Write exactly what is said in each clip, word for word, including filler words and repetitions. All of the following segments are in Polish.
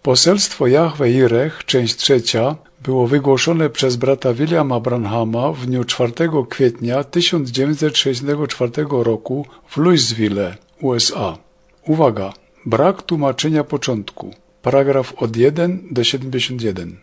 Poselstwo Jahwe Jireh, część trzecia, było wygłoszone przez brata Williama Branhama w dniu czwartego kwietnia tysiąc dziewięćset sześćdziesiątego czwartego roku w Louisville, U S A. Uwaga! Brak tłumaczenia początku. Paragraf od jeden do siedemdziesiąt jeden.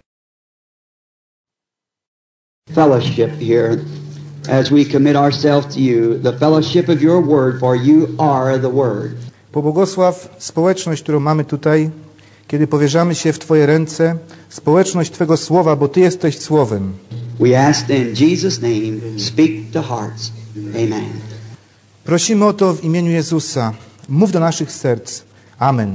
Fellowship here as we commit ourselves to you, the fellowship of your word, for you are the word. Pobłogosław społeczność, którą mamy tutaj, kiedy powierzamy się w Twoje ręce, społeczność Twego słowa, bo Ty jesteś słowem. We ask in Jesus' name, speak to hearts. Amen. Prosimy o to w imieniu Jezusa. Mów do naszych serc. Amen.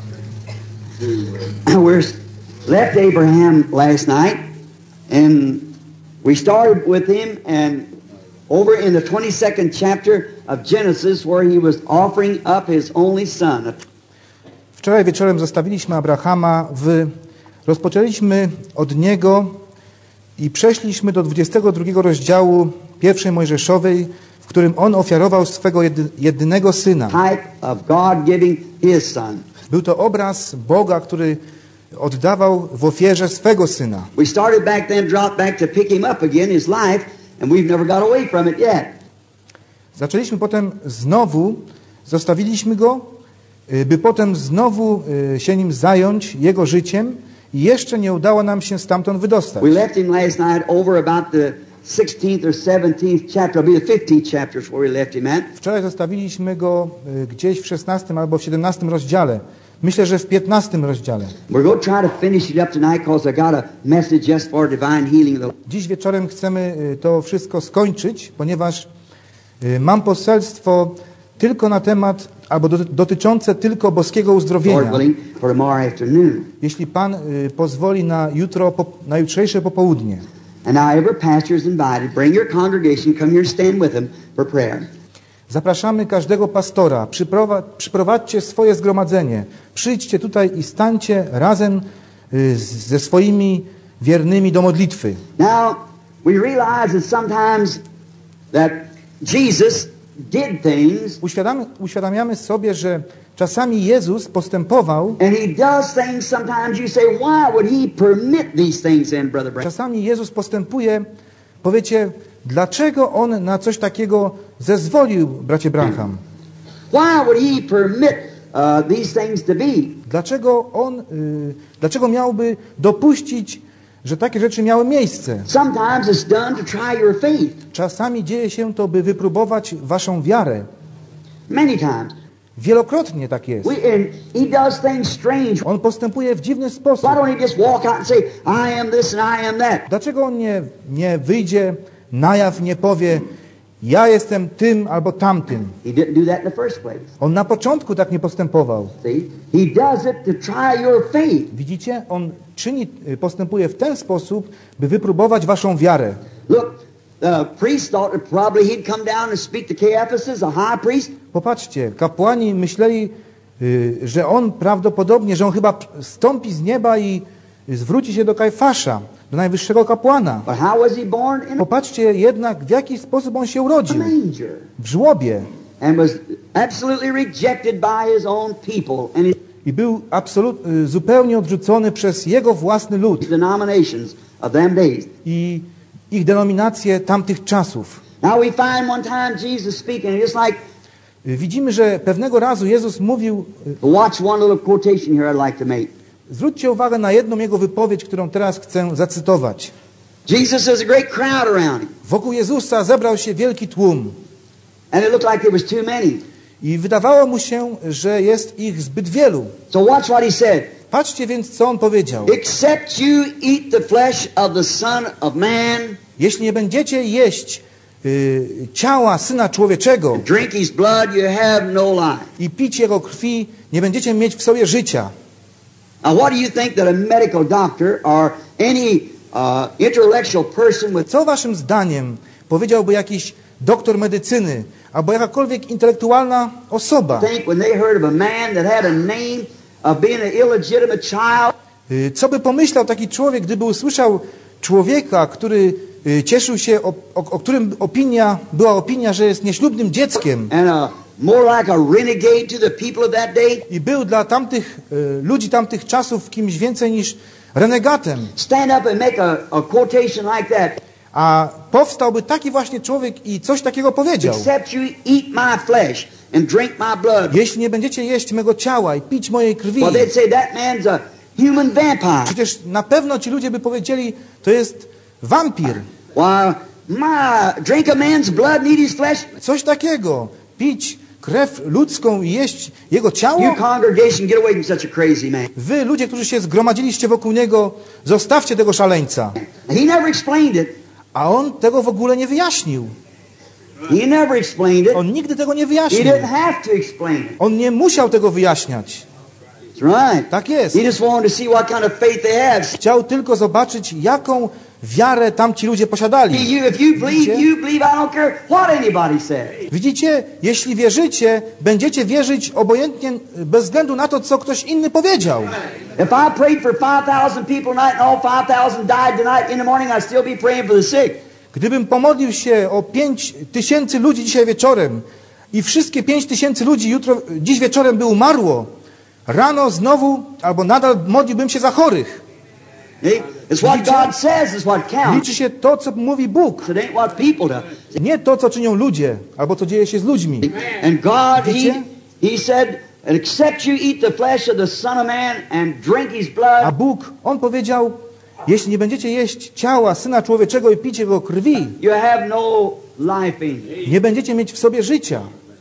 We left Abraham last night and we started with him and over in the twenty-second chapter of Genesis where he was offering up his only son. Wczoraj wieczorem zostawiliśmy Abrahama, w... rozpoczęliśmy od niego i przeszliśmy do dwudziestego drugiego rozdziału pierwszej Mojżeszowej, w którym on ofiarował swego jedy... jedynego syna. Type of God giving his son. Był to obraz Boga, który oddawał w ofierze swego syna. We started back then, dropped back to pick him up again, his life, and we've never got away from it yet. Zaczęliśmy potem znowu, zostawiliśmy go, by potem znowu się nim zająć, jego życiem, i jeszcze nie udało nam się stamtąd wydostać. We left him last night over about the sixteenth or seventeenth chapter, it'll be the fifteenth chapter is where we left him at. Wczoraj zostawiliśmy go gdzieś w szesnastym albo w siedemnastym rozdziale. Myślę, że w piętnastym rozdziale. We're going to try to finish it up tonight because I got a message just for divine healing. Dziś wieczorem chcemy to wszystko skończyć, ponieważ mam poselstwo tylko na temat, albo dotyczące tylko boskiego uzdrowienia. Jeśli Pan pozwoli na jutro, na jutrzejsze popołudnie. And now every pastor is invited. Bring your congregation, come here, stand with them for prayer. Zapraszamy każdego pastora. Przyprowadźcie swoje zgromadzenie. Przyjdźcie tutaj i stańcie razem ze swoimi wiernymi do modlitwy. Now we realize that sometimes that Jesus did things. Uświadamy, uświadamiamy sobie, że czasami Jezus postępował. And he does things sometimes you say, why would he permit these things in, Brother Branham? Czasami Jezus postępuje, powiecie, dlaczego on na coś takiego zezwolił, bracie Branham? Why would he permit uh, these things to be? Dlaczego on, y, dlaczego miałby dopuścić, że takie rzeczy miały miejsce? Sometimes it's done to try your faith. Czasami dzieje się to, by wypróbować waszą wiarę. Many times. Wielokrotnie tak jest. We, and he does things strange. On postępuje w dziwny sposób. Why don't he just walk out and say, I am this and I am that? Dlaczego on nie, nie wyjdzie na jaw, nie powie, ja jestem tym albo tamtym? He didn't do that in the first place. On na początku tak nie postępował. See? He does it to try your faith. Widzicie? On czyni, postępuje w ten sposób, by wypróbować waszą wiarę. Look, the priest thought that probably he'd come down and speak to Caiaphas, a high priest. Popatrzcie, kapłani myśleli, że on prawdopodobnie, że on chyba stąpi z nieba i zwróci się do Kajfasza, do najwyższego kapłana. But how was he born? In Popatrzcie jednak, w jaki sposób on się a urodził. manger. W żłobie. And was absolutely rejected by his own people and his I był absolut, zupełnie odrzucony przez jego własny lud denominations of them days. i ich denominacje tamtych czasów. Now we find one time Jesus speaking, just like Widzimy, że pewnego razu Jezus mówił, watch one little quotation here I'd like to make. zwróćcie uwagę na jedną jego wypowiedź, którą teraz chcę zacytować. Jesus has a great crowd around him. Wokół Jezusa zebrał się wielki tłum And it looked like there was too many. i wydawało mu się, że jest ich zbyt wielu. So watch what he said. Patrzcie więc, co on powiedział. Except you eat the flesh of the Son of Man, Jeśli nie będziecie jeść y, ciała Syna Człowieczego drink his blood, you have no life. i pić Jego krwi, nie będziecie mieć w sobie życia. Now what do you think that a medical doctor or any uh, intellectual person with Co waszym zdaniem powiedziałby jakiś doktor medycyny albo jakakolwiek intelektualna osoba? think when they heard of a man that had a name of being an illegitimate child? Y, Co by pomyślał taki człowiek, gdyby usłyszał człowieka, który y, cieszył się, o, o, o którym opinia, była opinia, że jest nieślubnym dzieckiem And a more like a renegade to the people of that day. I był dla tamtych y, ludzi tamtych czasów kimś więcej niż renegatem. Stand up and make a, a quotation like that. A powstałby taki właśnie człowiek i coś takiego powiedział. Except you eat my flesh and drink my blood. Jeśli nie będziecie jeść mego ciała i pić mojej krwi. Well, they'd say that man's a human vampire. Przecież na pewno ci ludzie by powiedzieli, to jest wampir. Why, my drink a man's blood and eat his flesh? Coś takiego. Pić krew ludzką i jeść jego ciało? You congregation, get away from such a crazy man. Wy, ludzie, którzy się zgromadziliście wokół niego, zostawcie tego szaleńca. He never explained it. A on tego w ogóle nie wyjaśnił. He never explained it. On nigdy tego nie He wyjaśnił. didn't have to explain it. On nie musiał tego wyjaśniać. That's right. Tak jest. He just wanted to see what kind of faith they have. Chciał tylko zobaczyć, jaką wiarę tamci ludzie posiadali. You, if you believe, Widzicie? you believe. I don't care what anybody says. Widzicie, jeśli wierzycie, będziecie wierzyć obojętnie, bez względu na to, co ktoś inny powiedział. If I prayed for five thousand people tonight and all five thousand died tonight in the morning, I'd still be praying for the sick. Gdybym pomodlił się o pięć tysięcy ludzi dzisiaj wieczorem i wszystkie pięć tysięcy ludzi jutro, dziś wieczorem by umarło, rano znowu, albo nadal modliłbym się za chorych. It's what God says is what counts. Liczy się to, co mówi Bóg. It ain't what people do. Nie to, co czynią ludzie, albo co dzieje się z ludźmi. And God, He, Widzicie? He said, except you eat the flesh of the Son of Man and drink His A blood, Bóg, On powiedział, jeśli nie będziecie jeść ciała Syna Człowieczego i pić Jego krwi, you have no life in you. nie będziecie mieć w sobie życia.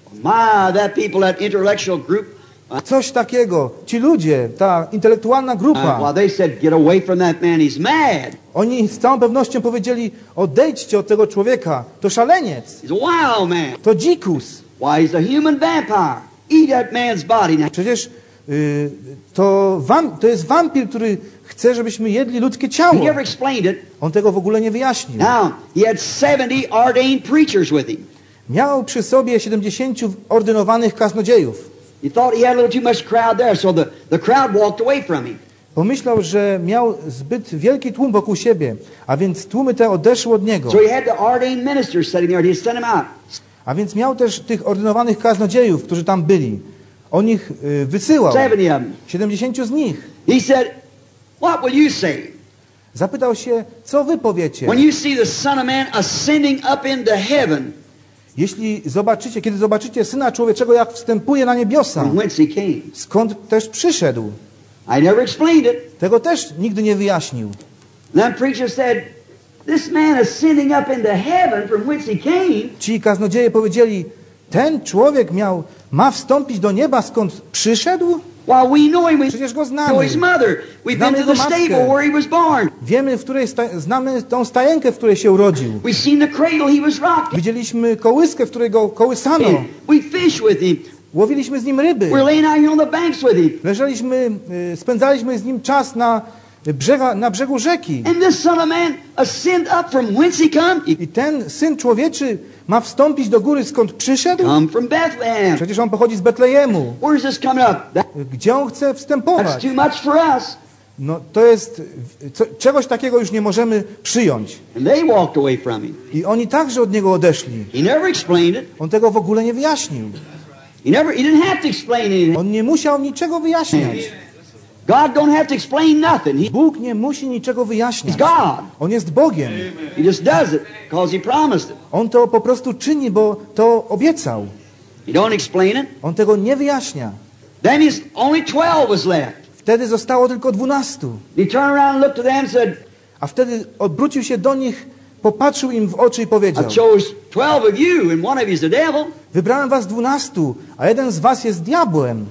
My, that people, that intellectual group, Coś takiego. Ci ludzie, ta intelektualna uh, grupa, well, they said, get away from that man, he's mad. oni z całą pewnością powiedzieli, odejdźcie od tego człowieka, to szaleniec, He's a wild man. to dzikus. Why, he's a human vampire. Eat that man's body now. Przecież y, to, wam, to jest wampir, który chce, żebyśmy jedli ludzkie ciało. He never explained it. On tego w ogóle nie wyjaśnił. Now, he had seventy ordained preachers with him. Miał przy sobie siedemdziesięciu ordynowanych kaznodziejów. He thought he had a little too much crowd there, so the, the crowd walked away from him. Pomyślał, że miał zbyt wielki tłum wokół siebie, a więc tłumy te odeszły od niego. So he had the ordained ministers sitting there, and he'd send them out. A więc miał też tych ordynowanych kaznodziejów, którzy tam byli. On ich y, wysyłał. seventy of them. siedemdziesięciu z nich. He said, what will you say Zapytał się, co wy powiecie? when you see the Son of Man ascending up into heaven Jeśli zobaczycie, kiedy zobaczycie Syna Człowieczego, jak wstępuje na niebiosa, from whence he came? skąd też przyszedł. I never explained it. Tego też nigdy nie wyjaśnił. And that preacher said, this man ascending up into heaven from whence he came, Ci kaznodzieje powiedzieli, ten człowiek miał, ma wstąpić do nieba, skąd przyszedł? while we know him, we Przecież go know znamy. his mother. We've Znamy been to jego the matkę. stable where he was born. Wiemy, w której sta- znamy tą stajenkę, w której się urodził. We've seen the cradle he was rocked in. Widzieliśmy kołyskę, w której go kołysano. We fish with him. Łowiliśmy z nim ryby. We're laying out here on the banks with him. Leżeliśmy, y, spędzaliśmy z nim czas na, brzega, na brzegu rzeki. And this Son of Man ascend up from whence he come? He I ten Syn Człowieczy ma wstąpić do góry, skąd przyszedł? come from Bethlehem. Przecież on pochodzi z Betlejemu. Where's this coming up? That, Gdzie on chce that's wstępować? too much for us. No to jest, co, czegoś takiego już nie możemy przyjąć. And they walked away from him. I oni także od niego odeszli. He never explained it. On tego w ogóle nie wyjaśnił. He never. He didn't have to explain anything. On nie musiał niczego wyjaśniać. God don't have to explain nothing. He, Bóg nie musi niczego he's wyjaśniać. God. On jest Bogiem. He just does it because he promised it. On to po prostu czyni, bo to obiecał. He don't explain it. On tego nie wyjaśnia. Then his only twelve was left. Wtedy zostało tylko dwunastu. He turned around and looked at them and said, A wtedy odwrócił się do nich, popatrzył im w oczy i I powiedział: chose twelve of you, and one of you is the devil. Wybrałem was dwunastu, a jeden z was jest diabłem.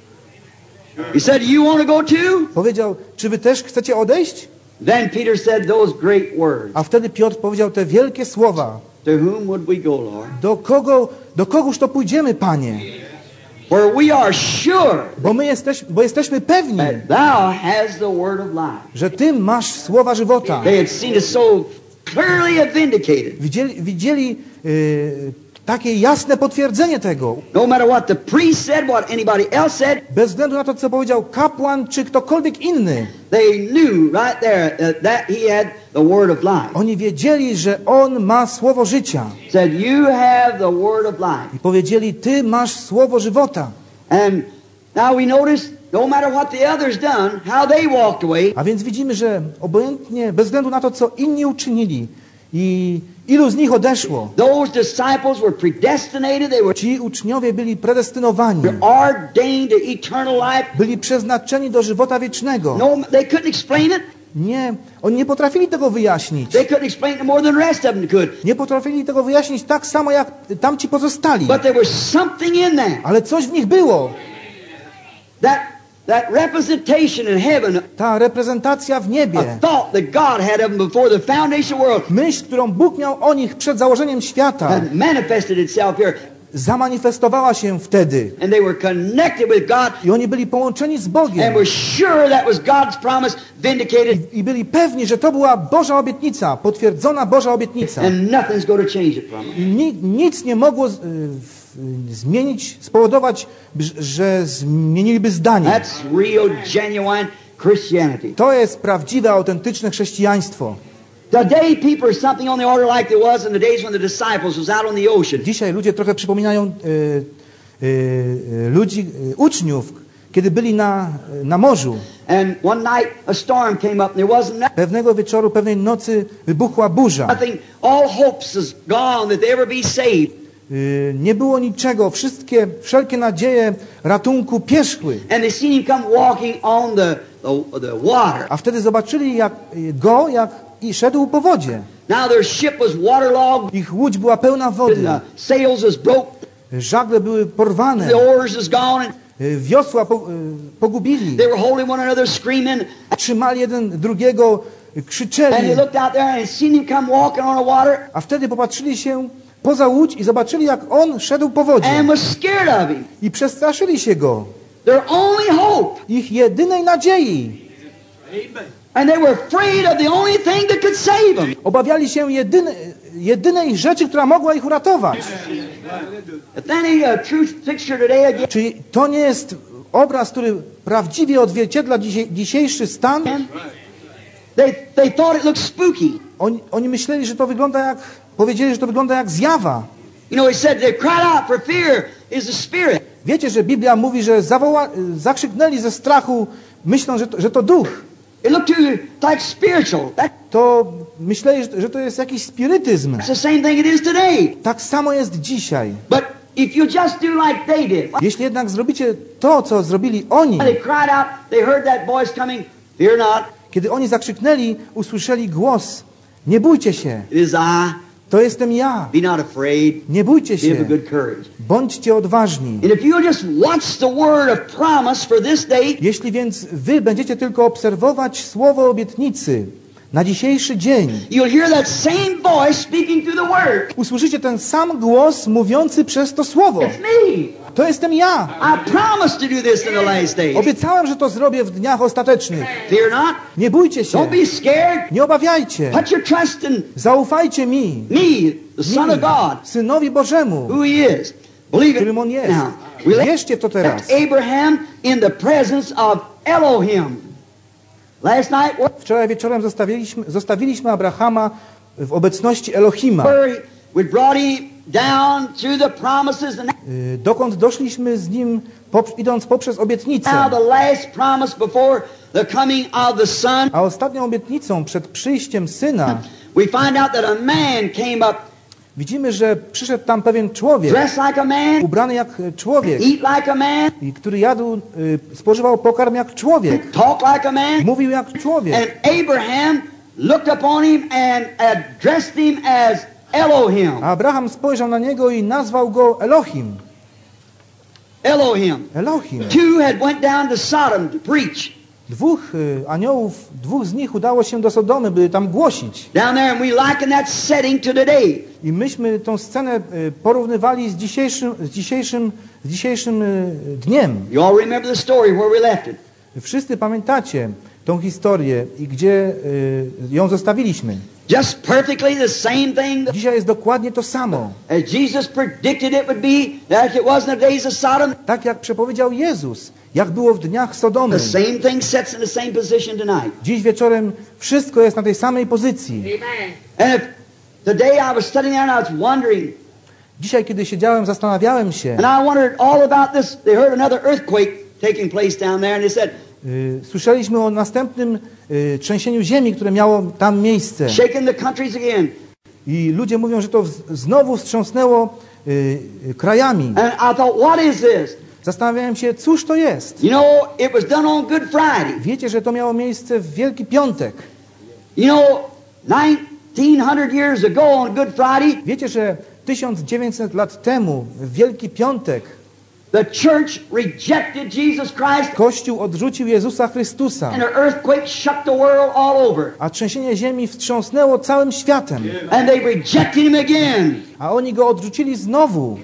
He said, you want to go too? Powiedział: czy wy też chcecie odejść? Then Peter said those great words. A wtedy Piotr powiedział te wielkie słowa: To whom would we go, Lord? do kogo, do kogóż to pójdziemy, Panie? For we are sure Bo my jesteś, bo jesteśmy pewni, that thou hast the word of life. że Ty masz słowa żywota. They had seen us so clearly vindicated. Widzieli, widzieli yy, takie jasne potwierdzenie tego. No matter what the priest said, what anybody else said, Bez względu na to, co powiedział kapłan, czy ktokolwiek inny. they knew right there uh, that he had the word of life. Oni wiedzieli, że on ma słowo życia. Said, you have the word of life. I powiedzieli, ty masz słowo żywota. And now we notice, no matter what the others done, how they walked away. A więc widzimy, że obojętnie, bez względu na to, co inni uczynili i ilu z nich odeszło, Those disciples were predestinated. They were ci uczniowie byli predestynowani, ordained to eternal life. byli przeznaczeni do żywota wiecznego. No, they couldn't explain it. Nie, oni nie potrafili tego wyjaśnić. They couldn't explain it more than the rest of them could. Nie potrafili tego wyjaśnić tak samo, jak tamci pozostali. But there was something in that. Ale coś w nich było. That that representation in heaven, Ta reprezentacja w a niebie. thought that God had of them before the foundation of the world, Myśl, którą Bóg miał o nich przed założeniem świata, had manifested itself here. zamanifestowała się wtedy. And they were connected with God I oni byli połączeni z Bogiem. and were sure that was God's promise vindicated, I byli pewni, że to była Boża obietnica, potwierdzona Boża obietnica. and nothing's going to change it from it. I ni, nic nie mogło z, y, w, zmienić, spowodować, b- że zmieniliby zdanie. That's real, genuine Christianity. To jest prawdziwe, autentyczne chrześcijaństwo. Today, people are something on the order like there was in the days when the disciples was out on the ocean. Dzisiaj ludzie trochę przypominają y, y, y, ludzi, y, uczniów, kiedy byli na, na morzu. And one night a storm came up and there wasn't Pewnego wieczoru, pewnej nocy wybuchła burza. nothing. All hopes is gone that they ever be saved. Y, nie było niczego, wszystkie, wszelkie nadzieje ratunku pierzchły. And they seen him come walking on the, the, the water. A wtedy zobaczyli jak, go, jak i szedł po wodzie. Now their ship was waterlogged. Ich łódź była pełna And wody. the sails was broke. Żagle były porwane. The oars is gone. And Y, Wiosła po, y, pogubili. they were holding one another, screaming. Trzymali jeden drugiego, y, And krzyczeli. they looked out there and seen him come walking on the water A wtedy popatrzyli się poza łódź i zobaczyli, jak on szedł po wodzie. and was scared of him. I przestraszyli się go. Their only hope. Ich jedynej nadziei. And they were afraid of the only thing that could save them. Obawiali się jedyne, jedynej rzeczy, która mogła ich uratować. If that ain't a true picture today again, Czy to nie jest obraz, który prawdziwie odzwierciedla dzisiaj, dzisiejszy stan? they, they thought it looked spooky. Oni, oni myśleli, że to wygląda jak, powiedzieli, że to wygląda jak zjawa. You know, he said they cried out for fear is the spirit. Wiecie, że Biblia mówi, że zawoła, zakrzyknęli ze strachu, myśląc, że to, że to duch. It looked too like spiritual. That, To myśleli, że- że to jest jakiś spirytyzm. that's the same thing it is today. Tak samo jest dzisiaj. But if you just do like they did, Jeśli jednak zrobicie to, co zrobili oni, they cried out, they heard that voice coming, fear not, kiedy oni zakrzyknęli, usłyszeli głos: nie bójcie się, it is I, to jestem ja. be not afraid, Nie bójcie be of a się, good courage. bądźcie odważni. And if you'll just watch the word of promise for this day, Jeśli więc wy będziecie tylko obserwować słowo obietnicy na dzisiejszy dzień, you'll hear that same voice speaking through the word. usłyszycie ten sam głos mówiący przez to słowo. It's me. To jestem ja. I promised to do this in the last days. Obiecałem, że to zrobię w dniach ostatecznych. Fear not. Nie bójcie się. Don't be scared. Nie obawiajcie. Put your trust in Zaufajcie mi, me, the Son of mi, God, Synowi Bożemu, who He is. Believe it. którym On jest. Now, we Wierzcie w to teraz. left Abraham in the presence of Elohim. Last night, Wczoraj wieczorem zostawiliśmy, zostawiliśmy Abrahama w obecności Elohima. where we brought him down through the promises, and Y, Dokąd doszliśmy z nim, pop, idąc poprzez obietnicę. now the last promise before the coming of the Son. A ostatnią obietnicą przed przyjściem Syna We find out that a man came up, widzimy, że przyszedł tam pewien człowiek, dressed like a man, ubrany jak człowiek, eat like a man, i który jadł, y, spożywał pokarm jak człowiek, talk like a man. mówił jak człowiek. And Abraham looked upon him and addressed him as Elohim. A Abraham spojrzał na niego i nazwał go Elohim. Elohim. Elohim. Two had went down to Sodom to preach. Dwóch y, aniołów, dwóch z nich udało się do Sodomy, by tam głosić. Down there, and we liken that setting to today. I myśmy tą scenę y, porównywali z dzisiejszym, z dzisiejszym, z dzisiejszym y, dniem. You all remember the story where we left it. Wszyscy pamiętacie tą historię i gdzie y, ją zostawiliśmy. Just perfectly the same thing. Dzisiaj jest dokładnie to samo. As Jesus predicted it would be, like it was in the days of Sodom. Tak jak przepowiedział Jezus, jak było w dniach Sodomy. The same thing sets in the same position tonight. Dziś wieczorem wszystko jest na tej samej pozycji. And if today I was sitting there and I was wondering. Dzisiaj, kiedy siedziałem, zastanawiałem się. And I wondered all about this. They heard another earthquake taking place down there, and they said. Y, słyszeliśmy o następnym y, trzęsieniu ziemi, które miało tam miejsce. Shaking the countries again. I ludzie mówią, że to w, znowu wstrząsnęło y, y, krajami. And I thought, what is this? Zastanawiałem się, cóż to jest. You know, it was done on Good Friday. Wiecie, że to miało miejsce w Wielki Piątek. You know, nineteen hundred years ago on Good Friday. Wiecie, że tysiąc dziewięćset lat temu, w Wielki Piątek, the church rejected Jesus Christ. Kościół odrzucił Jezusa Chrystusa. And an earthquake shook the world all over. A trzęsienie ziemi wstrząsnęło całym światem. And they rejected him again. A oni go odrzucili znowu.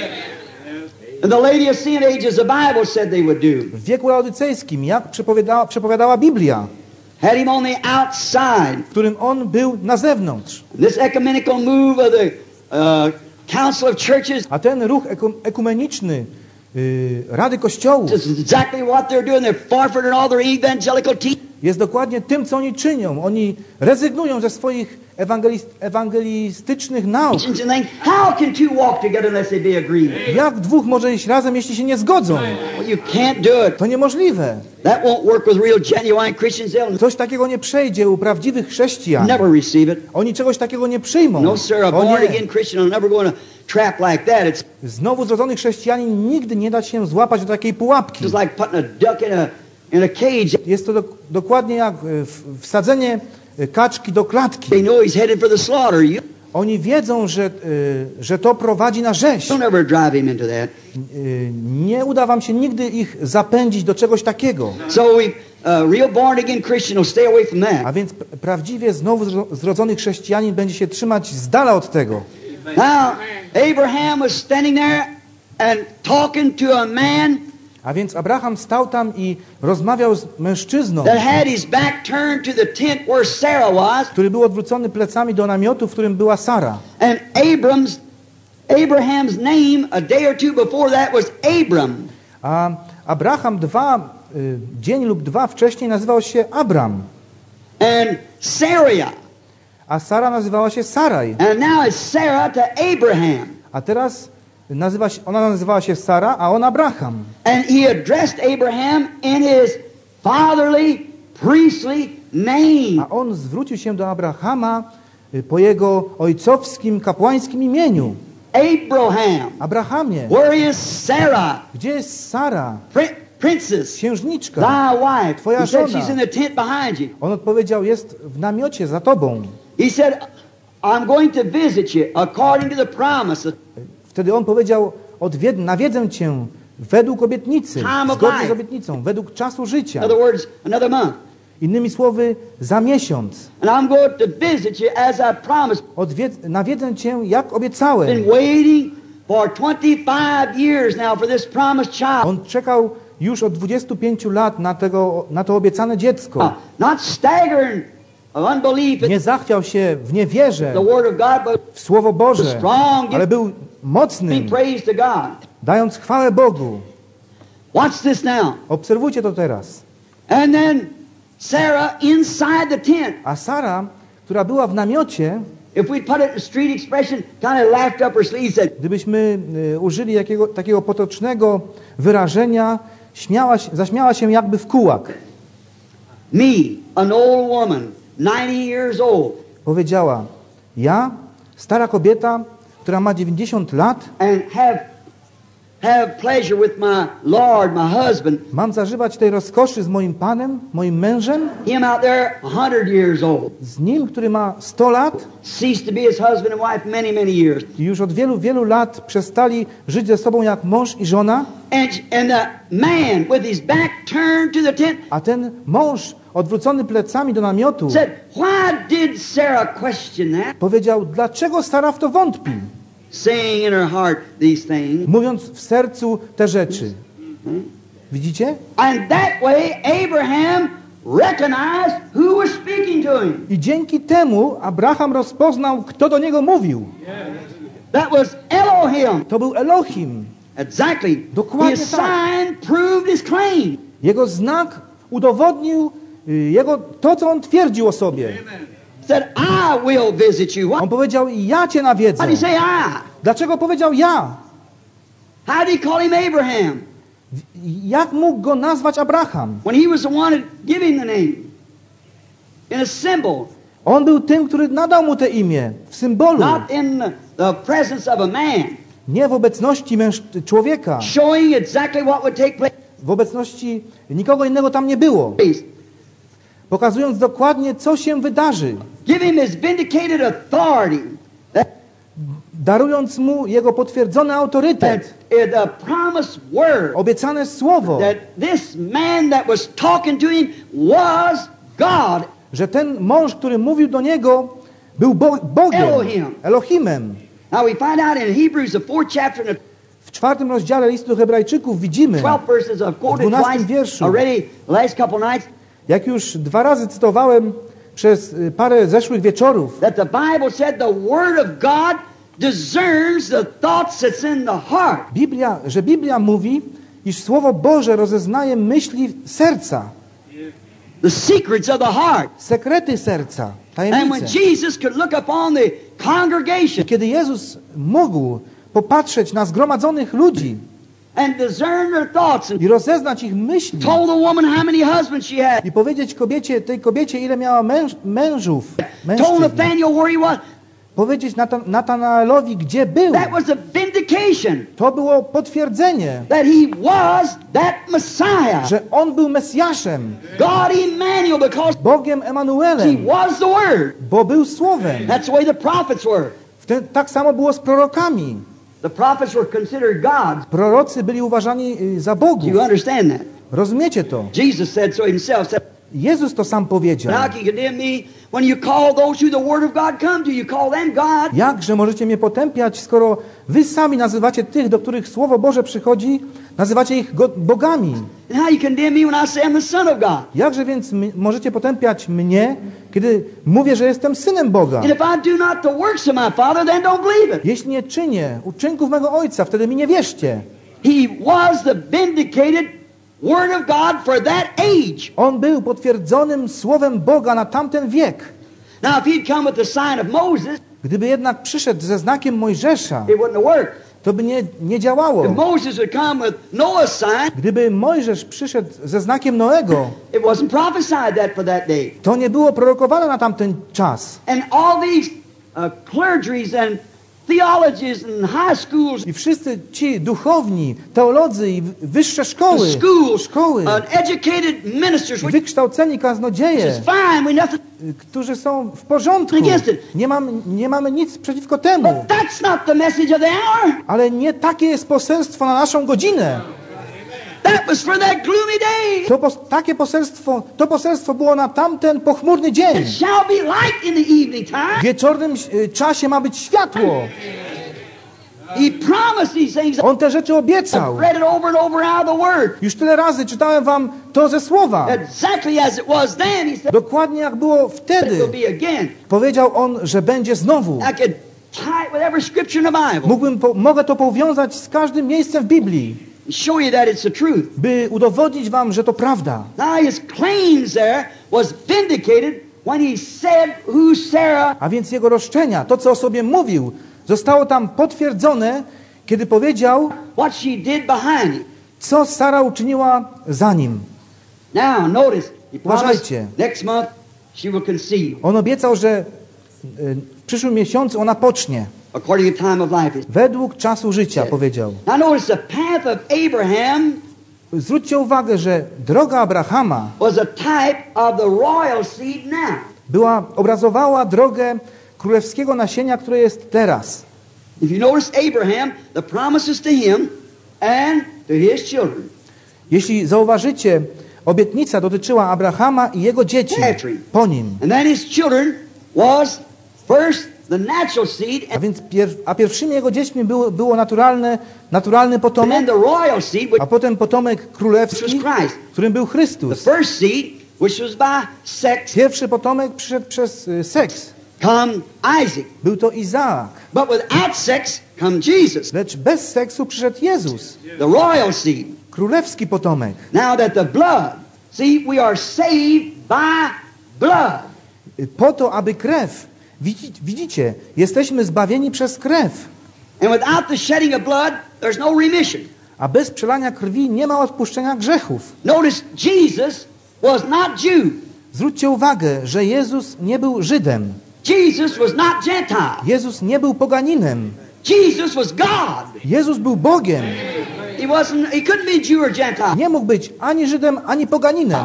And the Laodicean ages the Bible said they would do. W wieku laodycejskim, jak przepowiadała, przepowiadała Biblia, had him on the outside. W którym on był na zewnątrz. This ecumenical move of the uh, Council of Churches. A ten ruch ekum, ekumeniczny Yy, Rady Kościołów exactly what they're doing. They're forfeiting all their evangelical teaching. Jest dokładnie tym, co oni czynią. Oni rezygnują ze swoich ewangelist, ewangelistycznych nauk. How can two walk together unless they be agreed? Jak dwóch może iść razem, jeśli się nie zgodzą? Well, you can't do it. To niemożliwe. That won't work with real genuine Christians. Coś takiego nie przejdzie u prawdziwych chrześcijan. Never receive it. Oni czegoś takiego nie przyjmą. No sir, a born again Christian will never go in a trap like that. It's Znowu zrodzony chrześcijanin nigdy nie da się złapać do takiej pułapki. It's like putting a duck in a in a cage. Jest to do, dokładnie jak wsadzenie kaczki do klatki. They know he's headed for the slaughter. You Oni wiedzą, że, że to prowadzi na rzeź. don't ever drive him into that. Nie uda wam się nigdy ich zapędzić do czegoś takiego. So we uh, real born again Christian will stay away from that. A więc prawdziwie znowu zrodzony chrześcijanin będzie się trzymać z dala od tego. Now Abraham was standing there and talking to a man. A więc Abraham stał tam i rozmawiał z mężczyzną, that had his back turned to the tent where Sarah was. który był odwrócony plecami do namiotu, w którym była Sara. And Abram's, Abraham's name a day or two before that was Abram. A Abraham dwa, y, dzień lub dwa wcześniej nazywał się Abram. And Sarah. A Sara nazywała się Saraj. And now it's Sarah to Abraham. A teraz nazywa się, ona nazywała się Sara, a on Abraham. And he addressed Abraham in his fatherly, priestly name. A on zwrócił się do Abrahama po jego ojcowskim, kapłańskim imieniu. Abraham. Abrahamie. Where is Sarah? Gdzie jest Sara? Prin princess. Księżniczka. Thy wife. Twoja He said żona. she's in the tent behind you. On odpowiedział, jest w namiocie za tobą. He said, I'm going to visit you according to the promise. Wtedy on powiedział, odwied, nawiedzę cię według obietnicy, zgodnie z obietnicą, według czasu życia. In other words, another month. Innymi słowy, za miesiąc. And I'm going to visit you as I promised. Odwied, nawiedzę cię, jak obiecałem. Been waiting for twenty-five years now for this promised child. On czekał już od dwudziestu pięciu lat na, tego, na to obiecane dziecko. Uh, not staggering of unbelief. Nie zachwiał się w niewierze The word of God, but w Słowo Boże, strong, ale był be mocnym, praised to God. dając chwałę Bogu. Watch this now. Obserwujcie to teraz. And then Sarah inside the tent. A Sara, która była w namiocie, If we put it in street expression, kind of laughed up her sleeve, said, gdybyśmy y, użyli jakiego, takiego potocznego wyrażenia, śmiała się, zaśmiała się jakby w kułak. me, an old woman, ninety years old, Powiedziała, ja, stara kobieta, która ma dziewięćdziesiąt lat, and have have pleasure with my Lord, my husband, mam zażywać tej rozkoszy z moim Panem, moim mężem, him out there a hundred years old, z nim, który ma sto lat ceased to be his husband and wife many, many years. i już od wielu, wielu lat przestali żyć ze sobą jak mąż i żona, And, and the man with his back turned to the tent a ten mąż odwrócony plecami do namiotu said, why did Sarah question that? powiedział, dlaczego Sara w to wątpi, Saying in her heart these things. mówiąc w sercu te rzeczy. Widzicie? And that way Abraham recognized who was speaking to him. I dzięki temu Abraham rozpoznał, kto do niego mówił. That was Elohim. To był Elohim. Exactly. Dokładnie His tak. sign proved his claim. Jego znak udowodnił y, jego, to, co on twierdził o sobie. Said, I will visit you. What? On powiedział, ja cię nawiedzę. How did he say I? Dlaczego powiedział ja? How did he call him Abraham? Jak mógł go nazwać Abraham? When he was the one that gave him the name. In a symbol. On był tym, który nadał mu te imię w symbolu. Not in the, the presence of a man. Nie w obecności męż- człowieka. Showing exactly what would take place. W obecności nikogo innego tam nie było. Pokazując dokładnie, co się wydarzy. Give him his vindicated authority. That, Darując mu jego potwierdzony autorytet. that uh, the promised word. Obiecane słowo. That this man that was talking to him was God. Że ten mąż, który mówił do niego, był Bo- Bogiem. Elohim. Elohimem. Now we find out in Hebrews, the fourth chapter and the W czwartym rozdziale listu Hebrajczyków widzimy, twelfth verses I've quoted dwunastym twice wierszu. already last couple nights, jak już dwa razy cytowałem przez y, parę zeszłych wieczorów, that the Bible said the Word of God discerns the thoughts that's in the heart. Biblia, że Biblia mówi, iż Słowo Boże rozeznaje myśli serca, The secrets of the heart. sekrety serca, And when tajemnice. Jesus could look upon the congregation Kiedy Jezus mógł popatrzeć na zgromadzonych ludzi and discern their thoughts and i rozeznać ich myśli told the woman how many husbands she had, i powiedzieć kobiecie, tej kobiecie, ile miała męż, mężów, told mężczyzn, Nathaniel where he was, powiedzieć Natan- Natanaelowi, gdzie był, that was a vindication to było potwierdzenie, that he was that Messiah. że On był Mesjaszem, God Emmanuel, because Bogiem he Emanuelem, was the Word. bo był Słowem. That's the way the prophets were. W ten, tak samo było z prorokami. The prophets were considered gods. Prorocy byli uważani y, za Do bogów. you understand that? Rozumiecie to? Jesus said so himself. Said, Jezus to sam powiedział. how can you condemn me when you call those who the Word of God come to? You call them God. Jakże możecie mnie potępiać, skoro wy sami nazywacie tych, do których Słowo Boże przychodzi, nazywacie ich go- bogami? And how you condemn me when I say I'm the Son of God? Jakże więc my, możecie potępiać mnie, kiedy mówię, że jestem Synem Boga? And if I do not the works of my Father, then don't believe it. Jeśli nie czynię uczynków mego Ojca, wtedy mi nie wierzcie. He was the vindicated Word of God for that age. On był potwierdzonym Słowem Boga na tamten wiek. Now, if he'd come with the sign of Moses, Gdyby jednak przyszedł ze znakiem Mojżesza, it wouldn't have worked. to by nie, nie działało. If Moses had come with Noah's sign, Gdyby Mojżesz przyszedł ze znakiem Noego, it wasn't prophesied that for that day. to nie było prorokowane na tamten czas. And all these uh, clergies and theologies and high schools, I wszyscy ci duchowni, teolodzy i wyższe szkoły, schools, szkoły, uh, educated ministers, which wykształceni is kaznodzieje, fine. We nothing, którzy są w porządku. Against it. Nie, mam, nie mamy nic przeciwko temu. but that's not the message of the hour. Ale nie takie jest poselstwo na naszą godzinę. That was for that gloomy day. To pos, takie poselstwo, to poselstwo było na tamten pochmurny dzień. It shall be light in the evening time. W wieczornym y, czasie ma być światło. He promised these things. On te rzeczy obiecał. I've read it over and over out of the Word. Już tyle razy czytałem wam to ze słowa. Exactly as it was then, he said, Dokładnie jak było it wtedy. will be again. Powiedział on, że będzie znowu. I could tie it with every scripture in the Bible Mógłbym, po, mogę to powiązać z każdym miejscem w Biblii, and show you that it's the truth. by udowodnić wam, że to prawda. Now his claims there was vindicated when he said who Sarah, A więc jego roszczenia, to co o sobie mówił, zostało tam potwierdzone, kiedy powiedział, what she did behind him. co Sara uczyniła za nim. Now notice, he promised Uważajcie. next month she will conceive On obiecał, że y, w przyszłym miesiącu ona pocznie. according to time of life. Według czasu życia, powiedział. Now notice the path of Abraham Zwróćcie uwagę, że droga Abrahama was a type of the royal seed now. była, obrazowała drogę królewskiego nasienia, które jest teraz. If you notice Abraham, the promises to him and to his children. Jeśli zauważycie, obietnica dotyczyła Abrahama i jego dzieci po nim. And then his children was first the natural seed A and więc pier, a pierwszymi jego dziećmi było, było naturalne, naturalny then potomek, the royal seed, which a potem potem was królewski, Christ. którym był The Chrystus. first seed which was by sex. Pierwszy potomek przyszedł przez y, seks. Come Isaac. Był to Izaak. But without sex come Jesus, Lecz bez seksu przyszedł Jezus, the royal seed. królewski potomek. Now that the blood, see, we are saved by blood. Y, Po to, aby krew, widzi- widzicie, jesteśmy zbawieni przez krew. And without the shedding of blood, there's no remission. A bez przelania krwi nie ma odpuszczenia grzechów. Notice Jesus was not Jew. Zwróćcie uwagę, że Jezus nie był Żydem. Jesus was not Gentile. Jezus nie był poganinem. Jesus was God. Jezus był Bogiem. He wasn't, he couldn't be Jew or Gentile. Nie mógł być ani Żydem, ani poganinem.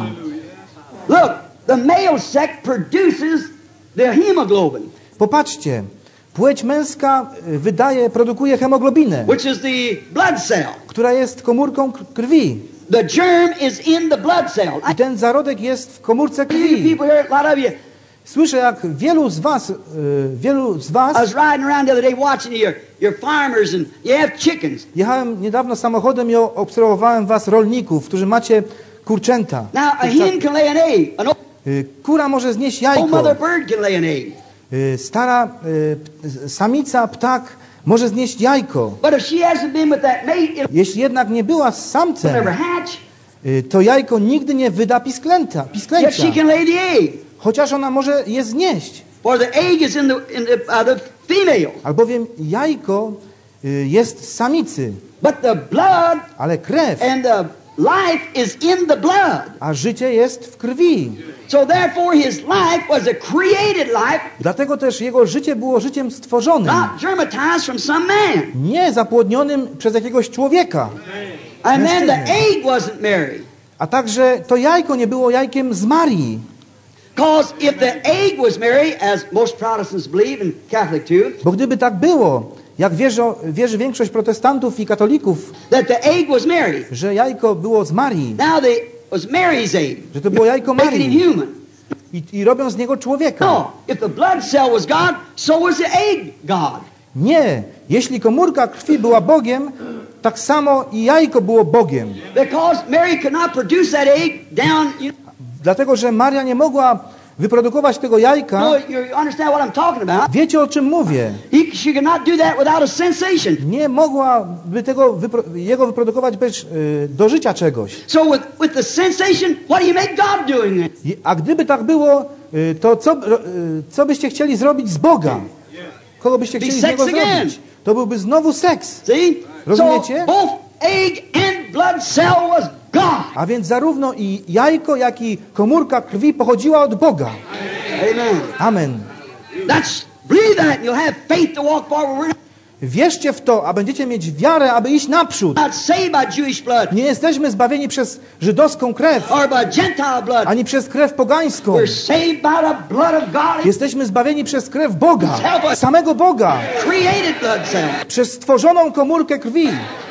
Look, the male sex produces the hemoglobin, Popatrzcie, płeć męska y, wydaje, produkuje hemoglobinę, which is the blood cell. która jest komórką k- krwi. The germ is in the blood cell. I ten zarodek jest w komórce You krwi. people here, a lot of you. Słyszę, jak wielu z was, y, wielu z I was, was riding around the other day watching your, your farmers and you have chickens. jechałem niedawno samochodem i o- obserwowałem was, rolników, którzy macie kurczęta. Now a hen can lay an egg. An old Y, Kura może znieść old jajko. mother bird can lay an egg. Y, Stara y, samica, ptak może znieść jajko. But if she hasn't been with that mate, it'll Jeśli jednak nie była z samcem, never hatch. y, to jajko nigdy nie wyda pisklęta, Yet pisklęcia. she can lay the egg. Chociaż ona może je znieść. For the egg is in the, in the, uh, the female. Albowiem jajko y, jest z samicy, But the blood ale krew, and the life is in the blood. a życie jest w krwi. So therefore his life was a created life, Dlatego też jego życie było życiem stworzonym, not germatized from some man. nie zapłodnionym przez jakiegoś człowieka. And then the Mężczyzny. egg wasn't Mary. A także to jajko nie było jajkiem z Marii. Because if the egg was Mary, as most Protestants believe and Catholic too, Bo gdyby tak było, jak wierzy, wierzy większość protestantów i katolików, that the egg was Mary. że jajko było z Marii, Now they was Mary's egg, że to było jajko making him Marii human. i, i robią z niego człowieka. No, if the blood cell was God, so was the egg God. Nie, jeśli komórka krwi była Bogiem, tak samo i jajko było Bogiem. Because Mary could not produce that egg down. You Dlatego, że Maria nie mogła wyprodukować tego jajka. know, you understand what I'm talking about? Wiecie, o czym mówię? He, she could not do that without a sensation. Nie mogłaby tego wypro jego wyprodukować bez y, dożycia czegoś. So with, with the sensation, what do you make God doing then? I, a gdyby tak było, y, to co, y, co byście chcieli zrobić z Boga? Kogo byście chcieli z sex Niego again. zrobić? To byłby znowu seks. See? Rozumiecie? So both egg and blood cell was God. A więc zarówno i jajko, jak i komórka krwi pochodziła od Boga. Amen. Amen. That's believe that and you'll have faith to walk forward. We're Wierzcie w to, a będziecie mieć wiarę, aby iść naprzód. not saved by Jewish blood Nie jesteśmy zbawieni przez żydowską krew, or by Gentile blood. ani przez krew pogańską. We're saved by the blood of God, Jesteśmy zbawieni przez krew Boga, samego Boga, created blood cell. przez stworzoną komórkę krwi.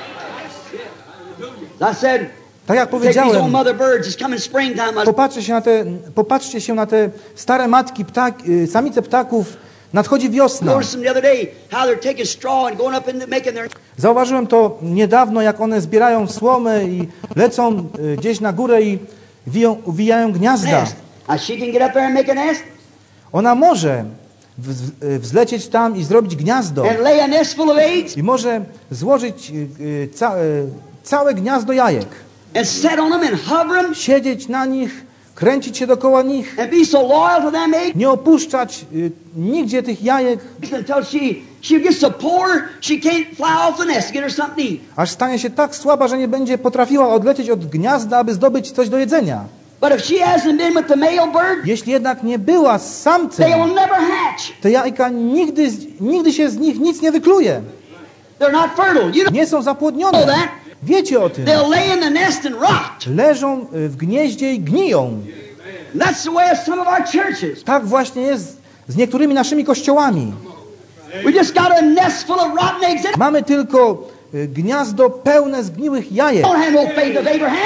As I said, Tak jak take these old powiedziałem, mother birds. It's coming springtime. I was popatrzcie się na te, popatrzcie się na te stare matki, ptak, y, samice ptaków. Nadchodzi wiosna. noticed them the other day how they're taking straw and going up and making their. Zauważyłem to niedawno, jak one zbierają słomę i lecą y, gdzieś na górę i wiją, uwijają gniazda. nest. Now she can get up there and make a nest Ona może w, y, wzlecieć tam i zrobić gniazdo. and lay a nest full of eggs I może złożyć y, y, ca, y, całe gniazdo jajek. and set on them and hover them Siedzieć na nich, kręcić się dookoła nich. and be so loyal to them eggs Nie opuszczać y, nigdzie tych jajek, until she she gets so poor she can't fly off the nest to get her something to eat. aż stanie się tak słaba, że nie będzie potrafiła odlecieć od gniazda, aby zdobyć coś do jedzenia. But if she hasn't been with the male bird, Jeśli jednak nie była z samcem, they will never hatch. te jajka nigdy, z- nigdy się z nich nic nie wykluje. They're not fertile. You don't Nie są know zapłodnione. that. Wiecie o tym. They'll lay in the nest and rot. Leżą y, w gnieździe i gniją. And that's the way of some of our churches. Tak właśnie jest z niektórymi naszymi kościołami. We just got a nest full of rotten eggs. They Mamy tylko y, gniazdo pełne zgniłych jajek. don't have no faith of Abraham.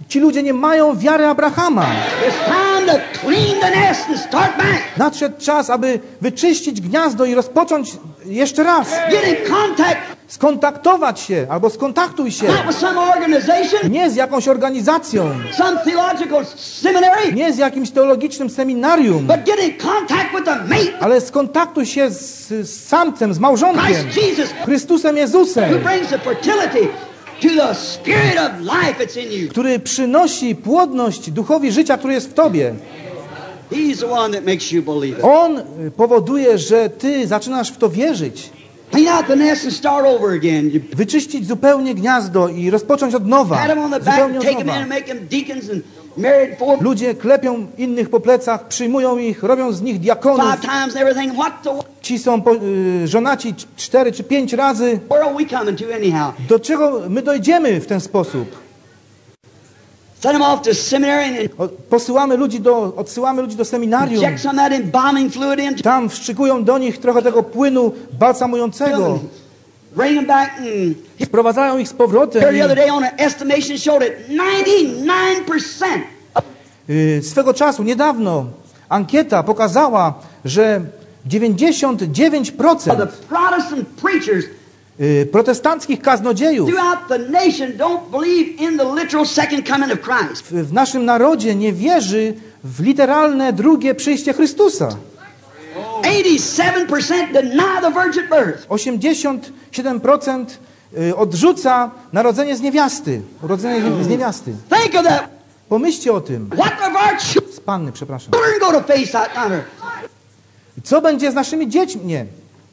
ci ludzie nie mają wiary Abrahama. It's time to clean the nest and start back. Nadszedł czas, aby wyczyścić gniazdo i rozpocząć jeszcze raz. Get in contact. Skontaktować się, albo skontaktuj się. Not with some organization, Nie z jakąś organizacją, some theological seminary, nie z jakimś teologicznym seminarium, but get in contact with the mate, ale skontaktuj się z, z samcem, z małżonkiem, Christ Jesus, Chrystusem who Jezusem, brings the fertility to the spirit of life that's in you. który przynosi płodność duchowi życia, który jest w tobie. He's the one that makes you believe it. On powoduje, że ty zaczynasz w to wierzyć. Clean out the nest and start over again. You Wyczyścić zupełnie gniazdo i rozpocząć od nowa. pat them on the back, Zupełnie take od them in nowa. and make them deacons and married four, Ludzie klepią innych po plecach, przyjmują ich, robią z nich diakonów. five times and everything. What the Ci są po, y, żonaci cz- cztery czy pięć razy. world are we coming to anyhow? Do czego my dojdziemy w ten sposób? Send them off to seminary and O, Posyłamy ludzi do, odsyłamy ludzi do seminarium. inject some of that embalming fluid into Tam wszczykują do nich trochę tego płynu balsamującego. them. Bring them back and Sprowadzają ich z powrotem. here the other I, day on an estimation showed that ninety-nine percent y, swego czasu, niedawno, ankieta pokazała, że dziewięćdziesiąt dziewięć of procent the Protestant preachers y, protestanckich kaznodziejów throughout the nation don't believe in the literal second coming of Christ. w, w naszym narodzie nie wierzy w literalne drugie przyjście Chrystusa. eighty-seven percent deny the virgin birth. osiemdziesiąt siedem procent y, odrzuca narodzenie z niewiasty. Urodzenie z niewiasty. Think of that. Pomyślcie o tym. What of our Z panny, przepraszam. children go to face that honor? Co będzie z naszymi dziećmi? Nie.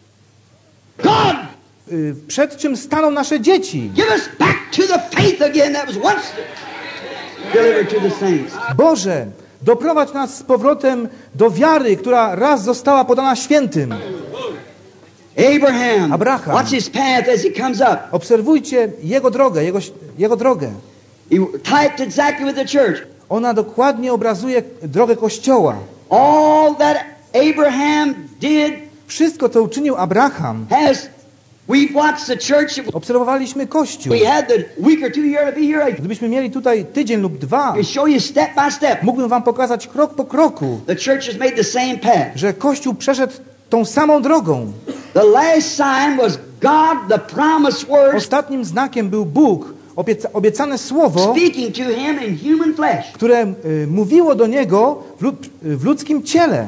God, Y, Przed czym staną nasze dzieci? give us back to the faith again that was once delivered to the saints. Boże, doprowadź nas z powrotem do wiary, która raz została podana świętym. Abraham, Abraham. watch his path as he comes up. Obserwujcie jego drogę, jego, jego drogę. He typed exactly with the church. Ona dokładnie obrazuje drogę Kościoła. All that Abraham did Wszystko, co uczynił Abraham, has, we've watched the church. obserwowaliśmy Kościół. We had the week or two here to be here. I Gdybyśmy mieli tutaj tydzień lub dwa, can show you step by step. mógłbym wam pokazać krok po kroku, The church has made the same path. że Kościół przeszedł tą samą drogą. The last sign was God, the promised word, Ostatnim znakiem był Bóg, obieca, obiecane słowo, speaking to him in human flesh. które y, mówiło do niego w, lud, w ludzkim ciele.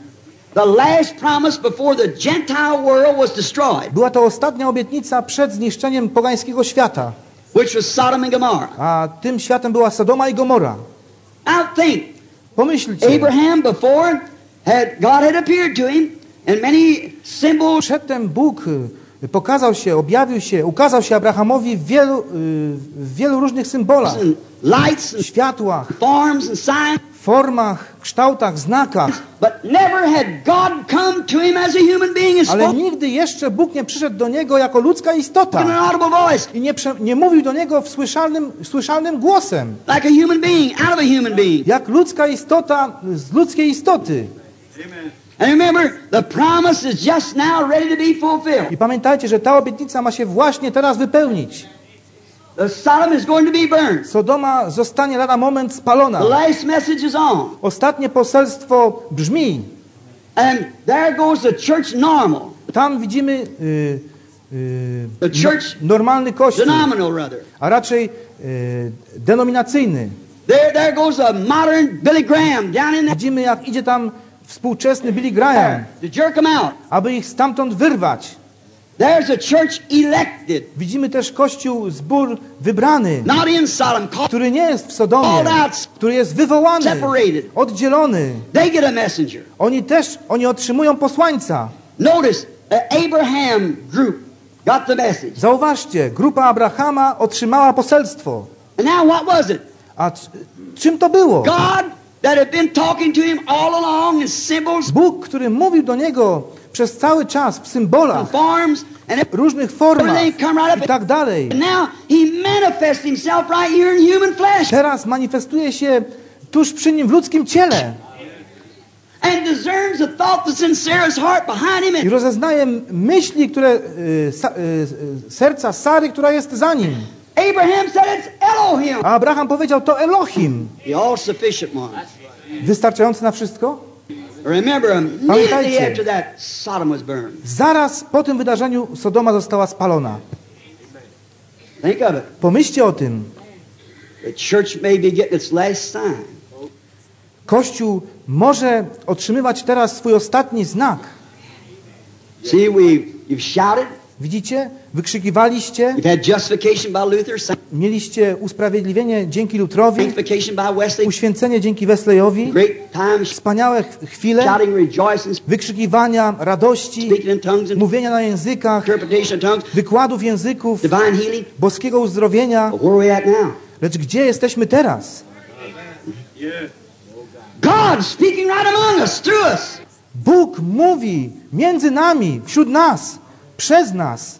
The last promise before the Gentile world was destroyed, Była to ostatnia obietnica przed zniszczeniem pogańskiego świata, which was Sodom and Gomorrah. a tym światem była Sodoma i Gomora. Now think, Pomyślcie, Abraham before had God had appeared to him, and many symbols przedtem Bóg y, pokazał się, objawił się, ukazał się Abrahamowi w wielu, y, w wielu różnych symbolach, and lights and światłach, forms and signs, formach, kształtach, znakach, but never had God come to him as a human being and ale spoken nigdy jeszcze Bóg nie przyszedł do niego jako ludzka in an istota audible voice, i nie, prze, nie mówił do niego w słyszalnym, słyszalnym głosem, like a human being, out of a human being. jak ludzka istota z ludzkiej istoty. And remember, the promise is just now ready to be fulfilled. I pamiętajcie, że ta obietnica ma się właśnie teraz wypełnić. The Sodom is going to be burned. Sodoma zostanie lada moment spalona. The last message is on. Ostatnie poselstwo brzmi. And there goes the church normal. Tam widzimy y, y, The church no, normalny kościół, Phenomenal, rather. a raczej y, denominacyjny. There, there goes a modern Billy Graham down in there Widzimy, jak idzie tam współczesny Billy Graham, to jerk them out. aby ich stamtąd wyrwać. There's a church elected, Widzimy też kościół, zbór wybrany, not in Sodom, called, który nie jest w Sodomie, called out, który jest wywołany, separated. oddzielony. They get a messenger. Oni też, oni otrzymują posłańca. Notice, the Abraham group got the message. Zauważcie, grupa Abrahama otrzymała poselstwo. And now what was it? A c- czym to było? God that had been talking to him all along in symbols Bóg, który mówił do niego przez cały czas w symbolach, and forms and różnych formach everything come right up. i tak dalej. And now he manifests himself right here in human flesh Teraz manifestuje się tuż przy nim w ludzkim ciele and discerns the thought that's in Sarah's heart behind him. i And rozeznaje myśli, które y, sa, y, y, serca Sary, która jest za nim. Abraham said it's Elohim. A Abraham powiedział, to Elohim. The all-sufficient one. Wystarczający na wszystko? Remember, immediately Pamiętajcie. after that, Sodom was burned. Zaraz po tym wydarzeniu Sodoma została spalona. Think of it. Pomyślcie o tym. The church may be getting its last sign. Kościół może otrzymywać teraz swój ostatni znak. See, we you've shouted. Widzicie? Wykrzykiwaliście. You've had justification by Luther, Mieliście usprawiedliwienie dzięki Lutrowi. sanctification by Wesley. Uświęcenie dzięki Wesleyowi. Great times, Wspaniałe ch- chwile. shouting, rejoicing, Wykrzykiwania, radości. speaking in tongues, and Mówienia na językach. interpretation of tongues, Wykładów języków. divine healing. Boskiego uzdrowienia. But where are we at now? Lecz gdzie jesteśmy teraz? God speaking right among us, through us. Bóg mówi między nami, wśród nas, przez nas,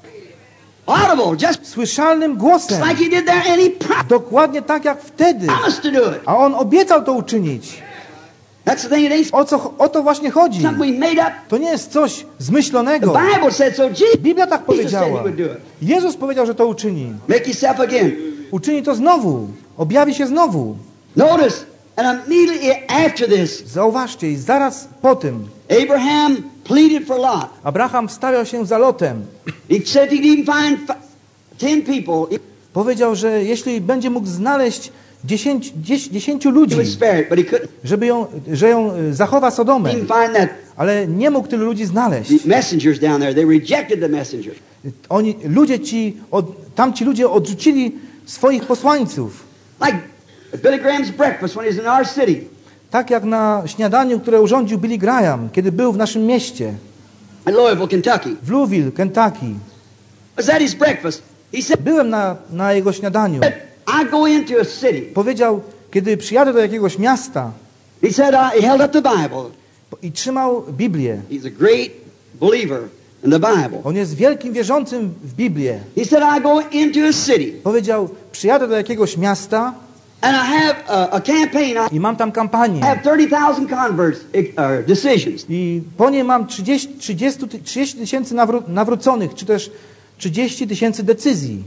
Audible, just słyszalnym głosem. like He did there, and He promised Dokładnie tak jak wtedy. to do it. A On obiecał to uczynić. That's the thing. It ain't O co o to właśnie chodzi? something we made up. To nie jest coś The zmyślonego. Bible said so. Jesus Biblia tak said He powiedziała. would do it. Jezus powiedział, że to uczyni. Make yourself again. Uczyni to znowu. Objawi się znowu. Notice, and immediately after this, Zauważcie, i zaraz po tym Abraham pleaded for Lot. Abraham stawiał się za Lotem. He said he didn't find fi- ten people. Powiedział, że jeśli będzie mógł znaleźć dziesięć, dziesięć, dziesięciu He ludzi, would spare it, but he couldn't. żeby ją, że ją y, zachowa He Sodomę, didn't find that. ale nie mógł tylu ludzi znaleźć. The messengers down there, they rejected the messenger. Oni, ludzie ci, od, tamci ludzie odrzucili swoich posłańców. Like Billy Graham's breakfast when he was in our city. Tak jak na śniadaniu, które urządził Billy Graham, kiedy był w naszym mieście, In Louisville, Kentucky. w Louisville, Kentucky. Was that his breakfast? He said, Byłem na, na jego śniadaniu. I go into a city. Powiedział, kiedy przyjadę do jakiegoś miasta He said, uh, he held up the Bible. i trzymał Biblię. He's a great believer in the Bible. On jest wielkim wierzącym w Biblię. He said, I go into a city Powiedział, przyjadę do jakiegoś miasta and I have a, a campaign. I i mam tam kampanię. have thirty thousand converts, uh, decisions. I po niej mam trzydzieści, trzydzieści, trzydzieści tysięcy nawró- nawróconych, czy też trzydzieści tysięcy decyzji.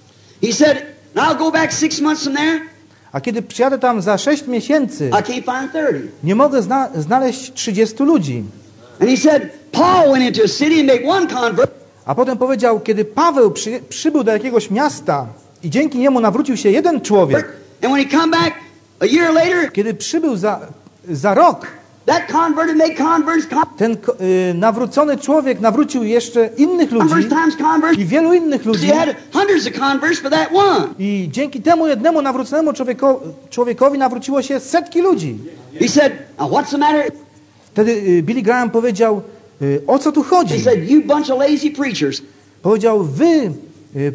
He said, and I'll go back six months from there. A kiedy przyjadę tam za sześć miesięcy, I can't find thirty. nie mogę zna- znaleźć trzydziestu ludzi. And he said, Paul went into a city and made one convert. A potem powiedział, kiedy Paweł przy, przybył do jakiegoś miasta i dzięki niemu nawrócił się jeden człowiek, And when he come back a year later, kiedy przybył za, za rok, that converted made converts, con- ten ko- y, nawrócony człowiek nawrócił jeszcze innych ludzi converts times converts. i wielu innych ludzi. He had hundreds of converts for that one. I dzięki temu jednemu nawróconemu człowieko, człowiekowi nawróciło się setki ludzi. He said, now what's the matter? Wtedy y, Billy Graham powiedział, y, o co tu He chodzi? said, you bunch of lazy preachers. Powiedział, wy, y,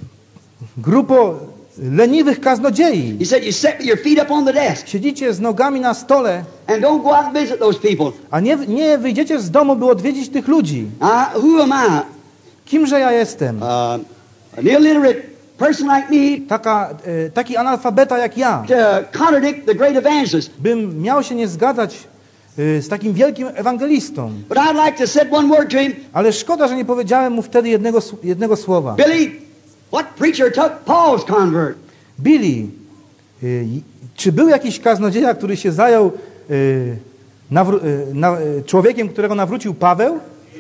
grupo leniwych kaznodziei, He said, you set your feet up on the desk siedzicie z nogami na stole, and don't go out and visit those people. a nie, nie wyjdziecie z domu, by odwiedzić tych ludzi. Uh, who am I? Kimże ja jestem? Uh, an illiterate person like me Taka, y, taki analfabeta jak ja, to contradict the great evangelist. bym miał się nie zgadzać y, z takim wielkim ewangelistą. But I'd like to say one word to him. Ale szkoda, że nie powiedziałem mu wtedy jednego, s- jednego słowa. Billy, what preacher took Paul's convert? Billy, y, czy był jakiś kaznodzieja, który się zajął y, nawró- y, na, y, człowiekiem, którego nawrócił Paweł?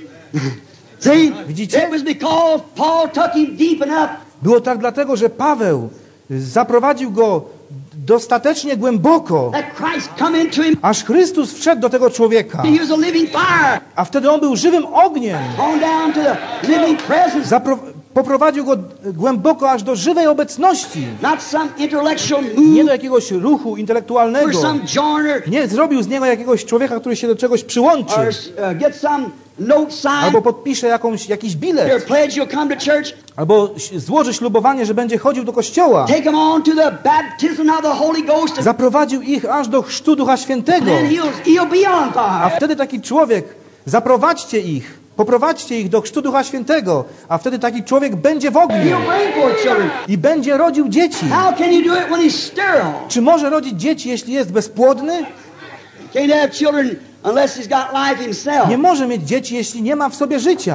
See, Widzicie? it was because Paul took him deep enough. Było tak dlatego, że Paweł zaprowadził go dostatecznie głęboko, That Christ come into him. aż Chrystus wszedł do tego człowieka. He was a living fire. A wtedy on był żywym ogniem. On down to the living presence. Zapro- poprowadził go głęboko aż do żywej obecności. Not some intellectual Nie move do jakiegoś ruchu or intelektualnego. some joiner Nie zrobił z niego jakiegoś człowieka, który się do czegoś przyłączy. or uh, get some note signed. Albo podpisze jakąś, jakiś You're bilet. pledged you'll come to church. Albo złoży ślubowanie, że będzie chodził do kościoła. Take them on to the baptism of the Holy Ghost. And Zaprowadził ich aż do chrztu Ducha Świętego. then he'll, he'll be on A fire. wtedy taki człowiek, zaprowadźcie ich, poprowadźcie ich do chrztu Ducha Świętego, a wtedy taki człowiek będzie w ogniu He'll bring forth children. i będzie rodził dzieci. How can you do it when he's sterile? Czy może rodzić dzieci, jeśli jest bezpłodny? Can't have children unless he's got life himself. Nie może mieć dzieci, jeśli nie ma w sobie życia.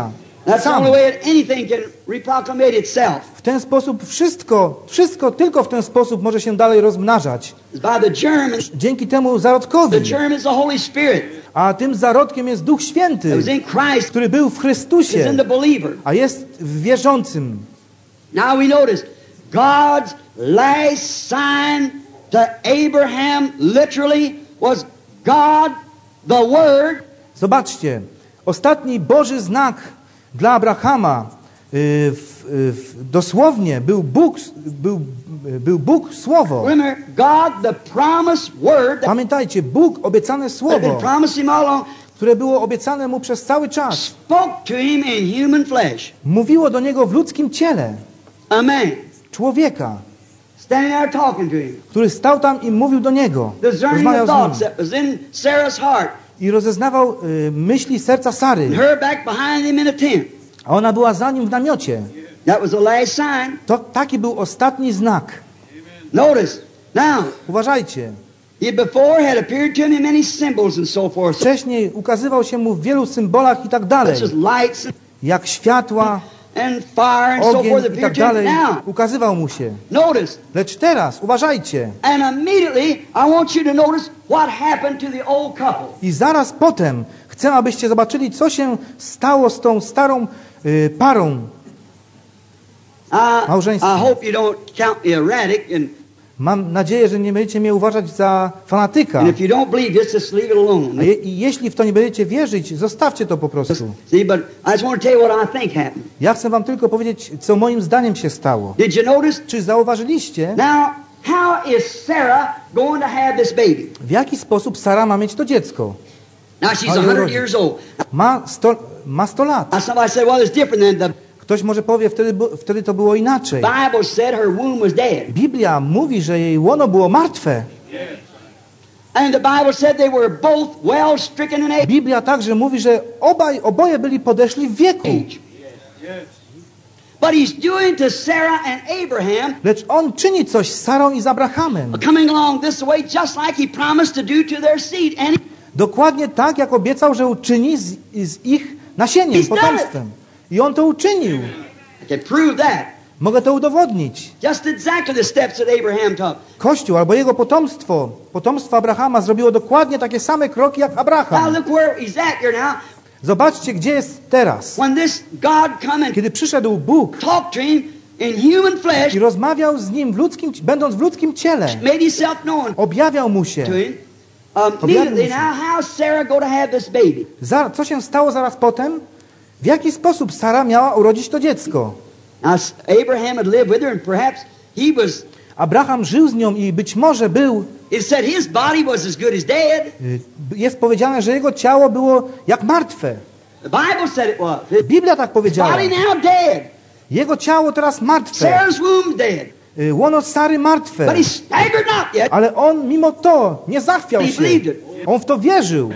That's the sam. only way that anything can reproclamate itself. W ten sposób wszystko, wszystko tylko w ten sposób może się dalej rozmnażać. It's by the germ. Dzięki temu zarodkowi. The germ is the Holy Spirit. A tym zarodkiem jest Duch Święty, It was in Christ. który był w It's Chrystusie, in the believer. a jest w wierzącym. Now we notice God's last sign to Abraham literally was God, the Word. Zobaczcie, ostatni Boży znak dla Abrahama y, w, w, dosłownie był Bóg, był, był Bóg Słowo. Remember, God, the promised Word that Pamiętajcie, Bóg obiecane had been Słowo, promised him all along, które było obiecane mu przez cały czas, spoke to him in human flesh. mówiło do niego w ludzkim ciele, A man człowieka, standing there talking to him, który stał tam i mówił do niego, discerning rozmawiał the z thoughts nim that was in Sarah's heart, i rozeznawał y, myśli serca Sary, and her back behind him in a tent. a ona była za nim w namiocie. That was the last sign. To taki był ostatni znak. Notice, now, Uważajcie, he before had appeared to him in many symbols and so forth, wcześniej ukazywał się mu w wielu symbolach i tak dalej, such as lights jak światła, and fire and so forth ogień i appeared tak to him. dalej, Now, ukazywał mu się. notice, Lecz teraz, uważajcie, and immediately I want you to notice what happened to the old couple. i zaraz potem chcę, abyście zobaczyli, co się stało z tą starą y, parą. I, Małżeństwo. I hope you don't count me erratic, and, Mam nadzieję, że nie będziecie mnie uważać za fanatyka. and if you don't believe this, just leave it A alone. je, I jeśli w to nie będziecie wierzyć, zostawcie to po prostu. See, but I just want to tell you what I think happened. Ja chcę wam tylko powiedzieć, co moim zdaniem się stało. Did you notice? Czy zauważyliście, Now, how is Sarah going to have this baby? w jaki sposób Sara ma mieć to dziecko? Now she's How a you hundred wrote years old. Ma sto, ma sto lat. Now somebody said, well, it's different than the Ktoś może powie, wtedy, bu- wtedy to było inaczej. Bible said her womb was dead. Biblia mówi, że jej łono było martwe. And the Bible said they were both well stricken in age. Biblia także mówi, że obaj, oboje byli podeszli w wieku. But he's doing to Sarah and Abraham, Lecz on czyni coś z Sarą i z Abrahamem. coming along this way, just like he promised to do to their seed. And he, Dokładnie tak, jak obiecał, że uczyni z, z ich nasieniem, He's done potomstwem. I on to uczynił. I can prove that. Mogę to udowodnić. Just exactly the steps that Abraham took. Kościół albo jego potomstwo, potomstwo Abrahama zrobiło dokładnie takie same kroki jak Now Abraham. look where he's at here now. Zobaczcie, gdzie jest teraz. When this God come and Kiedy przyszedł Bóg talked to him in human flesh, i rozmawiał z nim, w ludzkim, będąc w ludzkim ciele, made himself known objawiał mu to się. him. Um, immediately now, how's Sarah going to have this baby? Za, co się stało zaraz potem? W jaki sposób Sara miała urodzić to dziecko? Now Abraham had lived with her, and perhaps he was. Abraham żył z nią i być może był, It said his body was as good as dead. y, jest powiedziane, że jego ciało było jak martwe. The Bible said it was. His Biblia tak powiedziała. body now dead. Jego ciało teraz martwe. Sarah's womb dead. Y, Łono Sary martwe. But he staggered not yet. Ale on mimo to nie zachwiał He się. believed it. On w to wierzył.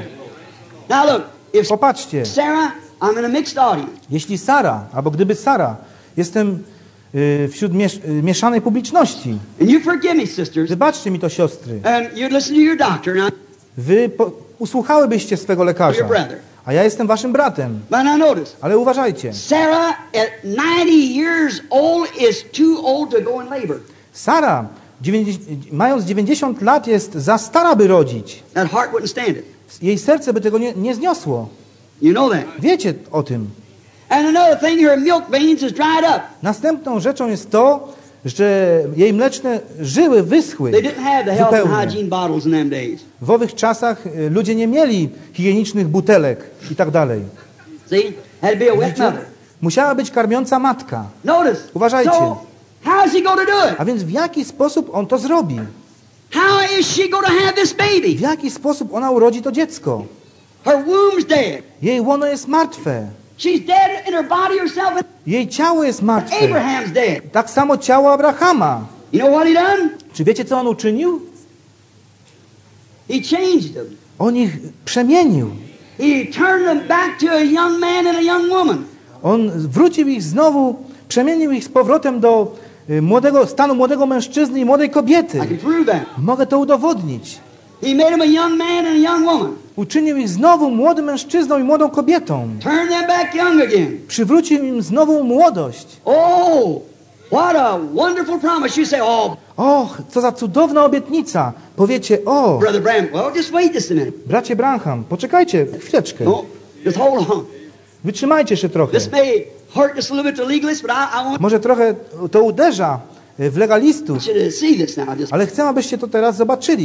Now look, if Popatrzcie, Sarah, I'm in a mixed audience. jeśli Sara, albo gdyby Sara, jestem y, wśród miesz, y, mieszanej publiczności. And you forgive me, sisters. Wybaczcie mi to, siostry. And you listen to your doctor. Now, Wy po, usłuchałybyście swego lekarza, Your brother. a ja jestem waszym bratem. but now notice, Ale uważajcie, Sarah at ninety years old is too old to go in labor. Sara, dziewięćdziesiąt, mając dziewięćdziesiąt lat, jest za stara, by rodzić. That heart wouldn't stand it. Jej serce by tego nie, nie zniosło. You know that. Wiecie o tym. And another thing, her milk veins is dried up. Następną rzeczą jest to, że jej mleczne żyły wyschły They didn't have the health and zupełnie. hygiene bottles in them days. W owych czasach y, ludzie nie mieli higienicznych butelek i tak dalej. See? Had to be a wet mother. Musiała być karmiąca matka. Notice. Uważajcie. So, how is he going to do it? A więc w jaki sposób on to zrobi? How is she going to have this baby? W jaki sposób ona urodzi to dziecko? Her womb's dead. Jej łono jest martwe. She's dead in her body herself. And Jej ciało jest martwe. Abraham's dead. Tak samo ciało Abrahama. You know what he done? Czy wiecie, co on uczynił? He changed them. On ich przemienił. He turned them back to a young man and a young woman. On wrócił ich znowu, przemienił ich z powrotem do y, młodego, stanu młodego mężczyzny i młodej kobiety. I can prove that. Mogę to udowodnić. He made them a young man and a young woman. Uczynił ich znowu młodym mężczyzną i młodą kobietą. Turn them back young again. Przywrócił im znowu młodość. Oh, what a wonderful promise. You say, oh, Och, co za cudowna obietnica. Powiecie, o, Brother Branham, well, just wait just a minute. bracie Branham, poczekajcie chwileczkę. No, just hold on. Wytrzymajcie jeszcze trochę. This may hurt just a little bit to legalists, but I, I want Może trochę to uderza w legalistów, you to see this now. Just, ale chcę, abyście to teraz zobaczyli.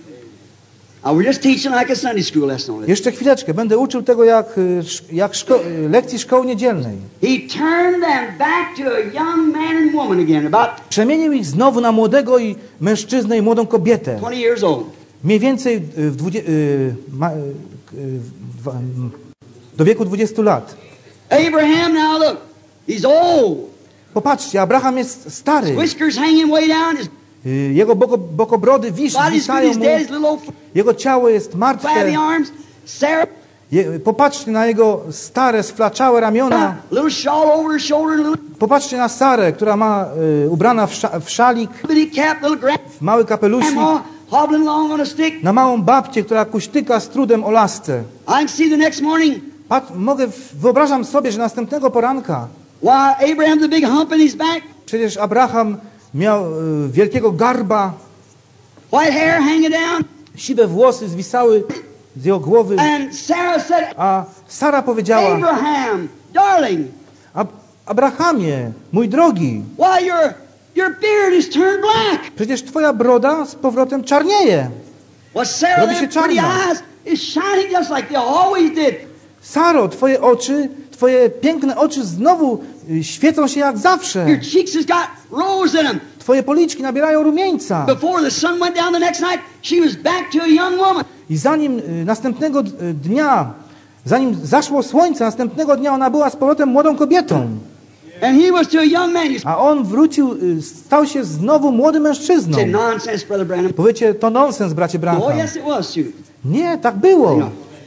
uh, we're just teaching like a Sunday school lesson on this. Jeszcze chwileczkę. Będę uczył tego jak, y, sz- jak szko- y, lekcji szkoły niedzielnej. He turned them back to a young man and woman again, about Przemienił ich znowu na młodego i mężczyznę i młodą kobietę. twenty years old. Mniej więcej y, w dwudzie- y, ma- y, y, w- m, do wieku dwudziestu lat. Abraham, now look, he's old. Popatrzcie, Abraham jest stary. Whiskers hanging way down. His Y, Jego boko, bokobrody wisz, body's good. wisają His mu. dead. His little old Jego ciało jest flabby martwe. arms. Sarah, Je, popatrzcie na jego stare, sflaczałe ramiona. little shawl over her shoulder, little Popatrzcie na Sarę, która ma y, ubrana w, sza, w szalik, bitty cap, little mały kapelusik. grandma hobbling along on a stick. Na małą babcię, która kuśtyka z trudem o lasce. I can see the next morning. Pat, mogę, wyobrażam sobie, że następnego poranka, Why, Abraham's a big hump in his back, przecież Abraham miał y, wielkiego garba, white hair hanging down, siwe włosy zwisały z jego głowy, and Sarah said, a Sara powiedziała, Abraham, darling, Ab Abrahamie, mój drogi, why your your beard is turned black. przecież twoja broda z powrotem czarnieje. Well, Sarah, Robi się their pretty czarna. eyes is shining just like they always did. Saro, twoje oczy, twoje piękne oczy znowu y, świecą się jak zawsze. Your cheeks has got rose in them. Twoje policzki nabierają rumieńca. Before the sun went down the next night, she was back to a young woman. I zanim y, następnego d- y, dnia, zanim zaszło słońce, następnego dnia ona była z powrotem młodą kobietą. And he was to a young man. You A on wrócił, y, stał się znowu młodym mężczyzną. said, nonsense, Brother Branham. Powiecie, to nonsens, bracie Oh, Branham. yes, it was, too. Nie, tak było.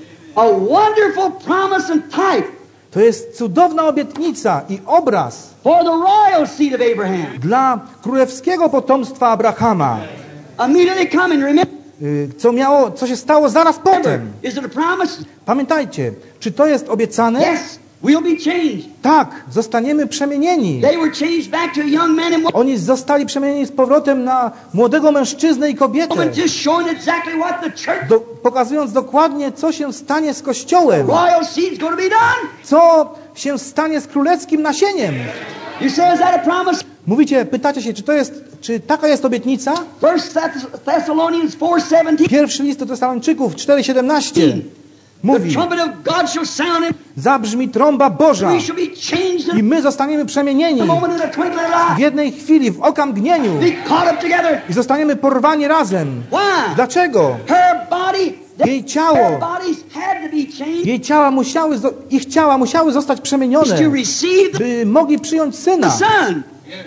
A wonderful promise and type To jest cudowna obietnica i obraz for the royal seed of Abraham. dla królewskiego potomstwa Abrahama, Immediately coming, remember, y, co miało, co się stało zaraz potem. is it a promise? Pamiętajcie, czy to jest obiecane? Yes, we'll be changed. Tak, zostaniemy przemienieni. They were changed back to a young man and woman, Oni zostali przemienieni z powrotem na młodego mężczyznę i kobietę, just showing exactly what the church, do, pokazując dokładnie, co się stanie z Kościołem, royal seed's going to be done. co się stanie z królewskim nasieniem. You say, is that a promise? Mówicie, pytacie się, czy to jest, czy taka jest obietnica? First Thess- Thessalonians four seventeen. Pierwszy list do Tesalończyków cztery siedemnaście The mówi, trumpet of God shall sound, and zabrzmi trąba Boża we shall be changed i in my zostaniemy przemienieni a moment, in a twinkling of an w eye, jednej chwili, w okamgnieniu be caught up together. i zostaniemy porwani razem. Why? Dlaczego? Her body, Jej ciało, their bodies had to be changed jej ciała musiały, zo- ich ciała musiały zostać przemienione, to receive the by mogli przyjąć Syna. Son.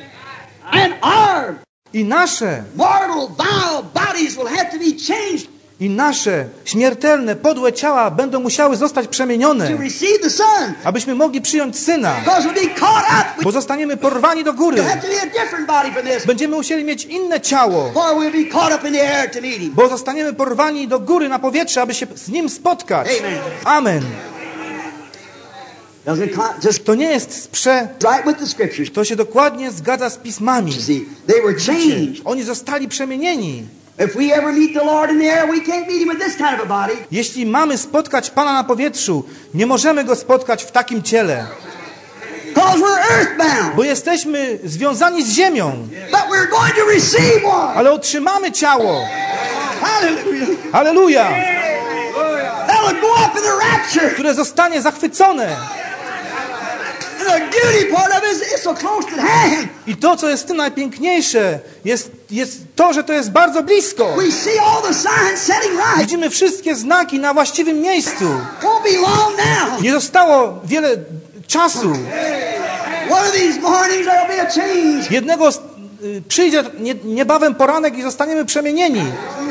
And our I nasze, mortal, vile bodies will have to be changed i nasze śmiertelne, podłe ciała będą musiały zostać przemienione, to receive the Son. abyśmy mogli przyjąć Syna, Because we'll be caught up. bo zostaniemy porwani do góry. We'll have to be a different body from this. Będziemy musieli mieć inne ciało, Or we'll be caught up in the air to meet Him. bo zostaniemy porwani do góry na powietrze, aby się z Nim spotkać. Amen. Amen. Doesn't it con- just To nie jest sprze... right with the Scriptures. To się dokładnie zgadza z pismami. You see, they were changed. Oni zostali przemienieni. If we ever meet the Lord in the air, we can't meet Him with this kind of a body. Jeśli mamy spotkać Pana na powietrzu, nie możemy Go spotkać w takim ciele, Because we're earthbound. bo jesteśmy związani z ziemią, But we're going to receive one. ale otrzymamy ciało. Hallelujah. Halleluja! That'll go up in the rapture. Które zostanie zachwycone. And the beauty part of it is it's so close to hand. I to, co jest w tym najpiękniejsze, jest, jest to, że to jest bardzo blisko. We see all the signs setting right. Widzimy wszystkie znaki na właściwym miejscu. Won't be long now. Nie zostało wiele czasu. One of these mornings there'll be a change. Jednego z- y, przyjdzie nie, niebawem poranek i zostaniemy przemienieni.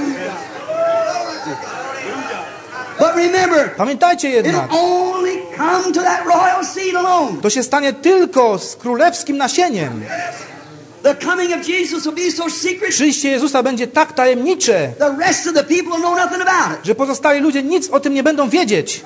But remember, Pamiętajcie jednak, it'll only come to that royal seed alone. to się stanie tylko z królewskim nasieniem. The coming of Jesus will be so secret. Przyjście Jezusa będzie tak tajemnicze, The rest of the people will know nothing about it. że pozostali ludzie nic o tym nie będą wiedzieć.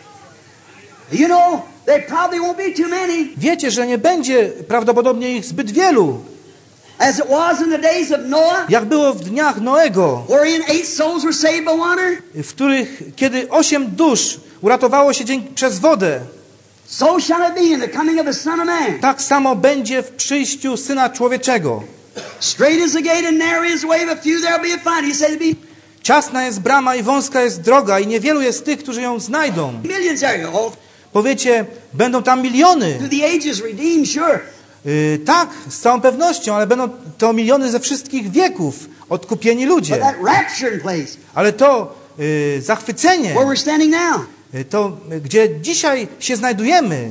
You know, there probably won't be too many. Wiecie, że nie będzie prawdopodobnie ich zbyt wielu. As it was in the days of Noah, Jak było w dniach Noego, wherein eight souls were saved by water, w których, kiedy osiem dusz uratowało się dzięki, przez wodę, so shall it be in the coming of the Son of Man. tak samo będzie w przyjściu Syna Człowieczego. Straight is the gate and narrow is the way, but few there will be found. He said to be Ciasna jest brama i wąska jest droga i niewielu jest tych, którzy ją znajdą. millions there. Oh, Powiecie, będą tam miliony. through the ages redeemed, sure. Yy, tak, z całą pewnością, ale będą to miliony ze wszystkich wieków, odkupieni But ludzie. that rapturing place, Ale to yy, zachwycenie, where we're standing now, yy, to yy, gdzie dzisiaj się znajdujemy,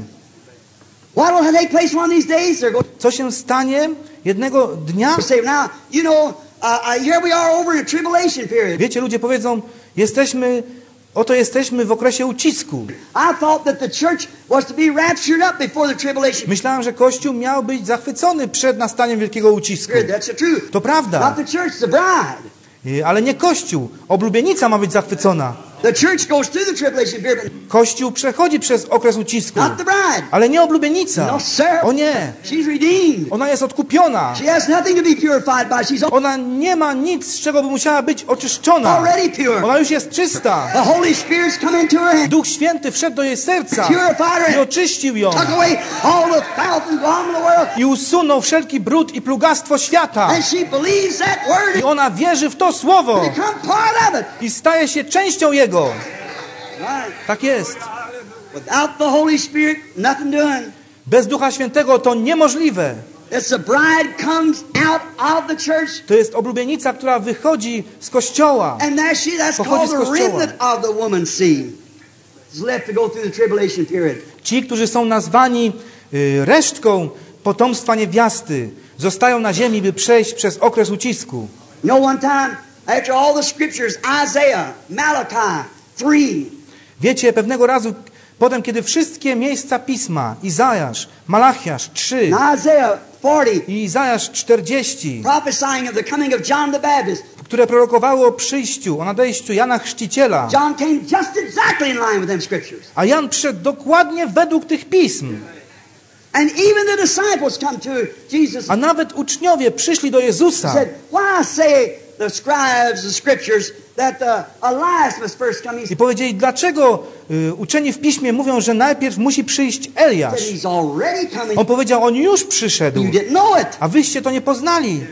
what will take place one of these days? They're going co się stanie jednego dnia? to say, now, you know, uh, uh, here we are over in a tribulation period. Wiecie, ludzie powiedzą, jesteśmy, oto jesteśmy w okresie ucisku. I thought that the church was to be raptured up before the tribulation Myślałem, że Kościół miał być zachwycony przed nastaniem wielkiego ucisku. period. That's the truth. To prawda, Not the church, the bride. Yy, ale nie Kościół. Oblubienica ma być zachwycona. The church goes through the tribulation period, but Kościół przechodzi przez okres ucisku, not the bride. ale nie oblubienica. No, sir. O nie, She's redeemed. ona jest odkupiona. She has nothing to be purified by. She's Ona nie ma nic, z czego by musiała być oczyszczona. already pure. Ona już jest czysta. The Holy Spirit's come into her hand, Duch Święty wszedł do jej serca purified i her, oczyścił ją. took away all the filth and glom of the world, I usunął wszelki brud i plugastwo świata. and she believes that word I ona wierzy w to słowo and become part of it. i staje się częścią Jego. Right. Tak jest. Without the Holy Spirit, nothing doing. Bez Ducha Świętego to niemożliwe. It's the bride comes out of the church, To jest oblubienica, która wychodzi z Kościoła. and there she, that's Pochodzi called z the Kościoła. remnant of the woman's seed. Is left to go through the tribulation period. Ci, którzy są nazwani y, resztką potomstwa niewiasty, zostają na ziemi, by przejść przez okres ucisku. You know, one time, after all the scriptures, Isaiah, Malachi, three, Wiecie, pewnego razu, potem, kiedy wszystkie miejsca Pisma, Izajasz, Malachiasz trzy and Isaiah forty, i Izajasz czterdzieści, prophesying of the coming of John the Baptist. które prorokowały o przyjściu, o nadejściu Jana Chrzciciela, John came just exactly in line with them scriptures. a Jan przyszedł dokładnie według tych pism. And even the disciples come to Jesus A and nawet uczniowie przyszli do Jezusa said, why say the scribes, the scriptures, that uh, Elias must first come? He i said, powiedzieli, dlaczego y, uczeni w Piśmie mówią, że najpierw musi przyjść Eliasz. he's already coming. On powiedział, on już przyszedł, You didn't know it. a wyście to nie poznali.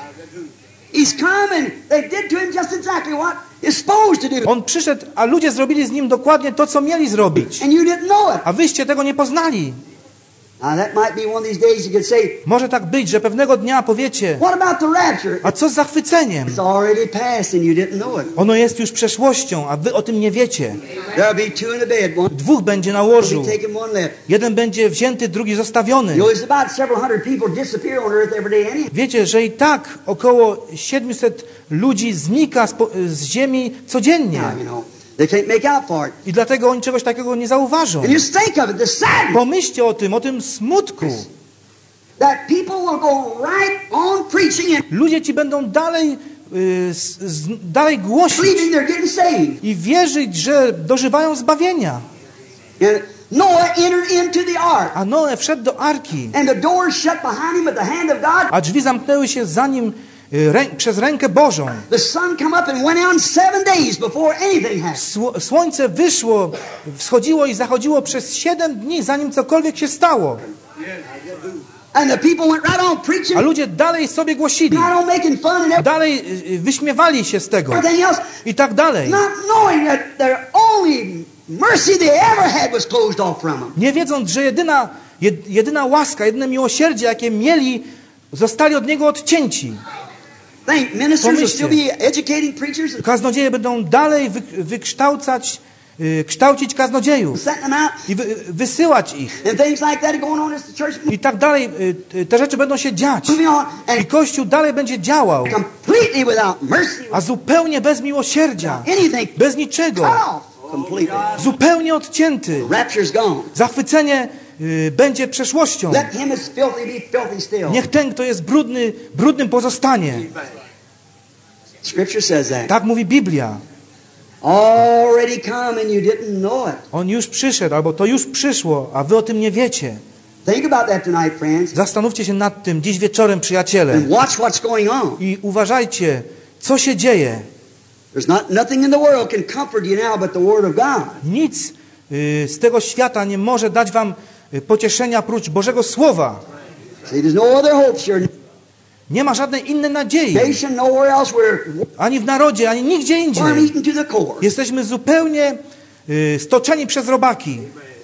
He's coming. They did to him just exactly what you're supposed to do. On przyszedł, a ludzie zrobili z nim dokładnie to, co mieli zrobić. And you didn't know it. A wyście tego nie poznali. Now that might be one of these days you could say, Może tak być, że pewnego dnia powiecie, what about the rapture? a co z zachwyceniem? It's already passed and you didn't know it. Ono jest już przeszłością, a wy o tym nie wiecie. There'll be two in the bed. One Dwóch będzie na will łożu. be taken, one left. Jeden będzie wzięty, drugi zostawiony. You know, there's about several hundred people disappear on earth every day anyhow. Wiecie, że i tak około siedemset ludzi znika z, po- z ziemi codziennie. Now, you know, they can't make out for it. I dlatego oni czegoś takiego nie zauważą. And just think of it, the sadness Pomyślcie o tym, o tym smutku. that people will go right on preaching and Ludzie ci będą dalej, y, s, z, dalej głosić believing they're getting saved. i wierzyć, że dożywają zbawienia. And Noah entered into the ark, A Noe wszedł do arki, and the doors shut behind him with the hand of God. a drzwi zamknęły się za nim y, rę, przez rękę Bożą. The sun come up and went out in seven days before anything happened. Sło, słońce wyszło, wschodziło i zachodziło przez siedem dni, zanim cokolwiek się stało. And the people went right on preaching, A ludzie dalej sobie głosili. right on making fun and Dalej y, wyśmiewali się z tego. everything else, I tak dalej. not knowing that their only mercy they ever had was closed off from them. Nie wiedząc, że jedyna, jed, jedyna łaska, jedyne miłosierdzie, jakie mieli, zostali od Niego odcięci. Think ministers will still Pomyślcie. be educating preachers and Kaznodzieje będą dalej wy, wykształcać, y, kształcić kaznodziejów setting them out i wy, wysyłać ich. and things like that are going on as the church I tak dalej. y, y, Te rzeczy będą się dziać. moving on I and Kościół dalej będzie działał, completely without mercy, a zupełnie bez miłosierdzia, anything bez niczego, cut off completely. zupełnie odcięty. Rapture's gone. Zachwycenie y, będzie przeszłością. Let him is filthy be filthy still. Niech ten, kto jest brudny, brudnym pozostanie. Scripture says that. Tak mówi Biblia. Already come and you didn't know it. On już przyszedł, albo to już przyszło, a wy o tym nie wiecie. Think about that tonight, friends. Zastanówcie się nad tym dziś wieczorem, przyjaciele. And watch what's going on. I uważajcie, co się dzieje. There's not nothing in the world can comfort you now but the word of God. Nic y, z tego świata nie może dać wam y, pocieszenia prócz Bożego Słowa. See, there's no other hope here. Nie ma żadnej innej nadziei. Nation nowhere else. We're Ani w narodzie, ani nigdzie indziej. worm eaten to the core. Jesteśmy zupełnie y, stoczeni przez robaki.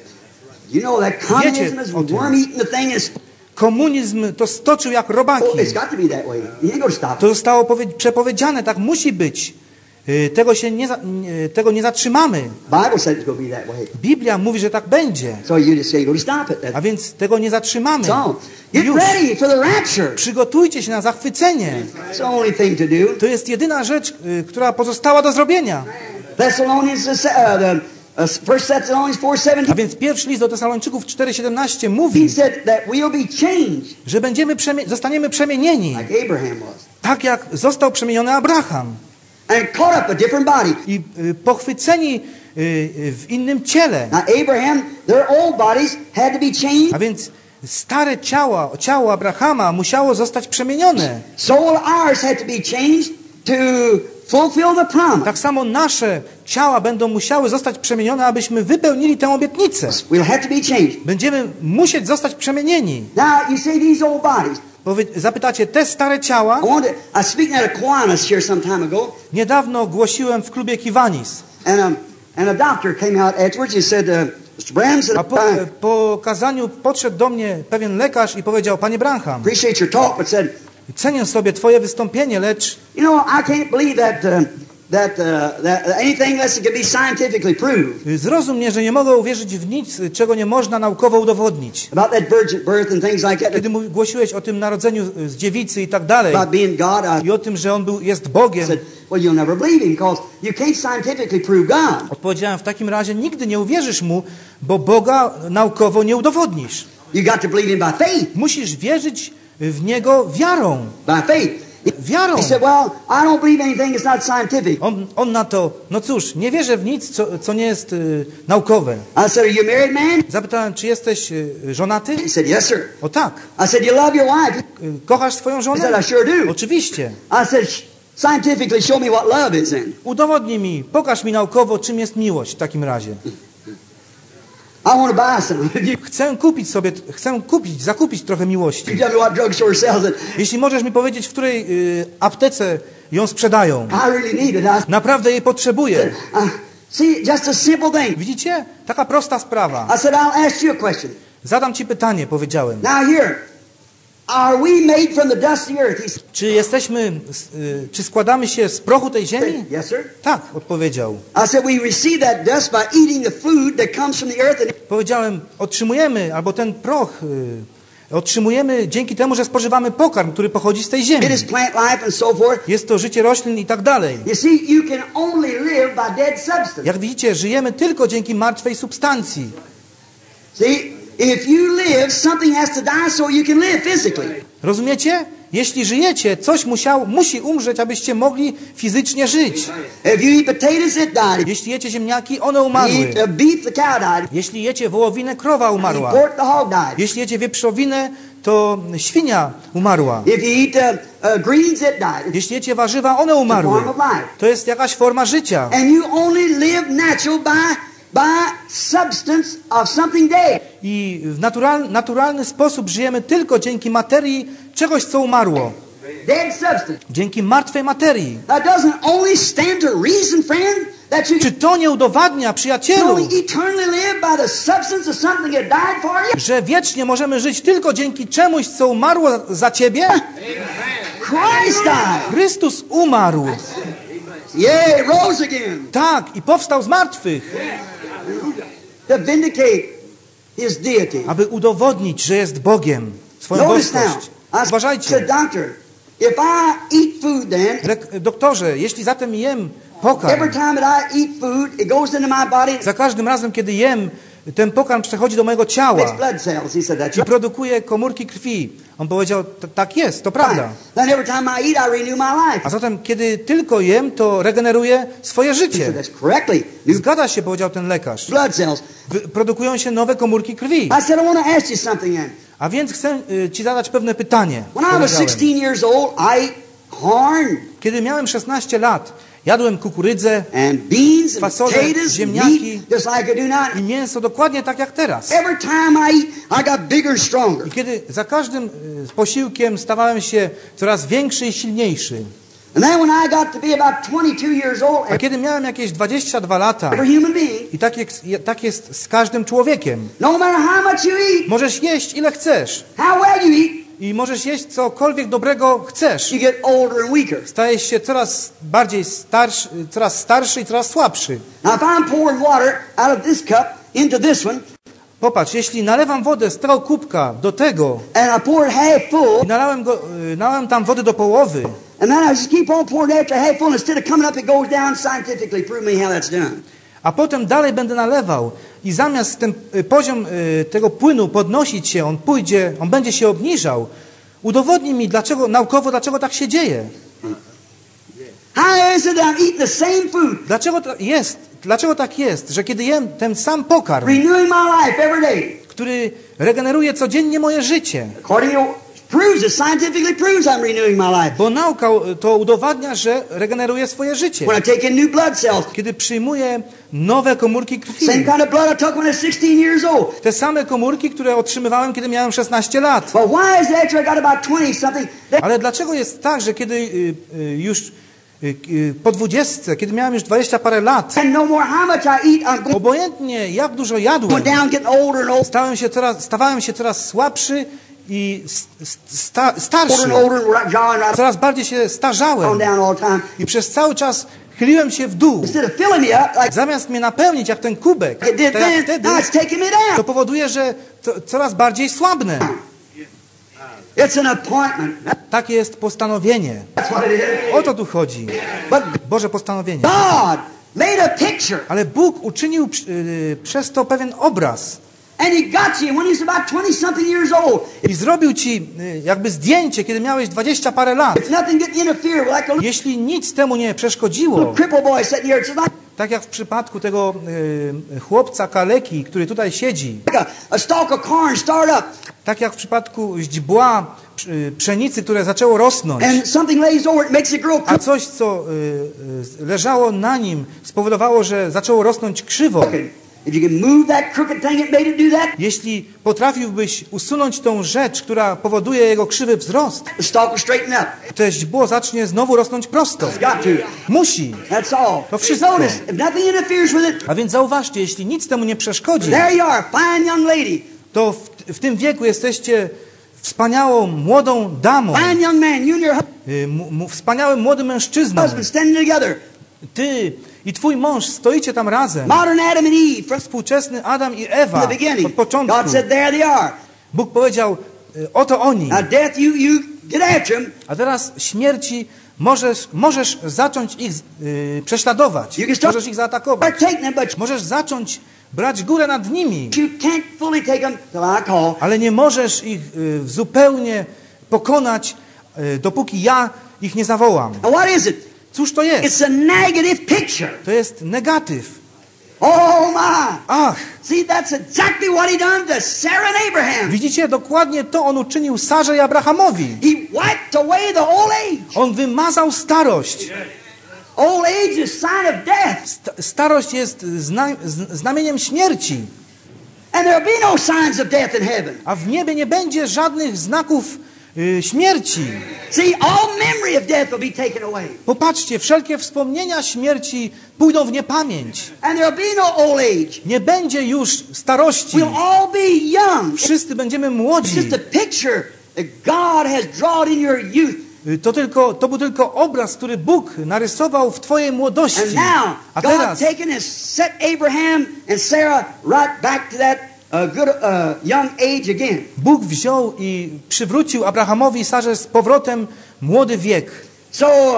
You know that communism is o tym. worm eating the thing is. Komunizm to stoczył jak robaki. Oh, it's got to be that way. You ain't gonna stop To it. zostało powie- przepowiedziane, tak musi być. Y, Tego się nie, za- nie- tego nie zatrzymamy. Bible said it's gonna be that way. Biblia mówi, że tak będzie. So you just say you're gonna stop it. That's A więc tego nie zatrzymamy. so. Get Już. ready for the rapture. Przygotujcie się na zachwycenie. It's the only thing to do. To jest jedyna rzecz, y, która pozostała do zrobienia. Thessalonians, uh, the uh, First Thessalonians four A seventeen. więc pierwszy list do Tesalończyków cztery siedemnaście He mówi, said that we'll be changed że będziemy przemie- zostaniemy przemienieni, like Abraham was, tak jak został przemieniony Abraham. and caught up a different body. I y, pochwyceni y, y, w innym ciele. Now Abraham, their old bodies had to be changed. A więc stare ciało, ciało Abrahama musiało zostać przemienione. So will ours have to be changed to fulfill the promise. Tak samo nasze ciała będą musiały zostać przemienione, abyśmy wypełnili tę obietnicę. We'll have to be changed. Będziemy musieć zostać przemienieni. Now you see these old bodies. Powie- Zapytacie, te stare ciała, I wanted, I was speaking at Aquinas here some time ago, niedawno głosiłem w klubie Kiwanis. and um, and a doctor came out afterwards. He said, uh, Mister Branham said, A po, I po kazaniu podszedł do mnie pewien lekarz i powiedział, panie Branham, appreciate your talk, but said, cenię sobie twoje wystąpienie, lecz you know, I can't believe that uh, that uh, that anything unless it can be scientifically proved zrozum mnie, że nie mogę uwierzyć w nic, czego nie można naukowo udowodnić. about that virgin birth and things like that. Kiedy mu- głosiłeś o tym narodzeniu z dziewicy i tak dalej, About being God, I i o tym, że on był, jest Bogiem, said, well, you'll never believe him because you can't scientifically prove God. odpowiedziałem, w takim razie nigdy nie uwierzysz mu, bo Boga naukowo nie udowodnisz. You got to believe him by faith. Musisz wierzyć w Niego wiarą. By faith. Wiarą. He said, well, I don't believe anything that's not scientific. On, on na to, no cóż, nie wierzę w nic, co, co nie jest y, naukowe. I said, are you a married man? Zapytałem, czy jesteś y, żonaty? He said, yes, sir. O tak. I said, you love your wife? Y, kochasz swoją He żonę? said, I sure do. Oczywiście. I said, scientifically show me what love is then. Udowodnij mi, pokaż mi naukowo, czym jest miłość w takim razie. I want to buy some. You Chcę kupić sobie, chcę kupić, zakupić trochę miłości. tell me what drugstore sells it. Jeśli możesz mi powiedzieć, w której y, aptece ją sprzedają. I really need it. I, Naprawdę jej potrzebuję. I, see, just a simple thing. Widzicie? Taka prosta sprawa. I said, I'll ask you a question. Zadam ci pytanie, powiedziałem. Now here, are we made from the dust of the earth? He said, Czy jesteśmy, y, czy składamy się z prochu tej ziemi? yes, sir. Tak, odpowiedział. I said, we receive that dust by eating the food that comes from the earth. And Powiedziałem, otrzymujemy, albo ten proch y, otrzymujemy dzięki temu, że spożywamy pokarm, który pochodzi z tej ziemi. it is plant life and so forth. Jest to życie roślin i tak dalej. You see, you can only live by dead substance. Jak widzicie, żyjemy tylko dzięki martwej substancji. See, if you live, something has to die so you can live physically. Rozumiecie? Jeśli żyjecie, coś musiał, musi umrzeć, abyście mogli fizycznie żyć. If you eat potatoes, it died. If Jeśli jecie ziemniaki, one you umarły. eat uh, beef, the cow died. Jeśli jecie wołowinę, krowa If you umarła. eat pork, the hog died. Jeśli jecie wieprzowinę, to świnia umarła. If you eat uh, uh, greens, it died. Jeśli jecie warzywa, one It's a umarły. form of life. To jest jakaś forma życia. And you only live natural by by substance of something dead. I w natural, naturalny sposób żyjemy tylko dzięki materii czegoś, co umarło. Dead substance. Dzięki martwej materii. That doesn't only stand to reason, friend, that you Czy to nie udowadnia, can przyjacielu, only eternally live by the substance of something that died for you? że wiecznie możemy żyć tylko dzięki czemuś, co umarło za ciebie? Christ died. Chrystus umarł. Yeah, he rose again Tak, i powstał z martwych, to vindicate his deity. aby udowodnić, że jest Bogiem, swoją Notice now, boskość. I said, Uważajcie, doctor, if I eat food then, Lek- doktorze, jeśli zatem jem every pokarm, time that I eat food, it goes into my body. za każdym razem, kiedy jem ten pokarm przechodzi do mojego Makes ciała blood cells. He said, that's i right. produkuje komórki krwi. On powiedział, tak jest, to prawda. Then every time I eat, I renew my life. A zatem, kiedy tylko jem, to regeneruję swoje He życie. said, that's correctly. New Zgadza się, powiedział ten lekarz. blood cells. Wy- Produkują się nowe komórki krwi. I said, I want to ask you something then. A więc chcę y, ci zadać pewne pytanie. When I was Powiedziałem. sixteen years old, I ate corn Kiedy miałem szesnaście lat, jadłem kukurydzę and beans and Fasole, potatoes, ziemniaki. meat, just like I do now. i mięso dokładnie tak jak teraz. Every time I eat, I got bigger and stronger. I kiedy za każdym y, posiłkiem stawałem się coraz większy i silniejszy. And then when I got to be about twenty-two years old, A kiedy miałem jakieś dwadzieścia dwa lata, every human being, i tak jest, tak jest z każdym człowiekiem, no matter how much you eat, możesz jeść ile chcesz how well you eat, i możesz jeść cokolwiek dobrego chcesz. you get older and weaker. Stajesz się coraz bardziej starszy, coraz starszy i coraz słabszy. Now if I'm pouring water out of this cup into this one, Popatrz, jeśli nalewam wodę z tego kubka do tego and I pour it half full, i nalałem, go, y, nalałem tam wody do połowy, and then I just keep on pouring after half full, instead of coming up, it goes down scientifically. Prove me how that's done. a potem dalej będę nalewał i zamiast ten y, poziom y, tego płynu podnosić się, on pójdzie, on będzie się obniżał. Udowodnij mi dlaczego, naukowo, dlaczego tak się dzieje. How is it that I'm eating the same food, Dlaczego to jest, dlaczego tak jest, że kiedy jem ten sam pokarm, renewing my life every day? który regeneruje codziennie moje życie, According to proves it, scientifically proves I'm renewing my life. bo nauka to udowadnia, że regeneruje swoje życie. When I take in new blood cells, Kiedy przyjmuję nowe komórki krwi, same kind of blood I took when I was sixteen years old. te same komórki, które otrzymywałem, kiedy miałem szesnaście lat. But why is it after I got about twenty something, that Ale dlaczego jest tak, że kiedy y, y, już y, y, po dwudziestce, kiedy miałem już dwadzieścia parę lat, and no more how much I eat, I'm going obojętnie jak dużo jadłem, down, getting older and older, stałem się coraz, stawałem się coraz słabszy i sta, older starszy. and older, and drawing right Coraz bardziej się on starzałem down all the time. i przez cały czas chyliłem się w dół. Instead of filling me up like Zamiast mnie napełnić jak ten kubek, it did tak jak then, wtedy, now it's taking me to down. powoduje, że to, coraz bardziej słabnę. It's an appointment. Takie jest postanowienie. That's what it is. O to tu chodzi. But Boże postanowienie. God made a picture, Ale Bóg uczynił yy, przez to pewien obraz and He got you when you was about twenty something years old. i zrobił ci yy, jakby zdjęcie, kiedy miałeś dwadzieścia parę lat. If nothing didn't interfere, like a little Jeśli nic temu nie przeszkodziło, cripple boy sitting here, it's just like tak jak w przypadku tego yy, chłopca kaleki, który tutaj siedzi, a, a stalk of corn start up, tak jak w przypadku źdźbła yy, pszenicy, które zaczęło rosnąć, and something lays over it, makes it grow. a coś, co y, y, leżało na nim, spowodowało, że zaczęło rosnąć krzywo. If you can move that crooked thing, it made it do that. Jeśli potrafiłbyś usunąć tą rzecz, która powoduje jego krzywy wzrost, The stalk will straighten up. to źdźbło zacznie znowu rosnąć prosto. It's got to. Musi. That's all. To wszystko. Notice, if nothing interferes with it, A więc zauważcie, jeśli nic temu nie przeszkodzi, there you are, fine young lady, to w, w tym wieku jesteście wspaniałą, młodą damą, fine young man, you and your hu- y, m, m, wspaniałym młodym mężczyzną. husband standing together. Ty i twój mąż stoicie tam razem. Modern Adam and Eve from Współczesny Adam i Ewa the beginning. od początku. God said, there they are. Bóg powiedział, y, oto oni. Now death, you, you get after them. A teraz śmierci możesz, możesz zacząć ich y, prześladować. You can start- Możesz ich zaatakować. Start taking them, but Możesz zacząć brać górę nad nimi, you can't fully take them till I call. ale nie możesz ich y, zupełnie pokonać, y, dopóki ja ich nie zawołam. Now what is it? Cóż to jest? It's a negative picture. To jest negatyw. Oh my! Ach, See, that's exactly what he done to Sarah and Abraham. widzicie, dokładnie to on uczynił Sarze i Abrahamowi. He wiped away the old age. On wymazał starość. Old age is sign of death. Sta- starość jest zna, z- znamieniem śmierci. And there'll be no signs of death in heaven. A w niebie nie będzie żadnych znaków y, śmierci. See, all memory of death will be taken away. Popatrzcie, wszelkie wspomnienia śmierci pójdą w niepamięć. And there'll be no old age. Nie będzie już starości. We'll all be young. Wszyscy będziemy It's młodzi. just a picture that God has drawn in your youth. Y, To, tylko, to był tylko obraz, który Bóg narysował w twojej młodości. And now, A God teraz taken and set Abraham and Sarah right back to that uh, good uh, young age again. Bóg wziął i przywrócił Abrahamowi i Sarze z powrotem młody wiek. So um,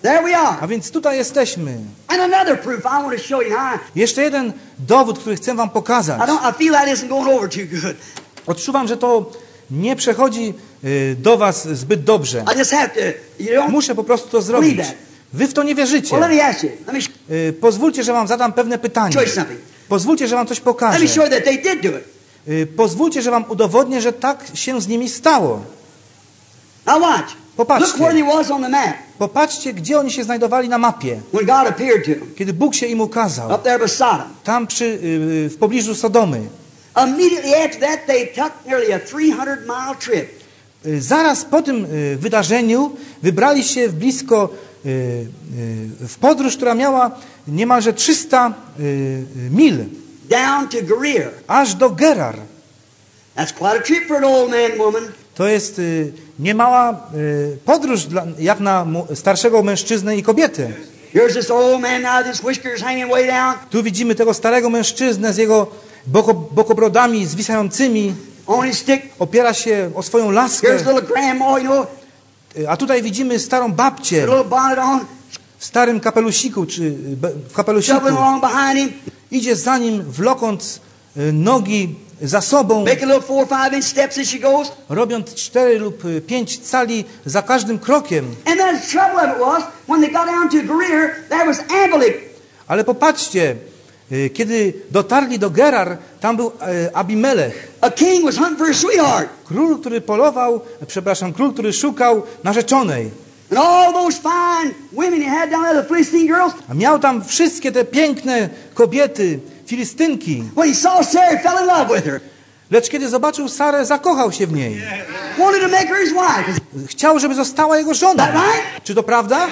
There we are. A więc tutaj jesteśmy. And another proof I want to show you now. Jeszcze jeden dowód, który chcę wam pokazać. I don't. I feel that isn't going over too good. Odczuwam, że to nie przechodzi y, do was zbyt dobrze. I just have to. You don't. Muszę po prostu to zrobić. Wy w to nie wierzycie. Well, let me ask you. Let me sh- Y, pozwólcie, że wam zadam pewne pytanie. show you something. Pozwólcie, że wam coś Let pokażę. me show you that they did do it. Y, pozwólcie, że wam udowodnię, że tak się z nimi stało. Now watch. Popatrzcie. Look where they was on the map Popatrzcie, gdzie oni się znajdowali na mapie, when God appeared to them. kiedy Bóg się im ukazał. Up there by Sodom. Tam przy, y, w pobliżu Sodomy. Immediately after that, they took nearly a three hundred mile trip. Y, Zaraz po tym y, wydarzeniu wybrali się w blisko y, y, w podróż, która miała niemalże trzysta y, y, mil, Down to Gerar. aż do Gerar. That's quite a trip for an old man and woman. To jest y, niemała y, podróż dla, jak na mu, starszego mężczyznę i kobietę. Here's this old man now, with his whiskers hanging way down. Tu widzimy tego starego mężczyznę z jego boko, bokobrodami zwisającymi. On his stick. Opiera się o swoją laskę. Here's little grandma, you know, Y, A tutaj widzimy starą babcię with a little bonnet on, w starym kapelusiku, czy y, be- w kapelusiku. shuffling along behind him, Idzie za nim, wlokąc y, nogi za sobą, making little four or five inch steps as she goes. robiąc cztery lub y, pięć cali za każdym krokiem. And then the trouble of it was, when they got down to Gerar, there was Amalek. Ale popatrzcie, y, kiedy dotarli do Gerar, tam był y, Abimelech. A king was hunting for a sweetheart. Król, który polował, przepraszam, król, który szukał narzeczonej. And all those fine women he had down there, the Philistine girls, A miał tam wszystkie te piękne kobiety, Filistynki. when he saw Sarah, he fell in love with her. Lecz kiedy zobaczył Sarę, zakochał się w niej. Wanted to make her his wife. Chciał, żeby została jego żoną. That right? Czy to prawda?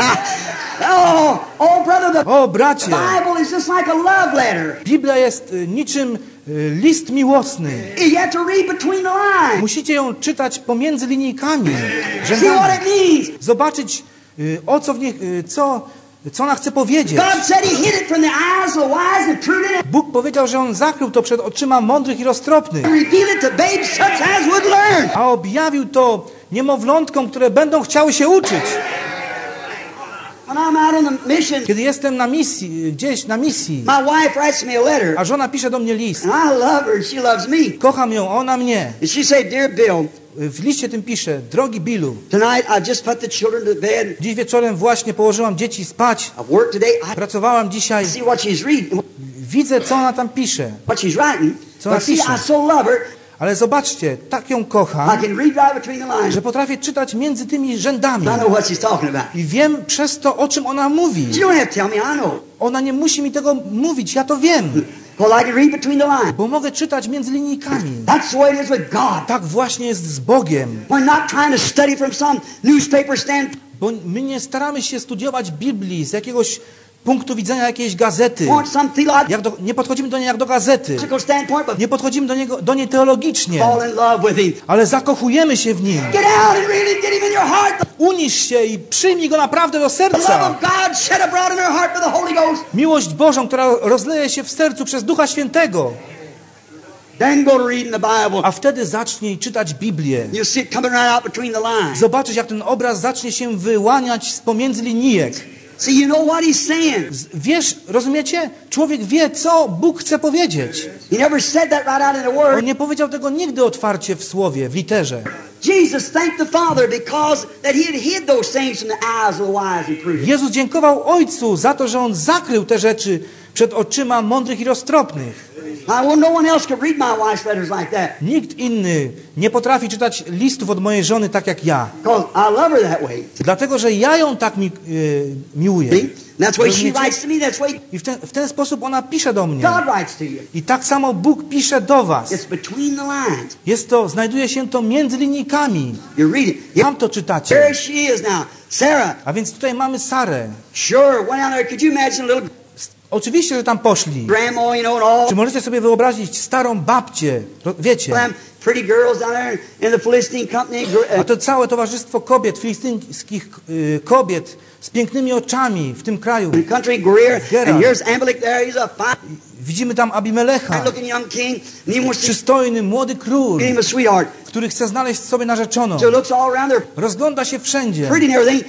oh, oh, brother, the O, bracie, Bible is just like a love letter. Biblia jest y, niczym y, list miłosny. You have to read between the lines. Musicie ją czytać pomiędzy linijkami, See what rzędami. it means. Zobaczyć, y, o co w nich, y, co, co ona chce powiedzieć. God said he hid it from the eyes of the wise and prudent Bóg powiedział, że On zakrył to przed oczyma mądrych i roztropnych, and revealed it to babes such as would learn. a objawił to niemowlątkom, które będą chciały się uczyć. When I'm out on the mission, Kiedy jestem na misji, gdzieś na misji, my wife writes me a letter. a żona pisze do mnie list. And I love her and she loves me. Kocham ją, a ona mnie. And she said, Dear Bill, W liście tym pisze: drogi Billu, tonight I just put the children to bed. dziś wieczorem właśnie położyłam dzieci spać. I've worked today. I Pracowałam dzisiaj. see what she's reading, Widzę, co ona tam pisze. what she's writing. Co But see, napisze? I so love her, Ale zobaczcie, tak ją I kocham, can read right between the lines. że potrafię czytać między tymi rzędami. I know what she's talking about. I wiem przez to, o czym ona mówi. You don't have to tell me, I know. Ona nie musi mi tego mówić, ja to wiem. Well, I can read between the lines. Bo mogę czytać między linijkami. That's the way it is with God. Tak właśnie jest z Bogiem. We're not trying to study from some newspaper stand. Bo my nie staramy się studiować Biblii z jakiegoś punktu widzenia jakiejś gazety. Want some theological Jak do, nie podchodzimy do niej jak do gazety. standpoint, but Nie podchodzimy do, niego, do niej teologicznie. fall in love with Him. Ale zakochujemy się w Nim. Get out and really get Him in your heart. Unisz się i przyjmij Go naprawdę do The love serca. of God shed abroad in our heart by the Holy Ghost. Miłość Bożą, która rozleje się w sercu przez Ducha Świętego. Then go to read in the Bible. A wtedy zacznij czytać Biblię. You'll see it coming right out between the lines. Zobaczysz, jak ten obraz zacznie się wyłaniać z pomiędzy linijek. See, you know what He's saying. Z- Wiesz, rozumiecie? Człowiek wie, co Bóg chce powiedzieć. He never said that right out in the On Word. nie powiedział tego nigdy otwarcie w słowie, w literze. Jesus thanked the Father because that He had hid those things from the eyes of the wise and prudent. Jezus dziękował Ojcu za to, że On zakrył te rzeczy przed oczyma mądrych i roztropnych. I well, no one else could read my wife's letters like that Nikt inny nie potrafi czytać listów od mojej żony tak jak ja. because I love her that way. Dlatego, że ja ją tak mi, e, miłuję. See? That's the way she Rozumiecie? writes to me. That's the way I w ten, w ten sposób ona pisze do mnie. God writes to you. I tak samo Bóg pisze do was. It's between the lines. Jest to, znajduje się to między linijkami. You read it. Tam to czytacie. There she is now. Sarah. A więc tutaj mamy Sarę. Sure, went down there. Could you imagine a little Oczywiście, że tam poszli. grandma, you know, and all Czy możecie sobie wyobrazić starą babcię? Ro- Wiecie, them pretty girls down there in the Philistine company? gr- a uh, to całe towarzystwo kobiet, filistyńskich y, kobiet z pięknymi oczami w tym kraju. in country Greer, Gerar. and here's Amalek there. He's a fine, Widzimy tam Abimelecha, looking young king, and he wants to przystojny, młody król, get him a sweetheart. który chce znaleźć sobie narzeczoną. So he looks all around there, Rozgląda się wszędzie. pretty and everything. But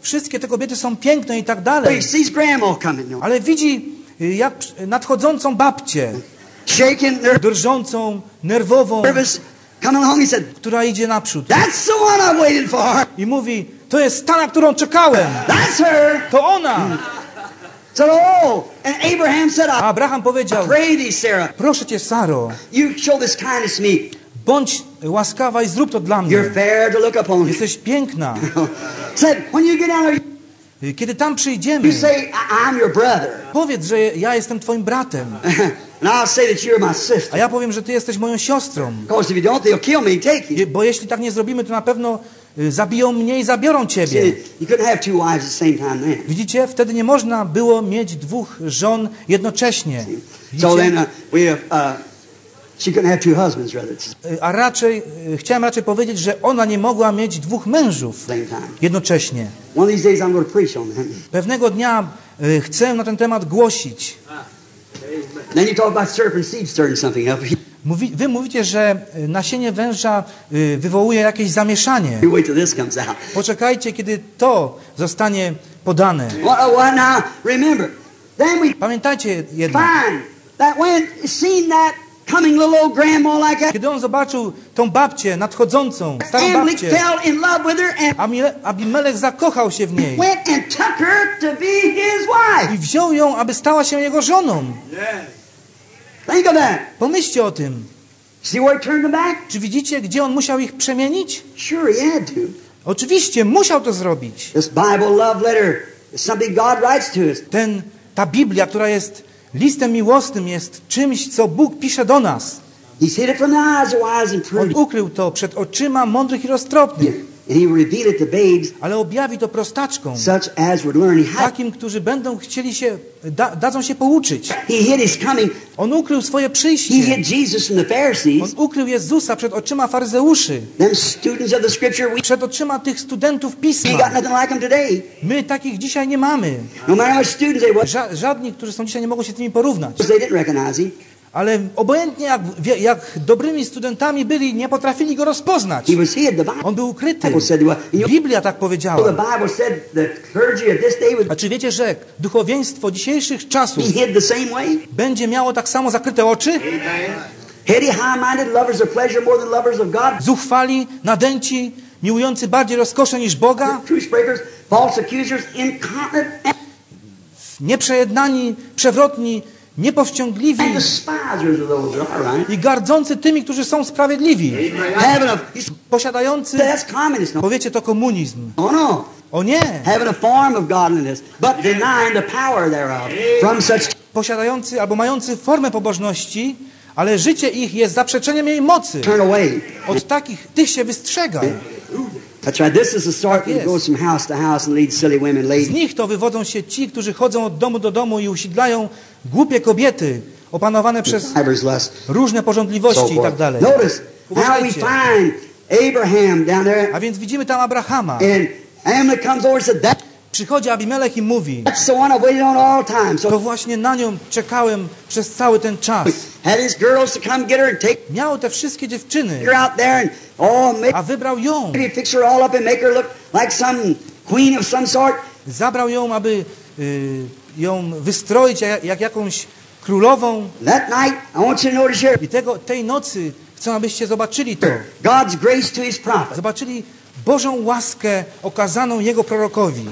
wszystkie te kobiety są piękne i tak But he dalej. sees grandma coming, you know, Ale widzi y, jak nadchodzącą babcię, shaking, ner- drżącą, nerwową, nervous, coming along. He said, która idzie naprzód. "That's the one I'm waiting for. I mówi, to jest ta, na którą czekałem. That's her." To ona. So, oh, and Abraham said, A "I Abraham powiedział, pray thee, Sarah, proszę cię, Saro, you show this kindness to me. bądź łaskawa i zrób to dla You're mnie. fair to look upon." Jesteś piękna. Said, "When you get down there, Kiedy tam przyjdziemy, you say, I- I'm your brother, powiedz, że ja jestem twoim bratem. and I'll say that you're my A sister. ja powiem, że ty jesteś moją siostrą. Because if you don't, they'll kill me and take you." Je- Bo jeśli tak nie zrobimy, to na pewno y, zabiją mnie i zabiorą ciebie. See, you couldn't have two wives at the same time then. Widzicie? Wtedy nie można było mieć dwóch żon jednocześnie. So then Widzicie? uh, we have, uh, she couldn't have two husbands, rather, at Y, A raczej, y, chciałem raczej powiedzieć, że ona nie mogła mieć dwóch mężów the same time. jednocześnie. One of these days I'm going to preach on that. Pewnego dnia y, chcę na ten temat głosić. Then you talk about serpent seed stirring something up. Mówi, wy mówicie, że y, nasienie węża y, wywołuje jakieś zamieszanie. You wait till this comes out. Poczekajcie, kiedy to zostanie podane. Well, uh, well, now, remember, then we Pamiętajcie jedno. find that when seen that coming little old grandma like that, Kiedy on zobaczył tą babcię nadchodzącą, starą Amalek babcię, fell in love with her and Amile- Abimelech zakochał się w niej went and took her to be his i wife. wziął ją, aby stała się jego żoną. Think of that. Pomyślcie o tym. See where he turned them back? Czy widzicie, gdzie on musiał ich przemienić? Sure, he had to. Oczywiście, musiał to zrobić. This Bible love letter is something God writes to us. Ten, ta Biblia, która jest listem miłosnym, jest czymś, co Bóg pisze do nas. He's hid it from the eyes of wise and On prudent. ukrył to przed oczyma mądrych i roztropnych, And he will reveal it to babes ale objawi to prostaczkom, such as would learn. He, had, takim, którzy będą chcieli się, da, dadzą się pouczyć. he hid his coming. On ukrył swoje He przyjście. hid Jesus from the On Pharisees. ukrył Jezusa przed oczyma faryzeuszy, Them students of the Scripture, we przed oczyma tych studentów ain't Pisma. got nothing like them today. My takich dzisiaj nie mamy. No matter how much students they was, Ża żadni, którzy są dzisiaj, nie mogą się z nimi porównać. they didn't recognize him. Ale obojętnie jak, wie- jak dobrymi studentami byli, nie potrafili go rozpoznać. He was hid. The Bible, On był ukryty. Bible said he was. And you Biblia tak know, powiedziała. the Bible said the clergy of this day would A czy wiecie, że duchowieństwo dzisiejszych czasów be hid the same way? będzie miało tak samo zakryte oczy? Heady, high-minded, lovers of pleasure more than lovers of God. Zuchwali, nadęci, miłujący bardziej rozkosze niż Boga? Truce breakers, false accusers, incontinent, and Nieprzejednani, przewrotni, niepowściągliwi despisers of those that are right. i gardzący tymi, którzy są sprawiedliwi. Having a, you Posiadający, say that's communist. No, powiecie, to komunizm. oh no. O nie! Having a form of godliness, but denying the power thereof. From such Posiadający albo mający formę pobożności, ale życie ich jest zaprzeczeniem jej mocy. turn away. Od takich, tych się wystrzegaj. That's right. This is the sort that Yes. goes from house to house and leads silly women, Z ladies. nich to wywodzą się ci, którzy chodzą od domu do domu i usidlają głupie kobiety, opanowane przez Divers lust. różne So porządliwości i tak forth. dalej. Notice how we Uważajcie. find Abraham down there, A więc widzimy tam Abrahama. and Amalek comes over and said, that, Przychodzi Abimelech i mówi, "That's the one I've waited on all time." to So właśnie na nią czekałem przez cały ten czas. had his girls to come get her and take Miał te wszystkie dziewczyny, her out there and oh, a wybrał ją. maybe fix her all up and make her look like some queen of some sort. Zabrał ją, aby y, ją wystroić jak, jak jakąś królową. That night, I want you to notice here, I tego, tej nocy chcę, abyście zobaczyli to. God's grace to his prophet. Zobaczyli Bożą łaskę okazaną Jego prorokowi.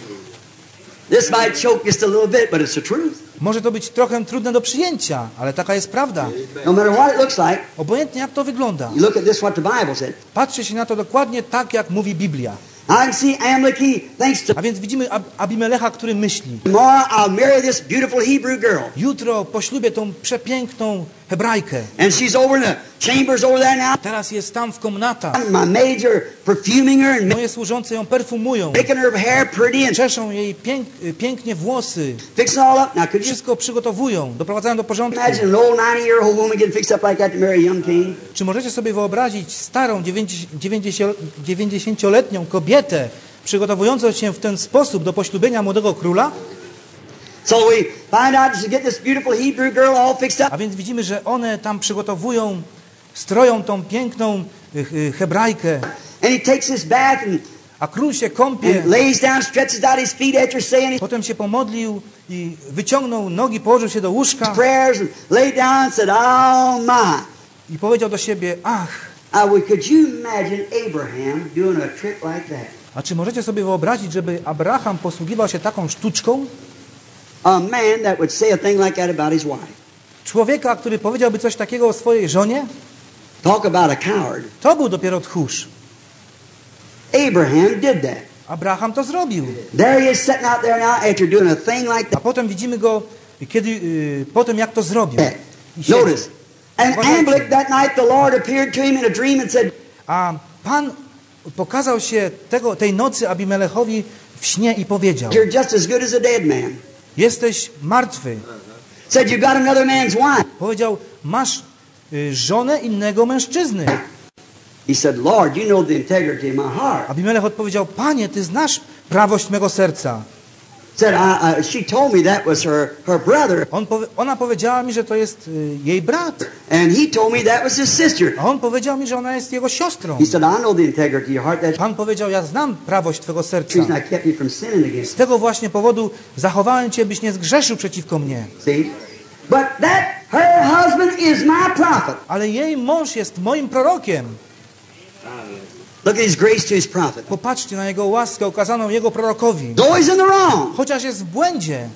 This might choke just a little bit, but it's the truth. Może to być trochę trudne do przyjęcia, ale taka jest prawda. No matter what it looks like, Obojętnie jak to wygląda. you look at this, what the Bible said. Patrzcie się na to dokładnie tak, jak mówi Biblia. I can see Amalek, he thinks to, A więc widzimy Ab- Abimelecha, który myśli: tomorrow I'll marry this beautiful Hebrew girl. jutro poślubię tą przepiękną Hebrajkę. And she's over in the chambers over there now. Teraz jest tam w komnatach. My maids are perfuming her and Moje służące ją perfumują. making her hair pretty and Czeszą jej pięk, pięknie włosy. fixing it all up. Now, could you Wszystko przygotowują, doprowadzają do porządku. imagine an old ninety-year-old woman getting fixed up like that to marry a young king? Czy możecie sobie wyobrazić starą dziewięćdziesięcioletnią kobietę przygotowującą się w ten sposób do poślubienia młodego króla? So we find out to get this beautiful Hebrew girl all fixed up. A więc widzimy, że one tam przygotowują, stroją tą piękną y, y, Hebrajkę. And he takes this bath and A król się kąpie. And lays down, stretches out his feet after saying his Potem się pomodlił i wyciągnął nogi, położył się do łóżka prayers and laid down and said, "Oh my." i powiedział do siebie, ach, I would, could you imagine Abraham doing a trick like that? a czy możecie sobie wyobrazić, żeby Abraham posługiwał się taką sztuczką? A man that would say a thing like that about his wife. Człowieka, który powiedziałby coś takiego o swojej żonie? Talk about a coward. To był dopiero tchórz. Abraham did that. Abraham to zrobił. There he is sitting out there now after doing a thing like A that. potem widzimy go, kiedy, yy, potem jak to zrobił. I siedzi. Notice. And Uważajcie. Amalek that night the Lord appeared to him in a dream and said, A Pan pokazał się tego, tej nocy Abimelechowi w śnie i powiedział, "You're just as good as a dead man." jesteś martwy. Said, "You got another man's wife." Powiedział, masz y, żonę innego mężczyzny. He said, "Lord, you know the integrity of my heart." Abimelech odpowiedział, Panie, Ty znasz prawość mego serca. Said, I, I, she told me that was her, her brother. On powie, ona powiedziała mi, że to jest y, jej brat. And he told me that was his sister. A on powiedział mi, że ona jest jego siostrą. He said, "I know the integrity of your heart. That Pan powiedział, ja znam prawość Twego serca. reason I kept you from sinning Z against." tego właśnie powodu zachowałem Cię, byś nie zgrzeszył przeciwko mnie. See? But that her husband is my prophet. Ale jej mąż jest moim prorokiem. Look at his grace to his prophet. Popatrzcie na jego łaskę okazaną jego prorokowi. Though he's in the wrong. Chociaż jest w błędzie.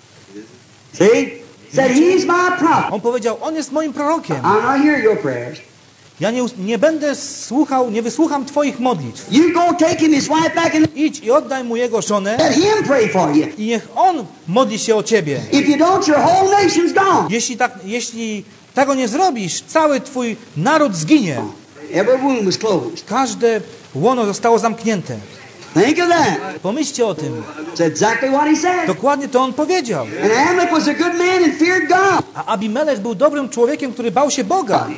See? Said he's my prophet. On powiedział, on jest moim prorokiem. I'll not hear your prayers. Ja nie, nie będę słuchał, nie wysłucham Twoich modlitw. You go take him his wife back and Idź i oddaj mu jego żonę let him pray for you. i niech on modli się o Ciebie. If you don't, your whole nation's gone. Jeśli, tak, jeśli tego nie zrobisz, cały Twój naród zginie. Every womb was closed. Każde łono zostało zamknięte. Think of that. Pomyślcie o tym. That's exactly what he said. Dokładnie to on powiedział. And Amalek was a good man and feared God. A Abimelech był dobrym człowiekiem, który bał się Boga.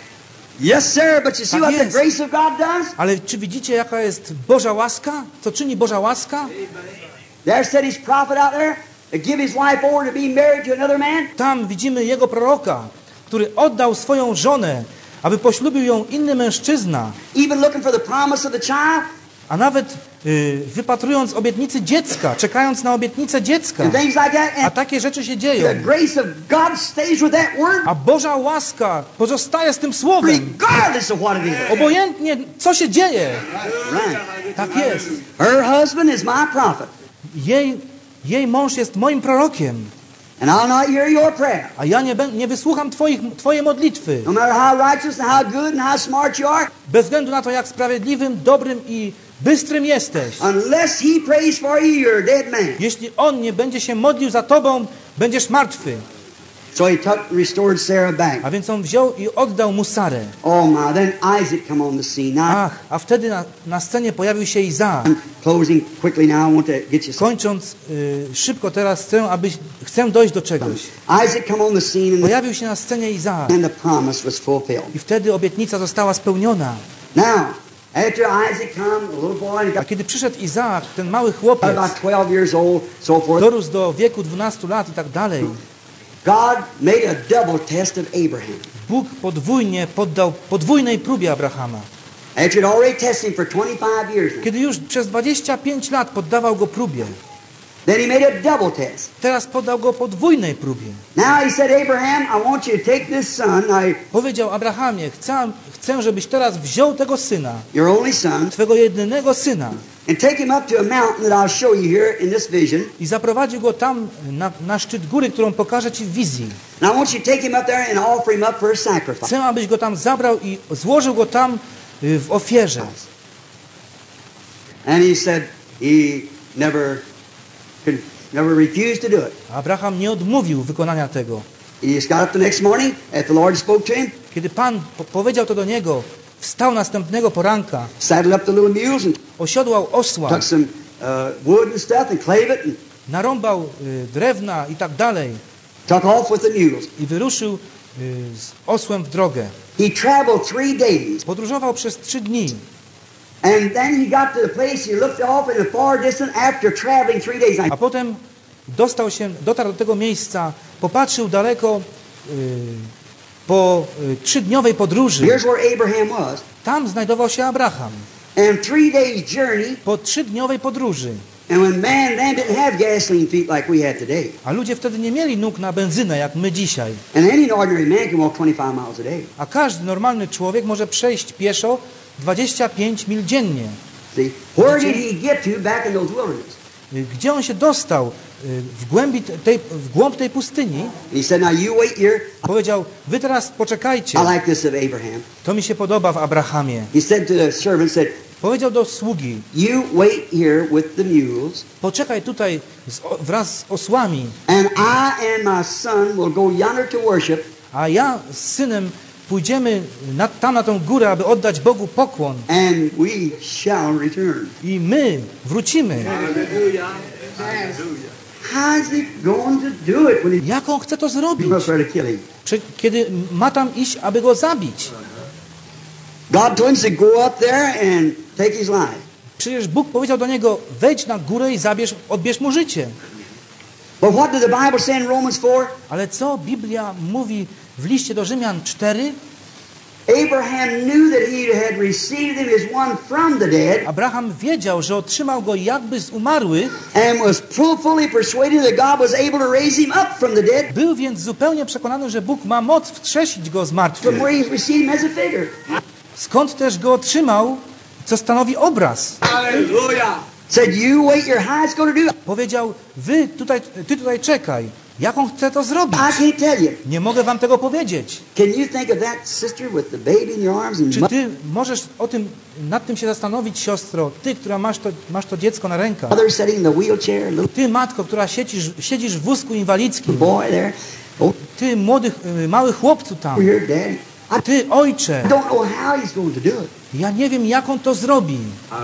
Yes, sir, but you see Tak what the jest. grace of God does? Ale czy widzicie, jaka jest Boża łaska? Co czyni Boża łaska? There said his prophet out there to give his wife over to be married to another man. Tam widzimy jego proroka, który oddał swoją żonę, aby poślubił ją inny mężczyzna, Even looking for the promise of the child a nawet y, wypatrując obietnicy dziecka, czekając na obietnicę dziecka. and things like that. A And takie rzeczy się dzieją. the grace of God stays with that word A Boża łaska pozostaje z tym słowem. regardless of what it is. Obojętnie, co się dzieje. Right. Tak jest. Her husband is my prophet. Jej, jej mąż jest moim prorokiem, And I'll not hear your prayer. a ja nie, bę- nie wysłucham twoich, Twojej modlitwy. No matter how righteous and how good and how smart you are, Bez względu na to, jak sprawiedliwym, dobrym i bystrym jesteś. unless he prays for you, you're a dead man. Jeśli on nie będzie się modlił za tobą, będziesz martwy. So he took and restored Sarah back. A więc on wziął i oddał mu Sarę. Oh my, then Isaac come on the scene. Now, Ach, a wtedy na, na scenie pojawił się Izaak. I'm closing quickly now. I want to get you some. Kończąc y, szybko teraz chcę, abyś, chcę dojść do czegoś. Isaac come on the scene and the, Pojawił się na scenie Izaak and the promise was fulfilled. i wtedy obietnica została spełniona. Now, after Isaac come, a little boy, he A got kiedy przyszedł Izaak, ten mały chłopiec, about twelve years old, so forth. dorósł do wieku dwunastu lat i tak dalej, God made a double test of Abraham. Bóg podwójnie poddał podwójnej próbie Abrahama. After had already tested him for twenty-five years now. Kiedy już przez dwadzieścia pięć lat poddawał go próbie, Then he made a double test. teraz poddał go podwójnej próbie. Now he said, Abraham, I want you to take this son, I, Powiedział Abrahamie, chcę, chcę, żebyś teraz wziął tego syna, your only son, twego jedynego syna and take him up to a mountain that I'll show you here in this vision. i zaprowadził go tam na, na szczyt góry, którą pokażę ci w wizji. And I want you to take him up there and offer him up for a sacrifice. Chcę, abyś go tam zabrał i złożył go tam y, w ofierze. And he said he never could, never refused to do it. Abraham nie odmówił wykonania tego. He just got up the next morning after the Lord spoke to him, Kiedy Pan po powiedział to do niego, wstał następnego poranka, saddled up the little mules and osiodłał osła, took some uh, wood and stuff and clave it and narąbał y, drewna i tak dalej took off with the mules. i wyruszył y, z osłem w drogę. He traveled three days. Podróżował przez trzy dni. And then he got to the place, he looked off in the far distance after traveling three days. A potem dostał się, dotarł do tego miejsca, popatrzył daleko y, po y, trzydniowej podróży. Here's where Abraham was. Tam znajdował się Abraham. And three days journey. Po trzydniowej podróży. And when man then didn't have gasoline feet like we have today. A ludzie wtedy nie mieli nóg na benzynę jak my dzisiaj. And any ordinary man can walk twenty-five miles a day. A każdy normalny człowiek może przejść pieszo dwadzieścia pięć mil dziennie. See, where did he get to back in those wilderness? Gdzie on się dostał w głębi tej, w głąb tej pustyni? He said, "Now you wait here." Powiedział, wy teraz poczekajcie. I like this of Abraham. To mi się podoba w Abrahamie. He said to the servant, said, Powiedział do sługi, "You wait here with the mules, poczekaj tutaj z, wraz z osłami, and I and my son will go yonder to worship, a ja z synem pójdziemy na, tam na tą górę, aby oddać Bogu pokłon. and we shall return." I my wrócimy. How is he going to do it when he Jak on chce to zrobić? must try to kill him? Czy, kiedy ma tam iść, aby go zabić? God told him to go up there and take his life. Przecież Bóg powiedział do niego, wejdź na górę i zabierz, odbierz mu życie. But what did the Bible say in Romans four? Ale co Biblia mówi w liście do Rzymian cztery? Abraham knew that he had received him as one from the dead, Abraham wiedział, że otrzymał go jakby z umarłych, and was fully persuaded that God was able to raise him up from the dead, był więc zupełnie przekonany, że Bóg ma moc wskrzesić go z from martwych. where he received him as a figure. Skąd też go otrzymał, co stanowi obraz. Hallelujah. Said, "You wait here. How it's going to do it? Powiedział, wy tutaj, ty tutaj czekaj. Jak on chce to zrobić? I can't tell you." Nie mogę wam tego powiedzieć. Can you think of that sister with the baby in your arms and Czy ty możesz o tym, nad tym się zastanowić, siostro? Ty, która masz to, masz to dziecko na rękach. mother sitting in the wheelchair, little Ty, matko, która siedzisz, siedzisz w wózku inwalidzkim. boy there? Oh, Ty, młody, y, mały chłopcu tam. over here, Daddy. I Ty, ojcze. don't know how he's going to do it. Ja nie wiem, jak on to zrobi.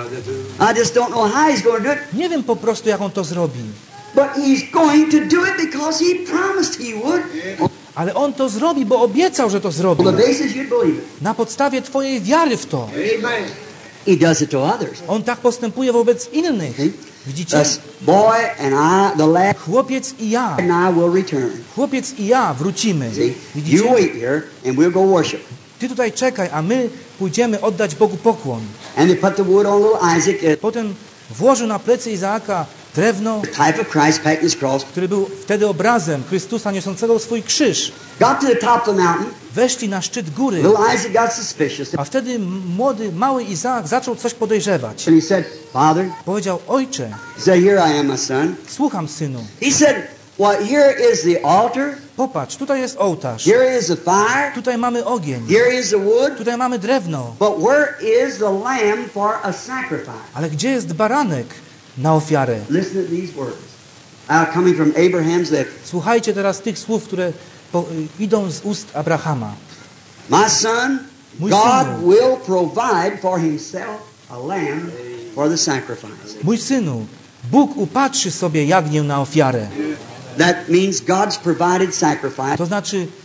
I just don't know how he's going to do it. Nie wiem po prostu, jak on to zrobi. But he's going to do it because he promised he would. Ale on to zrobi, bo obiecał, że to zrobi. On the basis you'd believe it. Na podstawie twojej wiary w to. Amen. He does it to others. On tak postępuje wobec innych. Widzicie? This boy and I, the lad Chłopiec i ja. and I will return. Chłopiec i ja wrócimy. See, you Widzicie? wait here and we'll go worship. Ty tutaj czekaj, a my pójdziemy oddać Bogu pokłon. And they put the wood on little Isaac, uh, Potem włożył na plecy Izaaka drewno, the type of Christ packing his cross. który był wtedy obrazem Chrystusa niosącego swój krzyż. Got to the top of the mountain. Weszli na szczyt góry, Little Isaac got suspicious. a wtedy młody, mały Izaak zaczął coś podejrzewać. And he said, "Father," Powiedział, ojcze, he said, "here I am, my son." słucham, synu. He said, "Well, here is the altar. Popatrz, tutaj jest ołtarz, Here is the fire. tutaj mamy ogień, Here is the wood. tutaj mamy drewno. But where is the lamb for a sacrifice?" Ale gdzie jest baranek na ofiarę? Listen to these words. Uh, coming from Abraham's lips. Słuchajcie teraz tych słów, które po, y, idą z ust Abrahama. "My son, Mój God synu. will provide for himself a lamb for the sacrifice." Mój synu, Bóg upatrzy sobie jagnię na ofiarę. That means God's provided sacrifice. To znaczy y,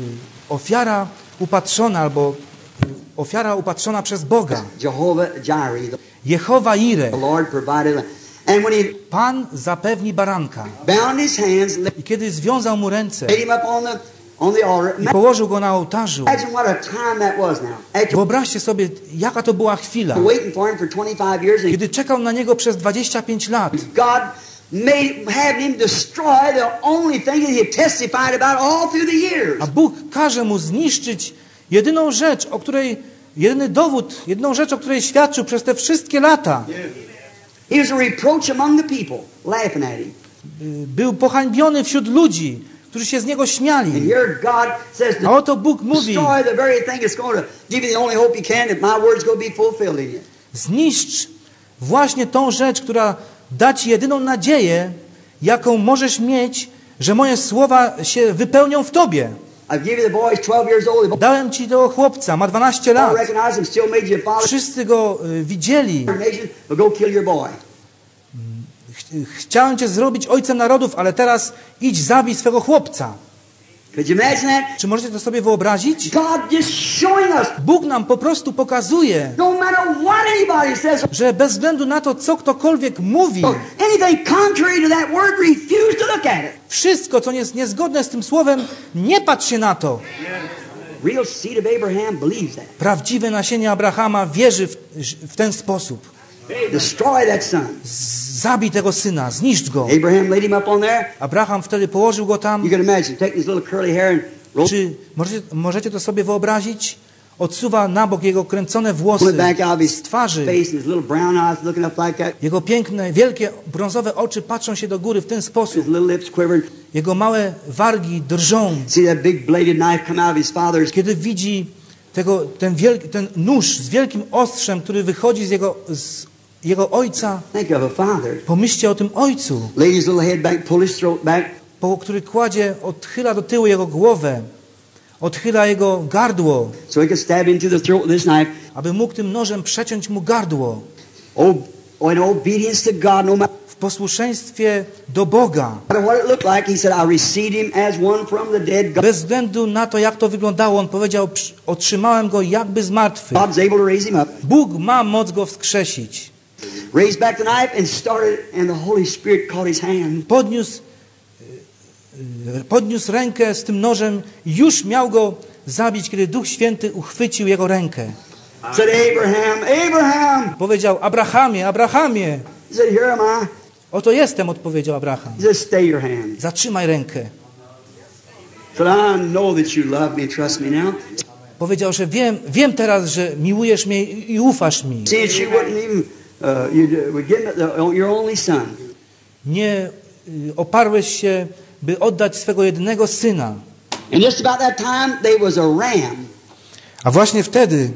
ofiara upatrzona albo y, ofiara upatrzona przez Boga. Jehovah Jireh, the Jehowa Ire. Lord provided. lamb. And when he Pan zapewni baranka. bound his hands, I kiedy związał mu ręce laid him up on the on the altar. i położył go na ołtarzu, Imagine what a time that was now. After wyobraźcie sobie, jaka to była chwila, waiting for him for twenty-five years, and kiedy czekał na niego przez dwadzieścia pięć lat. God made having him destroy the only thing that he had testified about all through the years. A Bóg każe mu zniszczyć jedyną rzecz, o której, jedyny dowód, jedną rzecz, o której świadczył przez te wszystkie lata. He was a reproach among the people, laughing at him. Był pohańbiony wśród ludzi, którzy się z niego And śmiali. here God says A to oto Bóg mówi, destroy the very thing that's going to give you the only hope you can that my word's going to be fulfilled in you. zniszcz właśnie tą rzecz, która da ci jedyną nadzieję, jaką możesz mieć, że moje słowa się wypełnią w tobie. I've given you the boy, he's twelve years old. The boy Dałem ci tego chłopca, ma dwanaście lat. recognized him, still made you a father Wszyscy go y, widzieli. of your nation, but go kill your boy. Ch- Chciałem cię zrobić ojcem narodów, ale teraz idź zabij swego chłopca. Could you imagine that? Czy możecie to sobie wyobrazić? God just showing us, Bóg nam po prostu pokazuje, no matter what anybody says, że bez względu na to, co ktokolwiek mówi, anything contrary to that word, refuse to look at it. wszystko, co jest niezgodne z tym słowem, nie patrz się na to. real seed of Abraham believes that. Prawdziwe nasienie Abrahama wierzy w, w ten sposób. Destroy that son. Zabij tego syna, zniszcz go. Abraham laid him up on there. Abraham wtedy położył go tam. You can imagine taking his little curly hair and roll. Czy możecie, możecie to sobie wyobrazić? Odsuwa na bok jego kręcone włosy z twarzy. Jego piękne, wielkie, brązowe oczy patrzą się do góry w ten sposób. Jego małe wargi drżą. Kiedy widzi tego, ten, wielki, ten nóż z wielkim ostrzem, który wychodzi z jego, z jego ojca. Pomyślcie o tym ojcu, po, który kładzie, odchyla do tyłu jego głowę. Odchyla jego gardło, so he could stab into the throat with this knife. Aby mógł tym nożem przeciąć mu gardło. Oh, oh, in obedience to God, no matter w posłuszeństwie do Boga. what it looked like, he said, I received him as one from the dead. Bez względu na to, jak to wyglądało, on powiedział, otrzymałem go jakby z martwych. God's able to raise him up. Bóg ma moc go wskrzesić. Raised back the knife and started, and the Holy Spirit caught his hand. Podniósł Podniósł rękę z tym nożem i już miał go zabić, kiedy Duch Święty uchwycił jego rękę. Said, Abraham, Abraham. Powiedział, Abrahamie, Abrahamie. Said, here am I. Oto jestem, odpowiedział Abraham. Said, stay your hand. Zatrzymaj rękę. Said, I know that you love me, trust me now. Powiedział, że wiem, wiem teraz, że miłujesz mnie i ufasz mi. See, you wouldn't even, uh, you would give your only son. Nie oparłeś się, by oddać swego jedynego syna. And just about that time there was a ram. A właśnie wtedy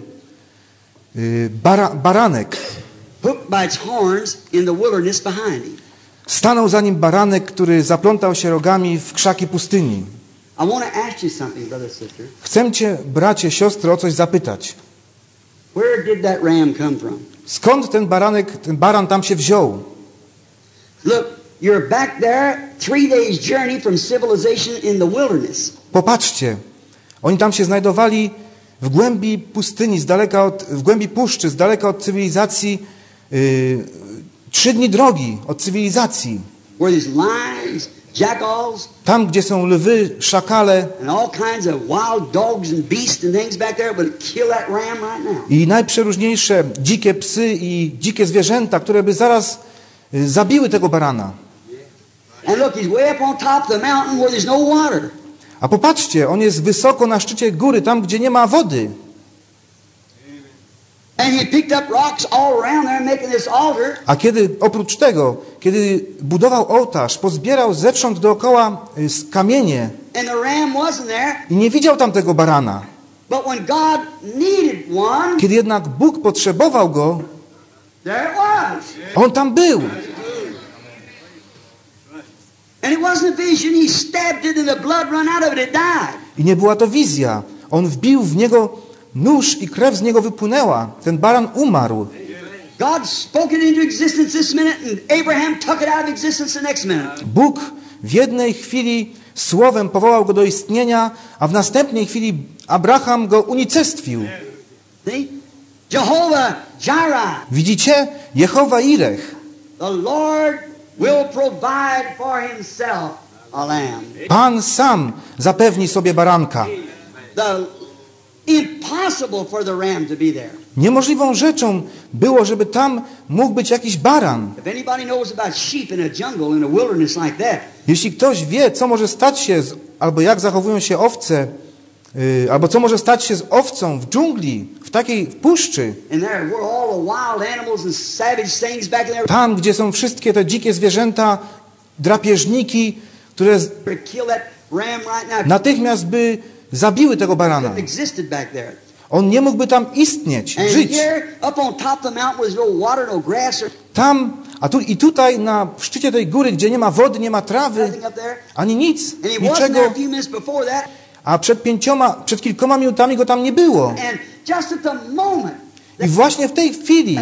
y, bara, baranek hooked by its horns in the wilderness behind him. Stanął za nim baranek, który zaplątał się rogami w krzaki pustyni. I want to ask you something, brother, sister. Chcę cię, bracie, siostro, o coś zapytać. Where did that ram come from? Skąd ten baranek, ten baran tam się wziął? Look, you're back there, three days journey from civilization in the wilderness. Popatrzcie, oni tam się znajdowali w głębi pustyni, z daleka od, w głębi puszczy, z daleka od cywilizacji, yy, trzy dni drogi od cywilizacji. Where there's lions, jackals, tam, gdzie są lwy, szakale and all kinds of wild dogs and beasts and things back there would kill that ram right now. I najprzeróżniejsze dzikie psy i dzikie zwierzęta, które by zaraz yy, zabiły tego barana. And look, he's way up on top of the mountain where there's no water. A popatrzcie, on jest wysoko na szczycie góry, tam gdzie nie ma wody. And he picked up rocks all around there making this altar. A kiedy oprócz tego, kiedy budował ołtarz, pozbierał zewsząd dookoła kamienie. And the ram wasn't there. I nie widział tam tego barana. But when God needed one, kiedy jednak Bóg potrzebował go, there it was. On tam był. And it wasn't a vision. He stabbed it and the blood ran out of it. It died. I nie była to wizja. On wbił w niego nóż i krew z niego wypłynęła. Ten baran umarł. God spoke it into existence this minute and Abraham took it out of existence the next minute. Bóg w jednej chwili słowem powołał go do istnienia, a w następnej chwili Abraham go unicestwił. See? Jehovah Jireh. Widzicie? Jehowa Irech. The Lord will provide for himself a lamb. Pan sam zapewni sobie baranka. The impossible for the ram to be there. Niemożliwą rzeczą było, żeby tam mógł być jakiś baran. If anybody knows about sheep in a jungle, in a wilderness like that. Jeśli ktoś wie, co może stać się, z, albo jak zachowują się owce, yy, albo co może stać się z owcą w dżungli, w takiej w puszczy. Tam, gdzie są wszystkie te dzikie zwierzęta, drapieżniki, które z... natychmiast by zabiły tego barana. On nie mógłby tam istnieć, żyć. Tam, a tu i tutaj na szczycie tej góry, gdzie nie ma wody, nie ma trawy, ani nic, niczego. A przed pięcioma, przed kilkoma minutami go tam nie było. I właśnie w tej chwili,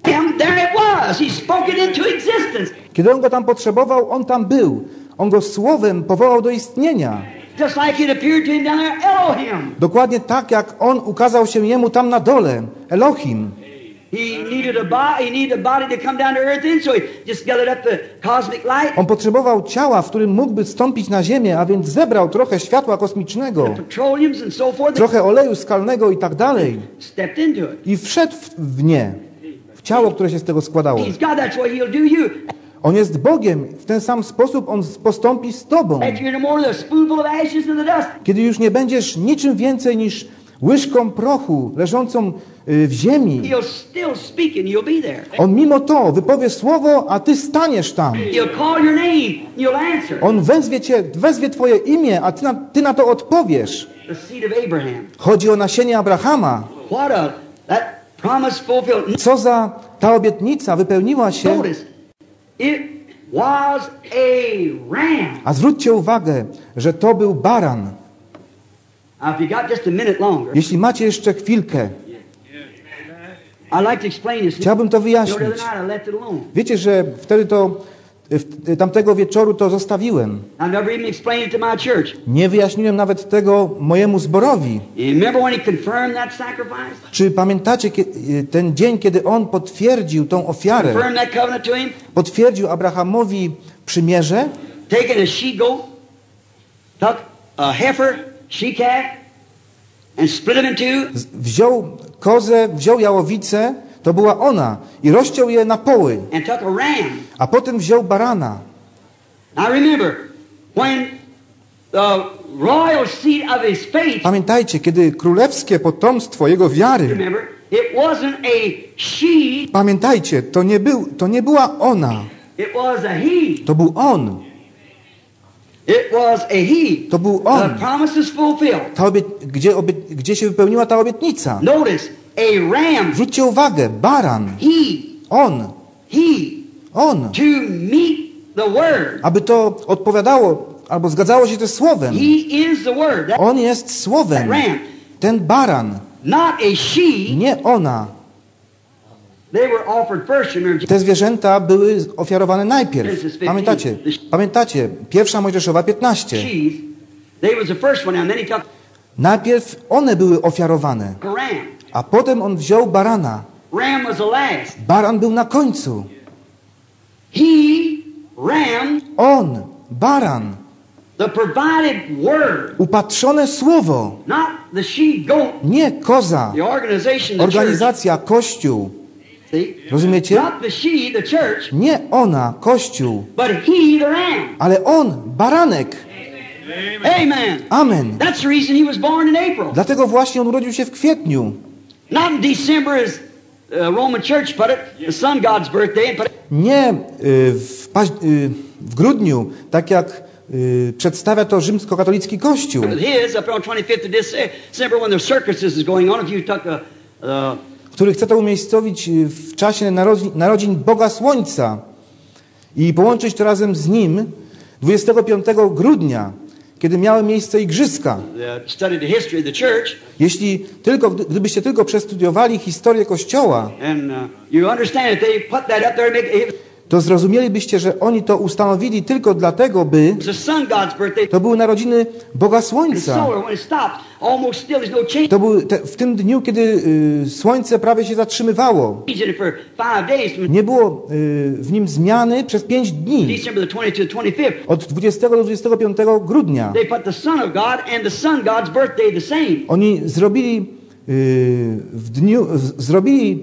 kiedy on go tam potrzebował, on tam był. On go słowem powołał do istnienia. Just like it appeared to him down there, Elohim. Dokładnie tak, jak on ukazał się jemu tam na dole, Elohim. He needed a body, he needed a body to come down to earth in, so he just gathered up the cosmic light. On potrzebował ciała, w którym mógłby stąpić na ziemię, a więc zebrał trochę światła kosmicznego, Petroleums and so forth. trochę oleju skalnego i tak dalej. Stepped into it. I wszedł w, w nie, w ciało, które się z tego składało. He's God, that's what he'll do you. On jest Bogiem. W ten sam sposób On postąpi z tobą. After you're no more than a spoonful of ashes in the dust. Kiedy już nie będziesz niczym więcej niż łyżką prochu leżącą w ziemi, He'll still speak and you'll be there. On mimo to wypowie słowo, a ty staniesz tam. He'll call your name, you'll answer. On wezwie cię, wezwie twoje imię, a ty na, ty na to odpowiesz. The seed of Abraham. Chodzi o nasienie Abrahama. What a that promise fulfilled. Co za ta obietnica wypełniła się. Notice, it was a ram. A zwróćcie uwagę, że to był baran. Now, if you got just a minute longer, Jeśli macie jeszcze chwilkę, I'd like to explain this. chciałbym to You know, the wyjaśnić. other night I left it alone. Wiecie, że wtedy to, w- tamtego wieczoru to zostawiłem. I never even explained it to my church. Nie wyjaśniłem nawet tego mojemu zborowi. You remember when he confirmed that sacrifice? Czy pamiętacie kie- ten dzień, kiedy on potwierdził tą ofiarę? Confirmed that covenant to him? Potwierdził Abrahamowi przymierze, Taking a she goat, took a heifer, she calf, and split them in two. z- wziął kozę, wziął jałowicę, to była ona, i rozciął je na poły, And took a ram. a potem wziął barana. Now remember, when the royal seed of his faith, Pamiętajcie, kiedy królewskie potomstwo jego wiary, remember, it wasn't a she, pamiętajcie, to nie, był, to nie była ona, it was a he. to był on, It was a he. to był The on, promise is fulfilled. ta obie, gdzie, obie, gdzie się wypełniła ta obietnica. Notice, a ram, Zwróćcie uwagę, baran, he, on, he, on, to meet the word. aby to odpowiadało, albo zgadzało się ze słowem. He is the word. That On jest słowem. ram, Ten baran, not a she. nie ona. They were offered first, remember. Te zwierzęta były ofiarowane najpierw. Pamiętacie? Pamiętacie? Pierwsza Mojżeszowa piętnaście. She's, they was the first one, and then he took Najpierw one były ofiarowane, a ram. a potem on wziął barana. Ram was the last. Baran był na końcu. He, ram, On, baran, the provided word, upatrzone słowo, not the she goat, nie koza, the organization, the church. organizacja, kościół. See? Rozumiecie? Not the she, the church, Nie ona, kościół, but he, the ram. ale on, baranek. Amen. Amen. That's the reason he was born in April. Dlatego właśnie on urodził się w kwietniu. Not in December as the Roman Church put it, the sun god's birthday, and put it. Nie y, w, paź- y, w grudniu, tak jak y, przedstawia to rzymskokatolicki kościół, With his up on twenty-fifth of December when the circuses is going on. If you took a, uh, który chce to umiejscowić y, w czasie narodzin, narodzin Boga Słońca i połączyć to razem z nim dwudziestego piątego grudnia, kiedy miały miejsce igrzyska. uh, studied the history of the church, Jeśli tylko, gdy- gdybyście tylko przestudiowali historię Kościoła, and uh, you understand that they put that up there. And make, it to zrozumielibyście, że oni to ustanowili tylko dlatego, by was the sun god's birthday. to były narodziny Boga It's Słońca. solar when it stopped, almost still. There's no change To był te, w tym dniu, kiedy y, słońce prawie się zatrzymywało. in it for five days from Nie było y, w nim zmiany przez pięć dni. December the twentieth to the twenty-fifth. Od dwudziestego do dwudziestego piątego grudnia. They put the Son of God and the Son God's birthday the same. Oni zrobili y, w dniu, z, zrobili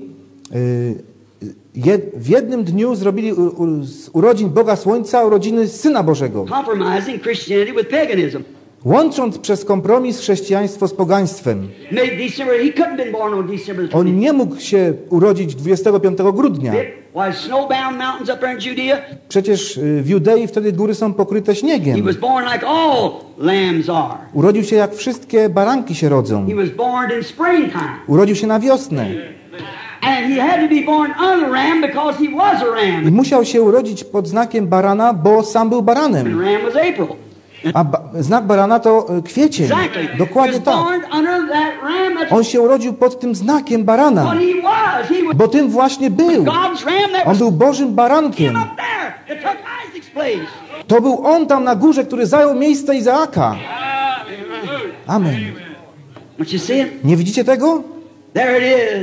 y, jed, w jednym dniu zrobili u, u, z urodzin Boga Słońca urodziny Syna Bożego. Compromising Christianity with paganism. Łącząc przez kompromis chrześcijaństwo z pogaństwem. Made December, he couldn't been born on December the On twentieth. nie mógł się urodzić dwudziestego piątego grudnia. Why snowbound mountains up there in Judea? Przecież y, w Judei wtedy góry są pokryte He śniegiem. was born like all lambs are. Urodził się jak wszystkie baranki się rodzą. He was born in springtime. Urodził się na wiosnę. And he had to be born under a ram because he was a I ram. musiał się urodzić pod znakiem barana, bo sam był And baranem. ram was April. A ba- znak barana to y, kwiecień. Exactly. He Dokładnie was tak. born under that ram. That's On się urodził pod tym znakiem what barana, he was. He was bo tym właśnie był. God's ram that On was był Bożym him barankiem. up there that took Isaac's place. To był on tam na górze, który zajął miejsce Izaaka. Amen. Don't you see it? Nie widzicie tego? There it is.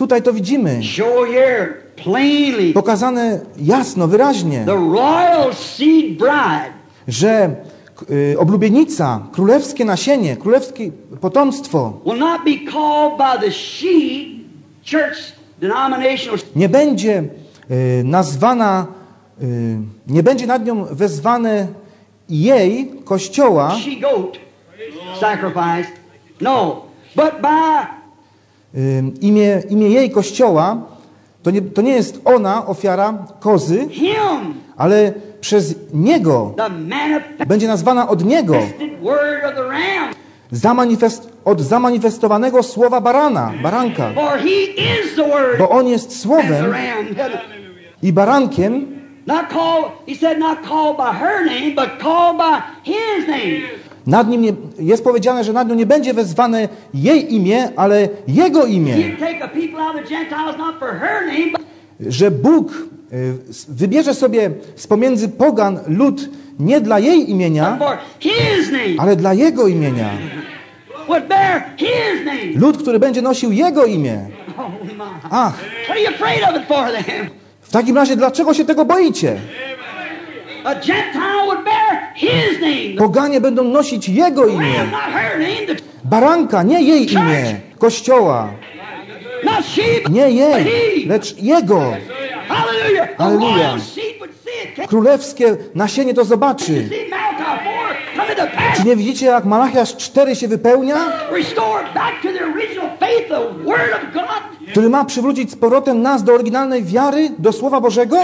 Tutaj to widzimy. Show here plainly Pokazane jasno, wyraźnie, the royal seed bride że y, oblubienica, królewskie nasienie, królewskie potomstwo will not be called by the she church denominational nie będzie y, nazwana, y, nie będzie nad nią wezwane jej, kościoła, she goat sacrifice. No, but by y, imię, imię jej kościoła, to nie, to nie jest ona, ofiara kozy, him, ale przez niego the manifested będzie nazwana od niego, word of the ram. zamanifest, od zamanifestowanego słowa barana, baranka, For he is the word bo on jest and the słowem ram. i barankiem. Not called, he said, not called by her name, but called by his name. Nad nim nie, jest powiedziane, że nad nią nie będzie wezwane jej imię, ale jego imię. He'd take a people out of the Gentiles not for her name, but Że Bóg y, wybierze sobie z pomiędzy pogan lud nie dla jej imienia, for his name. ale dla jego imienia. Would bear his name. Lud, który będzie nosił jego imię. Oh my. Ach, What are you afraid of it for then? w takim razie dlaczego się tego boicie? A Gentile would bear his name. Poganie będą nosić jego The imię. ram, not her name. The, Baranka, nie jej imię. Kościoła, not she, but nie jej, he. lecz jego. Hallelujah. The Hallelujah. royal seed would see it. Can't Królewskie nasienie to zobaczy. see Malachi four come to pass. Czy nie widzicie, jak Malachiasz cztery się wypełnia? Restore back to the original faith, the word of God. Który ma przywrócić z powrotem nas do oryginalnej wiary, do Słowa Bożego?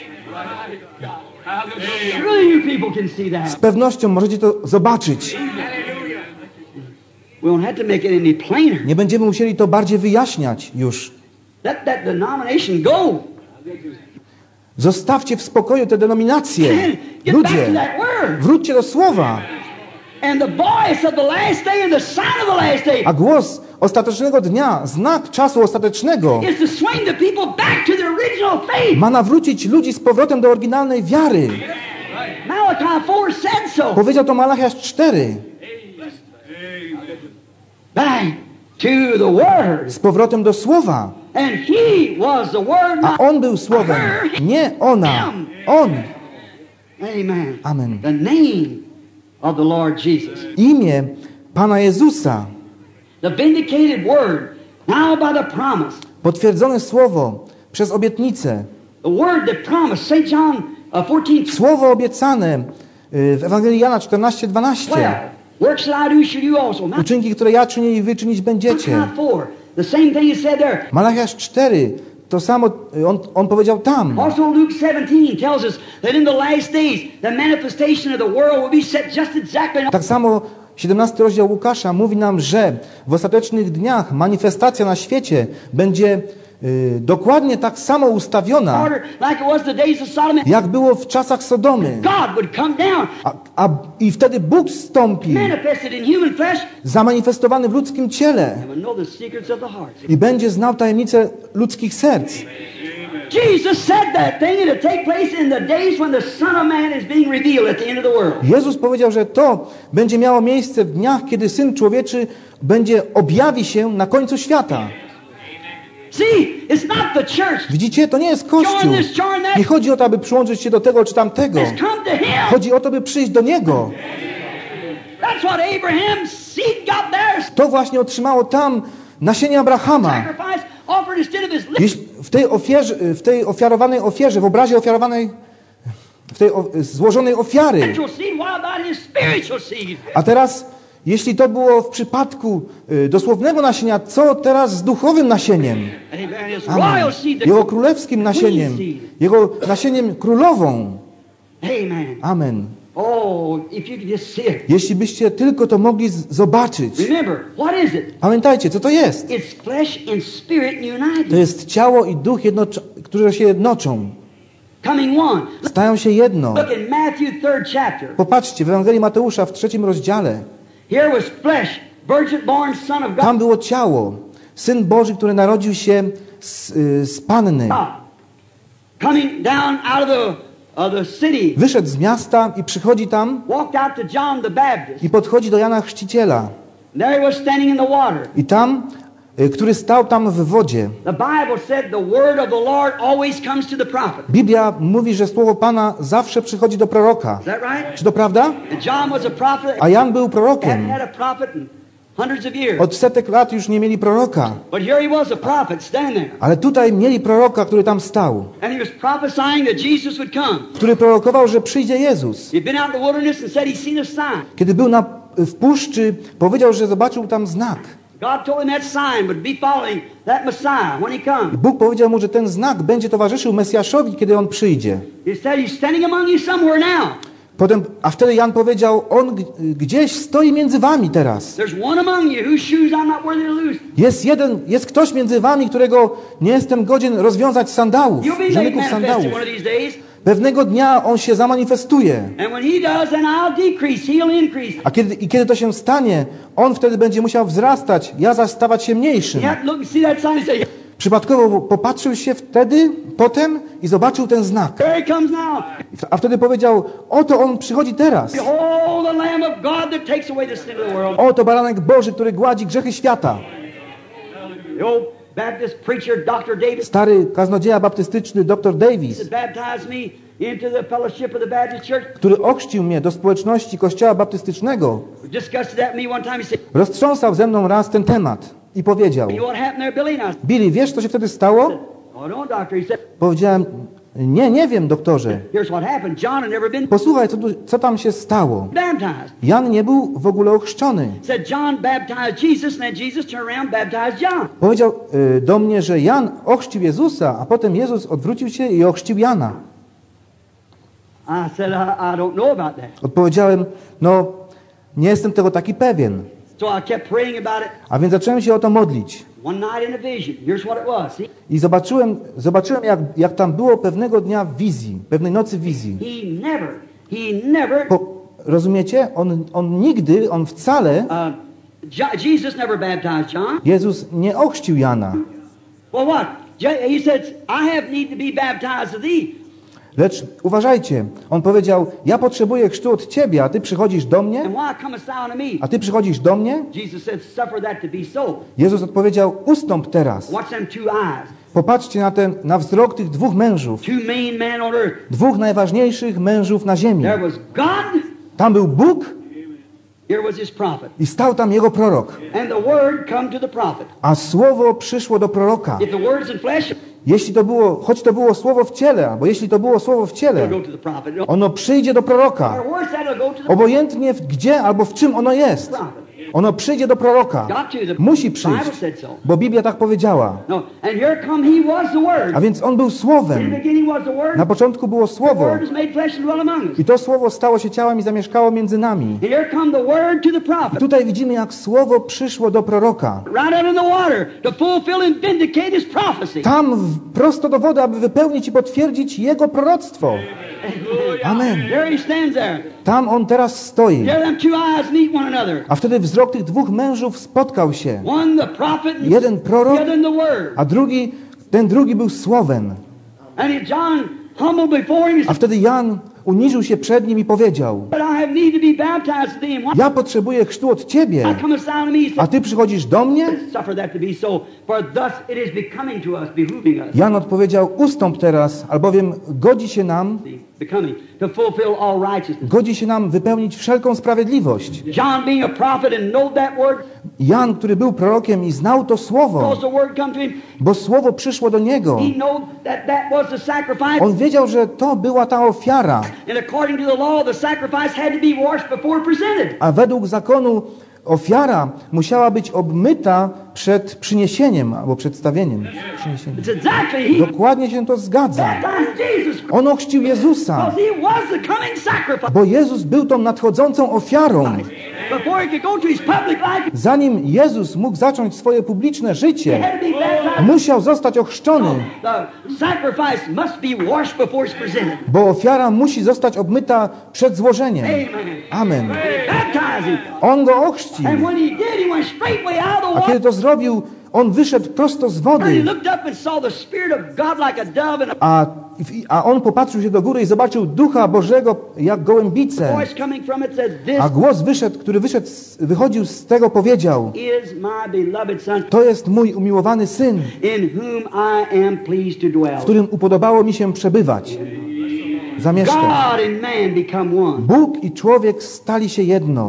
Surely you people can see Z that. pewnością możecie to zobaczyć. We won't have to make it any plainer. Nie będziemy musieli to bardziej wyjaśniać już. Let that denomination go. Zostawcie w spokoju te denominacje. Get back to Ludzie, that word. wróćcie do Słowa. And the voice of the last day and the sign of the last day A głos ostatecznego dnia, znak czasu ostatecznego, is to swing the people back to the original faith. ma nawrócić ludzi z powrotem do oryginalnej wiary. Malachi four said so. Powiedział to Malachiasz cztery. Back to the word. Z powrotem do Słowa. And he was the word, A not on był Słowem, her. nie ona. On. Amen. Amen. The name of the Lord Jesus. Imię Pana Jezusa. The vindicated word, now by the promise. Potwierdzone Słowo przez obietnicę. The word that promised, Saint John uh, fourteen Słowo obiecane y, w Ewangelii Jana czternaście dwanaście. twelve. Works that I do should you also. Malachi Uczynki, które ja czynię i wy czynić będziecie. four. The same thing is said there. Malachiasz cztery. To samo y, on, on powiedział tam. Also Luke seventeen tells us that in the last days the manifestation of the world will be set just exactly Tak samo siedemnasty rozdział Łukasza mówi nam, że w ostatecznych dniach manifestacja na świecie będzie y, dokładnie tak samo ustawiona, order like it was the days of Sodom. jak było w czasach Sodomy. God would come down, A, a, I wtedy Bóg zstąpi, manifested in human flesh, zamanifestowany w ludzkim ciele and would know the secrets of the heart. i będzie znał tajemnice ludzkich serc. Jesus said that thing and it take place in the days when the Son of Man is being revealed at the end of the world. Jezus powiedział, że to będzie miało miejsce w dniach, kiedy Syn Człowieczy będzie objawi się na końcu świata. See, it's not the church. Widzicie, to nie jest Kościół. Nie chodzi o to, aby przyłączyć się do tego czy tamtego. It's come to Him. Chodzi o to, by przyjść do Niego. That's what Abraham's seed got there. To właśnie otrzymało tam nasienie Abrahama. Sacrifice offered instead of his lips. Jeśli w tej ofierze, w tej ofiarowanej ofierze, w obrazie ofiarowanej, w tej o, złożonej ofiary. Spiritual seed, what about his spiritual seed? A teraz, jeśli to było w przypadku y, dosłownego nasienia, co teraz z duchowym nasieniem? Amen. His Amen. royal seed, the Jego królewskim nasieniem, jego nasieniem królową. Amen. Amen. Oh, if you could just see it. Jeśli byście tylko to mogli z- zobaczyć. Remember, what is it? Pamiętajcie, co to jest? It's flesh and spirit united. To jest ciało i duch, jednoczo- które się jednoczą. Coming one. Stają się jedno. Look in Matthew third chapter. Popatrzcie, w Ewangelii Mateusza w trzecim rozdziale. Here was flesh, virgin born son of God. Tam było ciało. Syn Boży, który narodził się z, y, z Panny. Coming down out of the, of the city. Wyszedł z miasta i przychodzi tam Walked out to John the Baptist. i podchodzi do Jana Chrzciciela. There he was standing in the water. I tam który stał tam w wodzie. The Bible said the word of the Lord always comes to the prophet. Biblia mówi, że słowo Pana zawsze przychodzi do proroka. Is that right? Czy to prawda? And John was a prophet. A Jan był Hadn't prorokiem. had a prophet in hundreds of years. Od setek lat już nie mieli proroka. But here he was, a prophet, standing there. Ale tutaj mieli proroka, który tam stał. And he was prophesying that Jesus would come. Który prorokował, że przyjdzie Jezus. He'd been out in the wilderness and said he'd seen a sign. Kiedy był na, w puszczy, powiedział, że zobaczył tam znak. God told him that sign would be following that Messiah when he comes. Bóg powiedział mu, że ten znak będzie towarzyszył Mesjaszowi, kiedy on przyjdzie. He said he's standing among you somewhere now. Potem, a wtedy Jan powiedział, on g- gdzieś stoi między wami teraz. There's one among you whose shoes I'm not worthy to loose. Jest jeden, jest ktoś między wami, którego nie jestem godzien rozwiązać sandałów, You'll be made rzemyków manifested sandałów. one of these days. Pewnego dnia on się zamanifestuje. And when he does, then I'll decrease, he'll increase. A kiedy, i kiedy to się stanie, on wtedy będzie musiał wzrastać, ja zaś stawać się mniejszym. You have to look and see that sign and say, Przypadkowo popatrzył się wtedy, potem i zobaczył ten znak. here he comes now. A wtedy powiedział, oto on przychodzi teraz. Behold the Lamb of God that takes away the sin of the world. Oto baranek Boży, który gładzi grzechy świata. The old Baptist preacher, doctor Davis, Stary kaznodzieja baptystyczny dr Davis, baptized me into the fellowship of the Baptist church. który ochrzcił mnie do społeczności kościoła baptystycznego, Discussed that with me one time. He said, roztrząsał ze mną raz ten temat i powiedział, you know what happened there, Billy? And I said, Billy, wiesz, co się wtedy stało? oh no, doctor. He said, Powiedziałem, nie, nie wiem, doktorze. here's what happened. John had never been Posłuchaj, co, tu, co tam się stało. baptized. Jan nie był w ogóle ochrzczony. Said John baptized Jesus, and then Jesus turned around and baptized John. Powiedział y, do mnie, że Jan ochrzcił Jezusa, a potem Jezus odwrócił się i ochrzcił Jana. I said, I, I don't know about that. Odpowiedziałem, no, nie jestem tego taki pewien. So I kept praying about it. A więc zacząłem się o to modlić. One night in a vision. Here's what it was. See? I zobaczyłem, zobaczyłem jak, jak tam było pewnego dnia w wizji, pewnej nocy w wizji. He never, he never, Po, rozumiecie? On, on nigdy, on wcale, uh, Jo- Jesus never baptized John. Jezus nie ochrzcił Jana. Well, what? Je- He said, I have need to be baptized of thee. Lecz uważajcie, on powiedział, ja potrzebuję chrztu od Ciebie, a Ty przychodzisz do mnie? And why comest thou unto me? A Ty przychodzisz do mnie? Jesus said, suffer that to be so. Jezus odpowiedział, ustąp teraz. Watch them two eyes. Popatrzcie na ten, na wzrok tych dwóch mężów. Two main men on earth. Dwóch najważniejszych mężów na ziemi. There was God, Tam był Bóg here was his prophet. i stał tam Jego prorok. And the word come to the prophet. A słowo przyszło do proroka. If the word's in flesh, Jeśli to było, choć to było słowo w ciele, albo jeśli to było słowo w ciele, it'll go to the prophet. No ono przyjdzie do proroka. matter where it's at, it'll go to the Obojętnie w gdzie albo w czym ono jest. prophet. Ono przyjdzie do proroka. Got to. The Musi Bible przyjść, said so. bo Biblia tak powiedziała. No, and here come he was the word. A więc on był In the słowem. beginning was the word. Na początku było The słowo. word was made flesh and dwelt among us. I to słowo stało się ciałem i zamieszkało między nami. And here come the word to the I prophet. tutaj widzimy, jak słowo przyszło do proroka. Right out in the water to fulfill and vindicate his prophecy. Tam w- prosto do wody, aby wypełnić i potwierdzić jego proroctwo. Amen. There he stands there. Tam on teraz stoi. There them two eyes meet one another. A wtedy wzrok tych dwóch mężów spotkał się. One the prophet and Jeden prorok, the other the word. a drugi, ten drugi był słowem. And he- John humbled before him. He A said, wtedy Jan uniżył się przed nim i powiedział, but I have need to be baptized of thee. And why ja potrzebuję chrztu od Ciebie, I come aside to me? He a said, Ty przychodzisz do mnie? suffer that to be so, for thus it is becoming to us, behooving us. Jan odpowiedział, ustąp teraz, albowiem godzi się nam, Becoming, to fulfill all righteousness. godzi się nam wypełnić wszelką sprawiedliwość. John being a prophet and know that word, Jan, który był prorokiem i znał to słowo, because the word come to him, bo słowo przyszło do niego. he know that that was the sacrifice. On wiedział, że to była ta ofiara, And according to the law, the sacrifice had to be washed before presented. a według zakonu ofiara musiała być obmyta przed przyniesieniem albo przedstawieniem. Przyniesieniem. It's exactly he Dokładnie się to zgadza. baptized Jesus On ochrzcił Jezusa, because he was the coming sacrifice. bo Jezus był tą nadchodzącą ofiarą. Before he could go to his public life, Zanim Jezus mógł zacząć swoje publiczne he życie, had to be baptized. musiał zostać ochrzczony, The sacrifice must be washed before it's presented. bo ofiara musi zostać obmyta przed złożeniem. Amen. Amen. Baptize him. On go ochrzcił, And when he did, he went straightway out of the a water. kiedy to zrobił, On wyszedł prosto z And wody, he looked up and saw the Spirit of God like a dove and a a, a on popatrzył się do góry i zobaczył Ducha Bożego jak gołębicę. voice coming from it said, This A głos wyszedł, który wyszedł, z- wychodził z tego, powiedział: is my beloved Son, to jest mój umiłowany Syn, in whom I am pleased to dwell. w którym upodobało mi się przebywać, zamieszkać. God and man become one. Bóg i człowiek stali się jedno.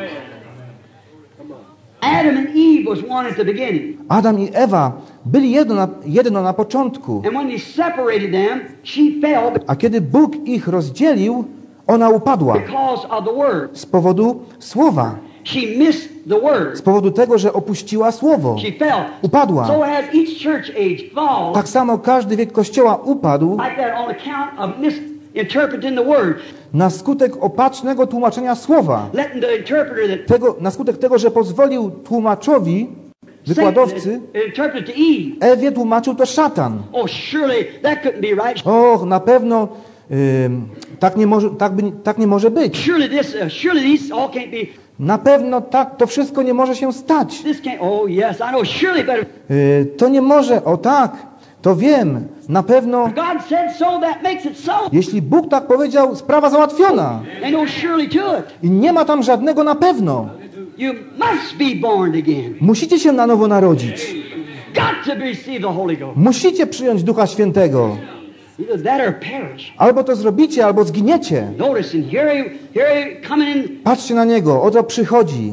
Adam and Eve was one at the beginning. Adam i Ewa byli jedno na, jedno na początku, And when he separated them, she fell a kiedy Bóg ich rozdzielił, ona upadła because of the word. z powodu słowa, She missed the word. z powodu tego, że opuściła słowo. She fell. Upadła. So has each church age fallen Tak samo każdy wiek Kościoła upadł like that on account of misinterpreting the word. na skutek opacznego tłumaczenia słowa. Letting the interpreter that Tego, na skutek tego, że pozwolił tłumaczowi, wykładowcy, Satan interpret to Eve. Ewie tłumaczył to szatan. Oh, surely that couldn't be right. Och, na pewno ym, tak, nie może, tak, by, tak nie może być. Surely this, uh, surely these all can't be. Na pewno tak, to wszystko nie może się stać. This can't. Oh yes, I know. Surely better. Yy, to nie może, o tak, to wiem. Na pewno, God said so. That makes it so. jeśli Bóg tak powiedział, sprawa załatwiona. Ain't no surely to it. I nie ma tam żadnego na pewno. You must be born again. Musicie się na nowo narodzić. Got to receive the Holy Ghost. Musicie przyjąć Ducha Świętego. Either that or perish. Albo to zrobicie, albo zginiecie. Notice, and here he, here he coming in. Patrzcie na Niego, oto przychodzi.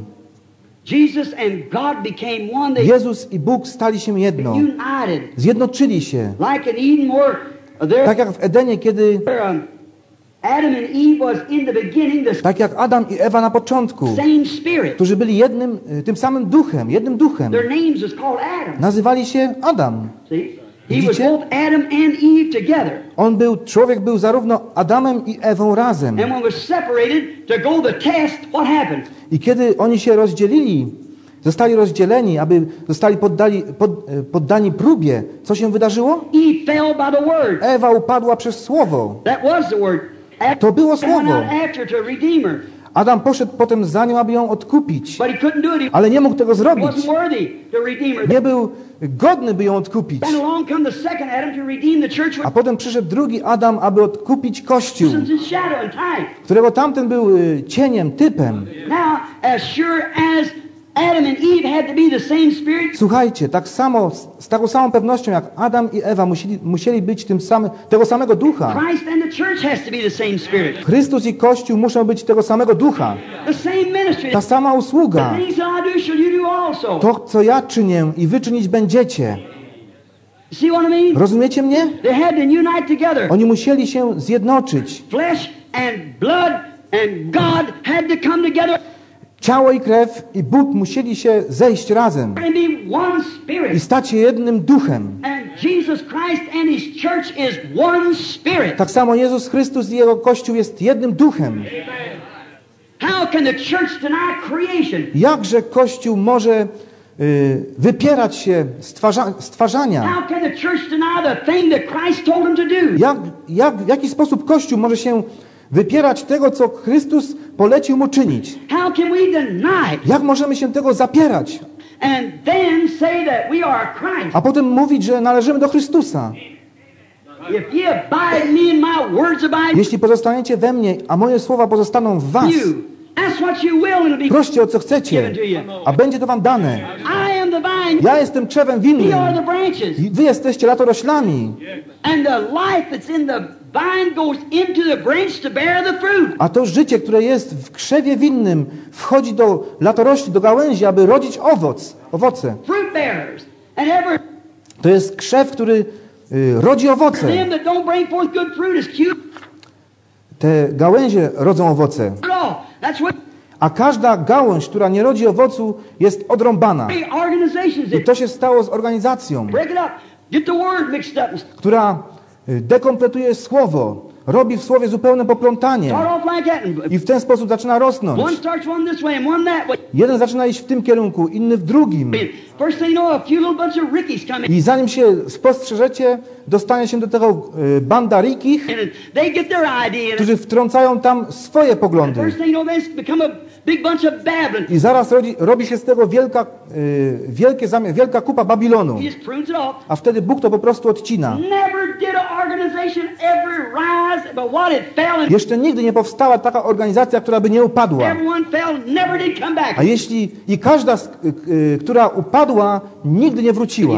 Jesus and God became one. They Jezus i Bóg stali się jedno. united. Zjednoczyli się. Like in Eden, where there, Tak jak w Edenie, kiedy, where, um, Adam and Eve was in the beginning the tak jak Adam i Ewa na początku, same spirit. którzy byli jednym, y, tym samym duchem, jednym duchem. Their names was called Adam. Nazywali się Adam. See? He was Widzicie? both Adam and Eve together. On był, człowiek był zarówno Adamem i Ewą razem. And when was separated to go the test, what happened? I kiedy oni się rozdzielili, zostali rozdzieleni, aby zostali poddali, pod, e, poddani próbie, co się wydarzyło? Eve fell by the word. Ewa upadła przez słowo. That was the word. After, To było went słowo. out after to redeem her. Adam poszedł potem za nią, aby ją odkupić. But he couldn't do it. He Ale nie mógł tego zrobić. wasn't worthy to redeem her. Nie był godny, by ją odkupić. Then along come the second Adam to redeem the church A with potem przyszedł drugi Adam, aby odkupić Kościół, substance and shadow and time. którego tamten był y, cieniem, typem. Now, as sure as Adam and Eve had to be the same spirit, Słuchajcie, tak samo, z taką samą pewnością jak Adam i Ewa musieli, musieli być tym samym, tego samego ducha. Christ and the church has to be the same spirit. Chrystus i Kościół muszą być tego samego ducha. The same ministry. Ta sama The usługa. things that I do shall you do also. To, co ja czynię i wy czynić będziecie. See what I mean? Rozumiecie mnie? They had to unite together. Oni musieli się zjednoczyć. Flesh and blood and God had to come together Ciało i krew i Bóg musieli się zejść razem and be one i spirit. stać się jednym duchem. And Jesus Christ and His church is one spirit. Tak samo Jezus Chrystus i Jego Kościół jest jednym duchem. How can the church deny creation? Jakże Kościół może y, wypierać się stwarza, stwarzania? How can the church deny the thing that Christ told them to do? Jak, jak, w jaki sposób Kościół może się wypierać tego, co Chrystus polecił mu czynić? How can we deny it Jak możemy się tego zapierać? and then say that we are Christ? A potem mówić, że należymy do Chrystusa. If ye abide in me and my words abide Jeśli pozostaniecie we mnie, a moje słowa pozostaną w was, in you, ask what you will and it'll be proście o co chcecie, a będzie to wam dane. I am the vine, Ja jestem drzewem ye winnym, are the branches. i wy jesteście latoroślami, And the life that's in the vine goes into the branch to bear the fruit. a to życie, które jest w krzewie winnym, wchodzi do latorośli, do gałęzi, aby rodzić owoc, owoce. Fruit bearers. And ever To jest krzew, który y, rodzi owoce. them that don't bring forth good fruit is cute Te gałęzie rodzą owoce. at all. That's what A każda gałąź, która nie rodzi owocu, jest odrąbana. organizations I did. to się stało z organizacją, Break it up. Get the word mixed up and która y, dekompletuje słowo, robi w słowie zupełne poplątanie start off like that. And i w ten sposób zaczyna one rosnąć. starts one this way and one that way. Jeden zaczyna iść w tym kierunku, inny w drugim. First thing you know, a few little bunch of rickies come in. I zanim się spostrzeżecie, dostanie się do tego y, banda rikich, And they get their idea. And którzy wtrącają tam swoje poglądy. first thing you know, they become a big bunch of Babylon. I zaraz rodzi, robi się z tego wielka, y, wielkie, wielka kupa Babilonu. He just prunes it off. A wtedy Bóg to po prostu odcina. Never did an organization ever rise, but what it fell in. Jeszcze nigdy nie powstała taka organizacja, która by nie upadła. Everyone fell, never did come back. A jeśli i każda, z- y, y, która upadła, nigdy nie wróciła.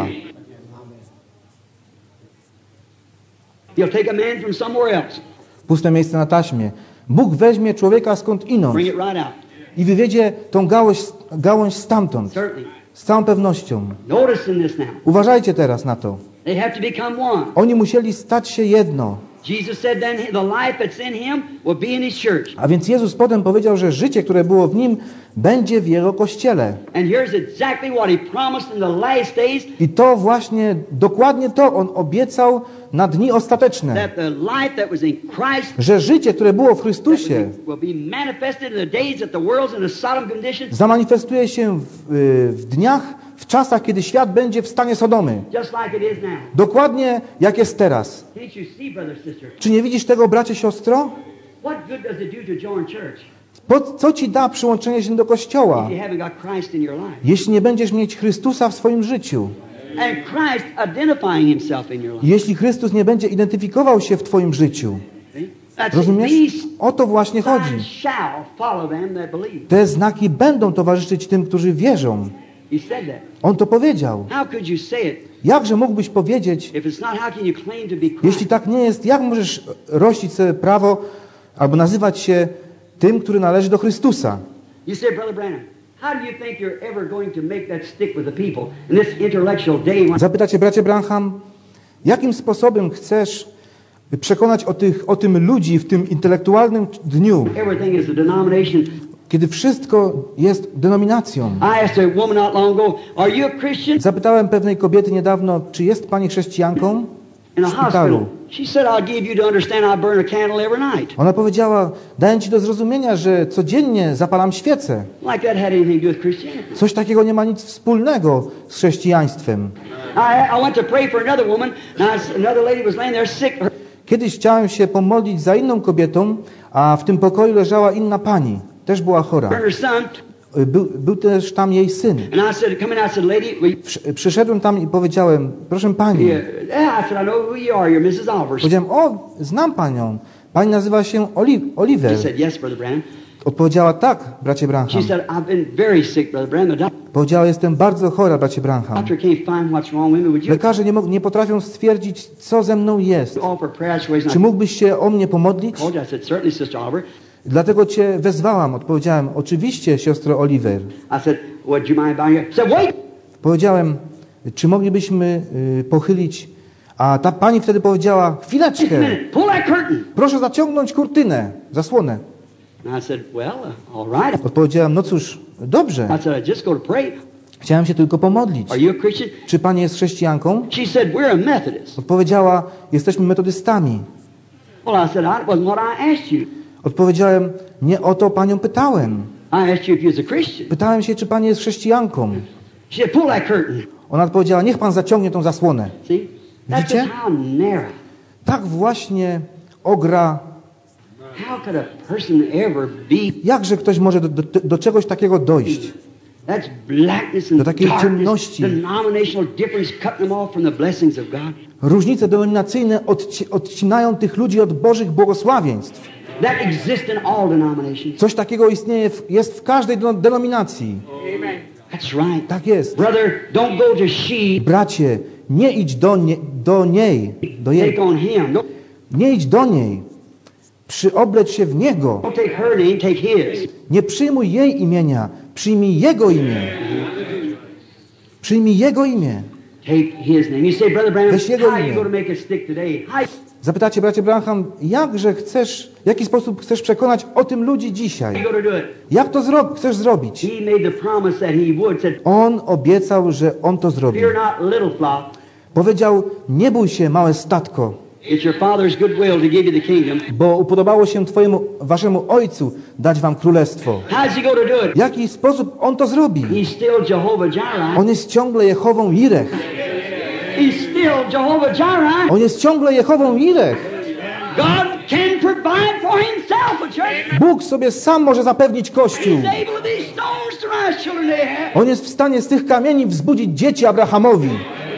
He'll take a man from somewhere else, Puste miejsce na taśmie. Bóg weźmie człowieka skąd inąd bring it right out. i wywiedzie tą gałąź, gałąź stamtąd. Certainly. Z całą pewnością. Notice in this now. Uważajcie teraz na to. They have to become one. Oni musieli stać się jedno. Jesus said then the life that's in him will be in his church. A więc Jezus potem powiedział, że życie, które było w nim, będzie w Jego Kościele. And here's exactly what he promised in the last days, I to właśnie, dokładnie to On obiecał na dni ostateczne. that the life that was in Christ Że życie, które było w Chrystusie, will be manifested in the days that the world's in a Sodom condition, zamanifestuje się w, y, w dniach, w czasach, kiedy świat będzie w stanie Sodomy. just like it is now. Dokładnie jak jest teraz. Can't you see, brother, sister? Czy nie widzisz tego, bracie, siostro? What good does it do to join church Po, co ci da przyłączenie się do Kościoła, if you haven't got Christ in your life? jeśli nie będziesz mieć Chrystusa w swoim życiu? And Christ identifying himself in your life. Jeśli Chrystus nie będzie identyfikował się w twoim życiu. See? That's it. Rozumiesz? These O to właśnie chodzi. signs shall follow them that believe. Te znaki będą towarzyszyć tym, którzy wierzą. He said that. On to powiedział. How could you say it? Jakże mógłbyś powiedzieć, If it's not, how can you claim to be Christ? jeśli tak nie jest, jak możesz rościć sobie prawo albo nazywać się tym, który należy do Chrystusa? You say, Brother Branham, how do you think you're ever going to make that stick with the people in this intellectual day? When Zapytacie, bracie Branham, jakim sposobem chcesz przekonać o, tych, o tym ludzi w tym intelektualnym dniu, everything is a denomination. kiedy wszystko jest denominacją? I asked a woman not long ago, are you a Christian? Zapytałem pewnej kobiety niedawno, czy jest pani chrześcijanką In w a szpitalu. hospital. She said, I'll give you to understand I burn a candle every night. Ona powiedziała, daję ci do zrozumienia, że codziennie zapalam świecę. Like that had anything to do with Christianity. Coś takiego nie ma nic wspólnego z chrześcijaństwem. I, I went to pray for another woman. Now, another lady was laying there sick. Her, Kiedyś chciałem się pomodlić za inną kobietą, a w tym pokoju leżała inna pani. Też była chora. her son. Był, był też tam jej syn. And I said, come in, I said, lady, we, Przy- Przyszedłem tam i powiedziałem, proszę pani. yeah, yeah, I said, I know who you are. You're missus Oliver. Powiedziałem, o, znam panią. Pani nazywa się Oli- She Oliver. said, yes, Brother Branham. Odpowiedziała, tak, bracie She Branham. said, I've been very sick, Brother Branham. The doc- Powiedziała, jestem bardzo chora, bracie Branham. doctor can't find what's wrong with me. Would you Lekarze nie, mog- nie potrafią stwierdzić, co ze mną jest. offer prayer situation? Czy mógłbyś się o mnie pomodlić? I told you, I said, certainly, Sister Oliver. Dlatego cię wezwałam. Odpowiedziałem, oczywiście, siostro Oliver. I said, would you mind bowing your... Said, wait! Powiedziałem, czy moglibyśmy y, pochylić... A ta pani wtedy powiedziała, Just a chwileczkę, minute. Pull that curtain. proszę zaciągnąć kurtynę, zasłonę. And I said, well, uh, all right. Odpowiedziałem, no cóż, dobrze, I said, I just go to pray. chciałem się tylko pomodlić. Are you a Christian? Czy pani jest chrześcijanką? She said, we're a Methodist. Odpowiedziała, jesteśmy metodystami. Well, I said, I wasn't what I asked you. Odpowiedziałem, nie o to panią pytałem. I asked you if you was a Christian. Pytałem się, czy pani jest chrześcijanką. She said, pull that curtain. Ona odpowiedziała, niech pan zaciągnie tą zasłonę. See? That's Widzicie? just how narrow. Tak właśnie ogra, How could a person ever be? jakże ktoś może do, do, do czegoś takiego dojść. That's blackness and Do takiej darkness, ciemności. denominational difference, cutting them off from the blessings of God. Różnice denominacyjne odci odcinają tych ludzi od Bożych błogosławieństw. That exists in all denominations. Coś takiego istnieje, w, jest w każdej do, denominacji. That's right. Tak jest. Brother, don't go to she. Bracie, nie idź do, nie, do niej, do jej, Take on him. Don't, nie idź do niej. Przyoblecz się w Niego. don't take her name, take his. Nie przyjmuj jej imienia, przyjmij Jego imię. Przyjmij Jego imię. Take his name. You say, Brother Branham, Weź jego how are you imię. going to make it stick today? How, Zapytacie, bracie Branham, jakże chcesz, w jaki sposób chcesz przekonać o tym ludzi how dzisiaj? you going to do it? Jak to zro chcesz zrobić? He made the promise that he would. Said, On obiecał, że On to zrobi. fear not, little flock. Powiedział, nie bój się, małe statko, It's your Father's good will to give you the kingdom. bo upodobało się Twojemu, Waszemu Ojcu dać Wam królestwo. How's he going to do it? W jaki sposób On to zrobi? He's still Jehovah Jireh. On jest ciągle Jehową Jireh. He's still Jehovah Jireh. On jest ciągle Jehową Jireh. God can provide for himself a church. Bóg sobie sam może zapewnić Kościół. He's able of these stones to rise children they have. On jest w stanie z tych kamieni wzbudzić dzieci Abrahamowi.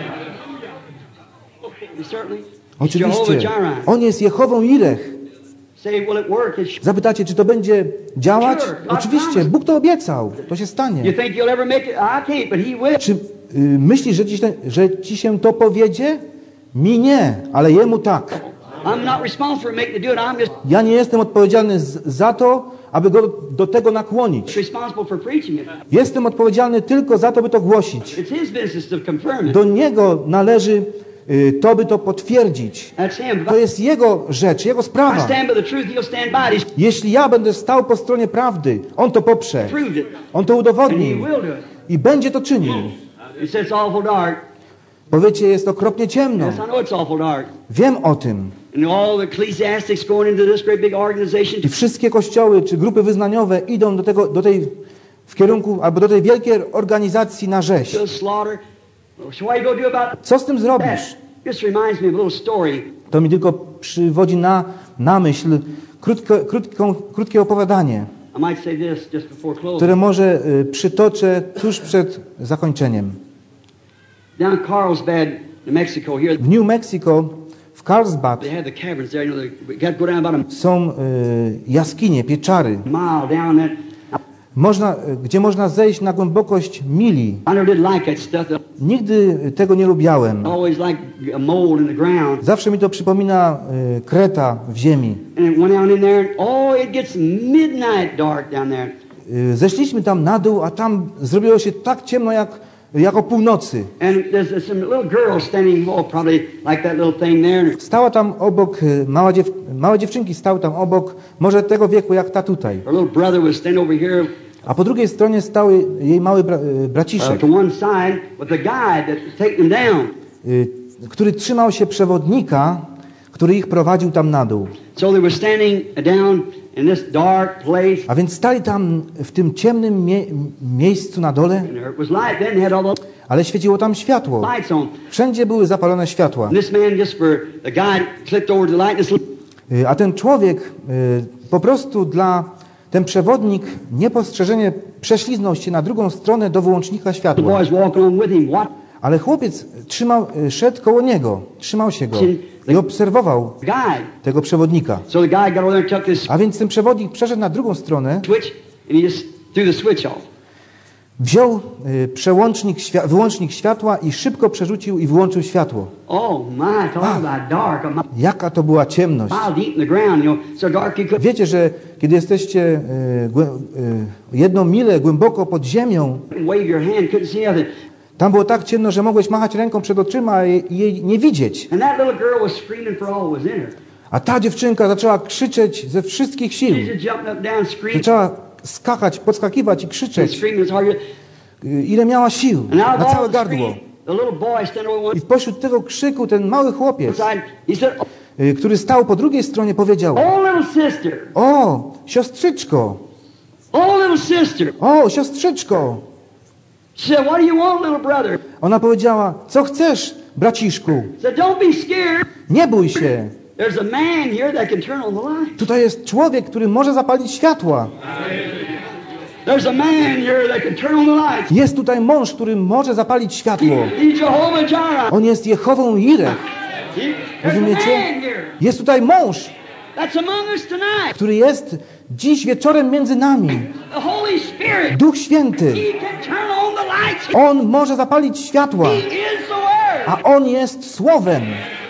Certainly. Oczywiście. On jest Jehową Jireh. Say, will it work? It's... Zapytacie, czy to będzie działać? Sure, Oczywiście, Bóg to obiecał. To się stanie. You think you'll ever make it? I can't, but he will. Czy y, myślisz, że ci, że ci się to powiedzie? Mi nie, ale jemu tak. I'm not responsible for making it do it. I'm just Ja nie jestem odpowiedzialny z, za to, aby go do tego nakłonić. responsible for preaching it. Jestem odpowiedzialny tylko za to, by to głosić. It's his business to confirm it. Do niego należy y, to, by to potwierdzić. That's him. To jest jego rzecz, jego I sprawa. stand by the truth, he'll stand by it. He's Jeśli ja będę stał po stronie prawdy, on to poprze. proved it. On to And he udowodni will do it. i będzie to czynił. He said it's awful dark. Powiecie, jest okropnie ciemno. Yes, I know it's awful dark. Wiem o tym. And all the ecclesiastics going into this great big organization. I wszystkie kościoły czy grupy wyznaniowe idą do, tego, do tej w kierunku albo do tej wielkiej organizacji na rzeź. To slaughter. So what you go do about Co z tym that? zrobisz? Just reminds me of a little story. To mi tylko przywodzi na, na myśl krótko, krótką, krótkie opowiadanie, I might say this just before closing. które może y, przytoczę tuż przed zakończeniem. Down in Carlsbad, New Mexico, here W New Mexico, w Carlsbad, they have the caverns there. You know, they got to go down about są y, jaskinie, pieczary, a mile down that. można, y, gdzie można zejść na głębokość mili. I never did like that stuff. Nigdy tego nie lubiałem. I always like a mold in the ground. Zawsze mi to przypomina y, kreta w ziemi. And it went down in there, and oh, it gets midnight dark down there. Y, Zeszliśmy tam na dół, a tam zrobiło się tak ciemno jak, jak o północy. And there's, there's some little girls standing, oh, probably like that little thing there. Stała tam obok, y, mała dziew, małe dziewczynki stały tam obok, może tego wieku jak ta tutaj. Her little brother was standing over here A po drugiej stronie stał jej mały bra, y, uh, braciszek, to one side with the guide that was taking them down. y, który trzymał się przewodnika, który ich prowadził tam na dół. So they were standing down in this dark place. A więc stali tam w tym ciemnym mie miejscu na dole, And there was light then, had all the ale świeciło tam światło. lights on. Wszędzie były zapalone światła. And this man, just for the guide, clicked over to the light. And this Y, A ten człowiek y, po prostu dla, ten przewodnik niepostrzeżenie prześliznął się na drugą stronę do wyłącznika the światła. boys walking along with him. What? Ale chłopiec trzymał, y, szedł koło niego, trzymał się go i obserwował The guide. tego przewodnika. So the guy got over there and took this A więc ten przewodnik przeszedł na drugą stronę, switch, and he just threw the switch off. wziął y, przełącznik, świ- wyłącznik światła i szybko przerzucił i wyłączył światło. Oh my, talking about dark. A mile Jaka to była ciemność. deep in the ground, you know, so dark you could Wiecie, że kiedy jesteście y, głę- y, jedną milę głęboko pod ziemią, wave your hand, couldn't see nothing. tam było tak ciemno, że mogłeś machać ręką przed oczyma i jej nie widzieć. And that little girl was screaming for all was in her. A ta dziewczynka zaczęła krzyczeć ze wszystkich sił. She's just jumping up, down, screaming, Zaczęła skakać, podskakiwać i and krzyczeć, screaming as hard as y, ile miała sił, And out na of all całe the gardło. screaming, the little boy standing over I one pośród tego krzyku ten mały chłopiec, side, he said, y, który stał po drugiej stronie, powiedział: "Oh, little sister, O, siostrzyczko! oh, little sister." O, siostrzyczko! She said, "What do you want, little brother?" Ona powiedziała: Co chcesz, braciszku? He said, "Don't be scared. Nie bój się. There's a man here that can turn on the light. Tutaj jest człowiek, który może zapalić światła. There's a man here that can turn on the light. Jest tutaj mąż, który może zapalić światło. He's Jehovah Jireh. On jest Jehową Jireh. He, there's a Rozumiecie? man here Jest tutaj mąż, that's among us tonight. który jest dziś wieczorem między nami. The Holy Spirit. Duch Święty. He can turn on the lights. On może zapalić światła, He is the Word. a On jest Słowem.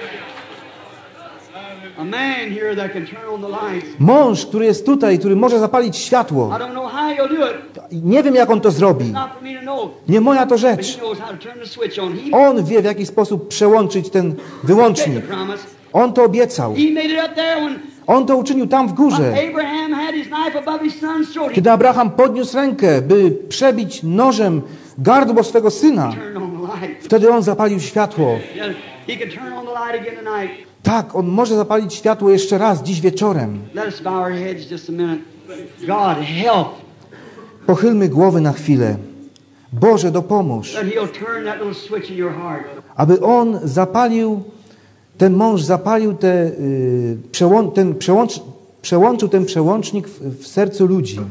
A man here that can turn on the lights. Mąż, który jest tutaj, który może zapalić światło. I don't know how he'll do it. Nie wiem, jak on to zrobi. Not for me to know. Nie moja to But he rzecz. knows how to turn the switch on. He On wie, w jaki sposób przełączyć ten made the wyłącznik. promise. On to obiecał. He made it up there when On to uczynił tam w górze. Abraham had his knife above his son's throat. He Kiedy Abraham podniósł rękę, by przebić nożem gardło swego syna, turned on the light. wtedy on zapalił światło. Yeah, he can turn on the light again tonight. Tak, on może zapalić światło jeszcze raz, dziś wieczorem. Let us bow our heads just a minute. God, help. Pochylmy głowy na chwilę. Boże, dopomóż, That he'll turn that little switch in your heart. aby On zapalił ten mąż zapalił te, y, przełą, ten przełącz, przełączył ten przełącznik w, w sercu ludzi.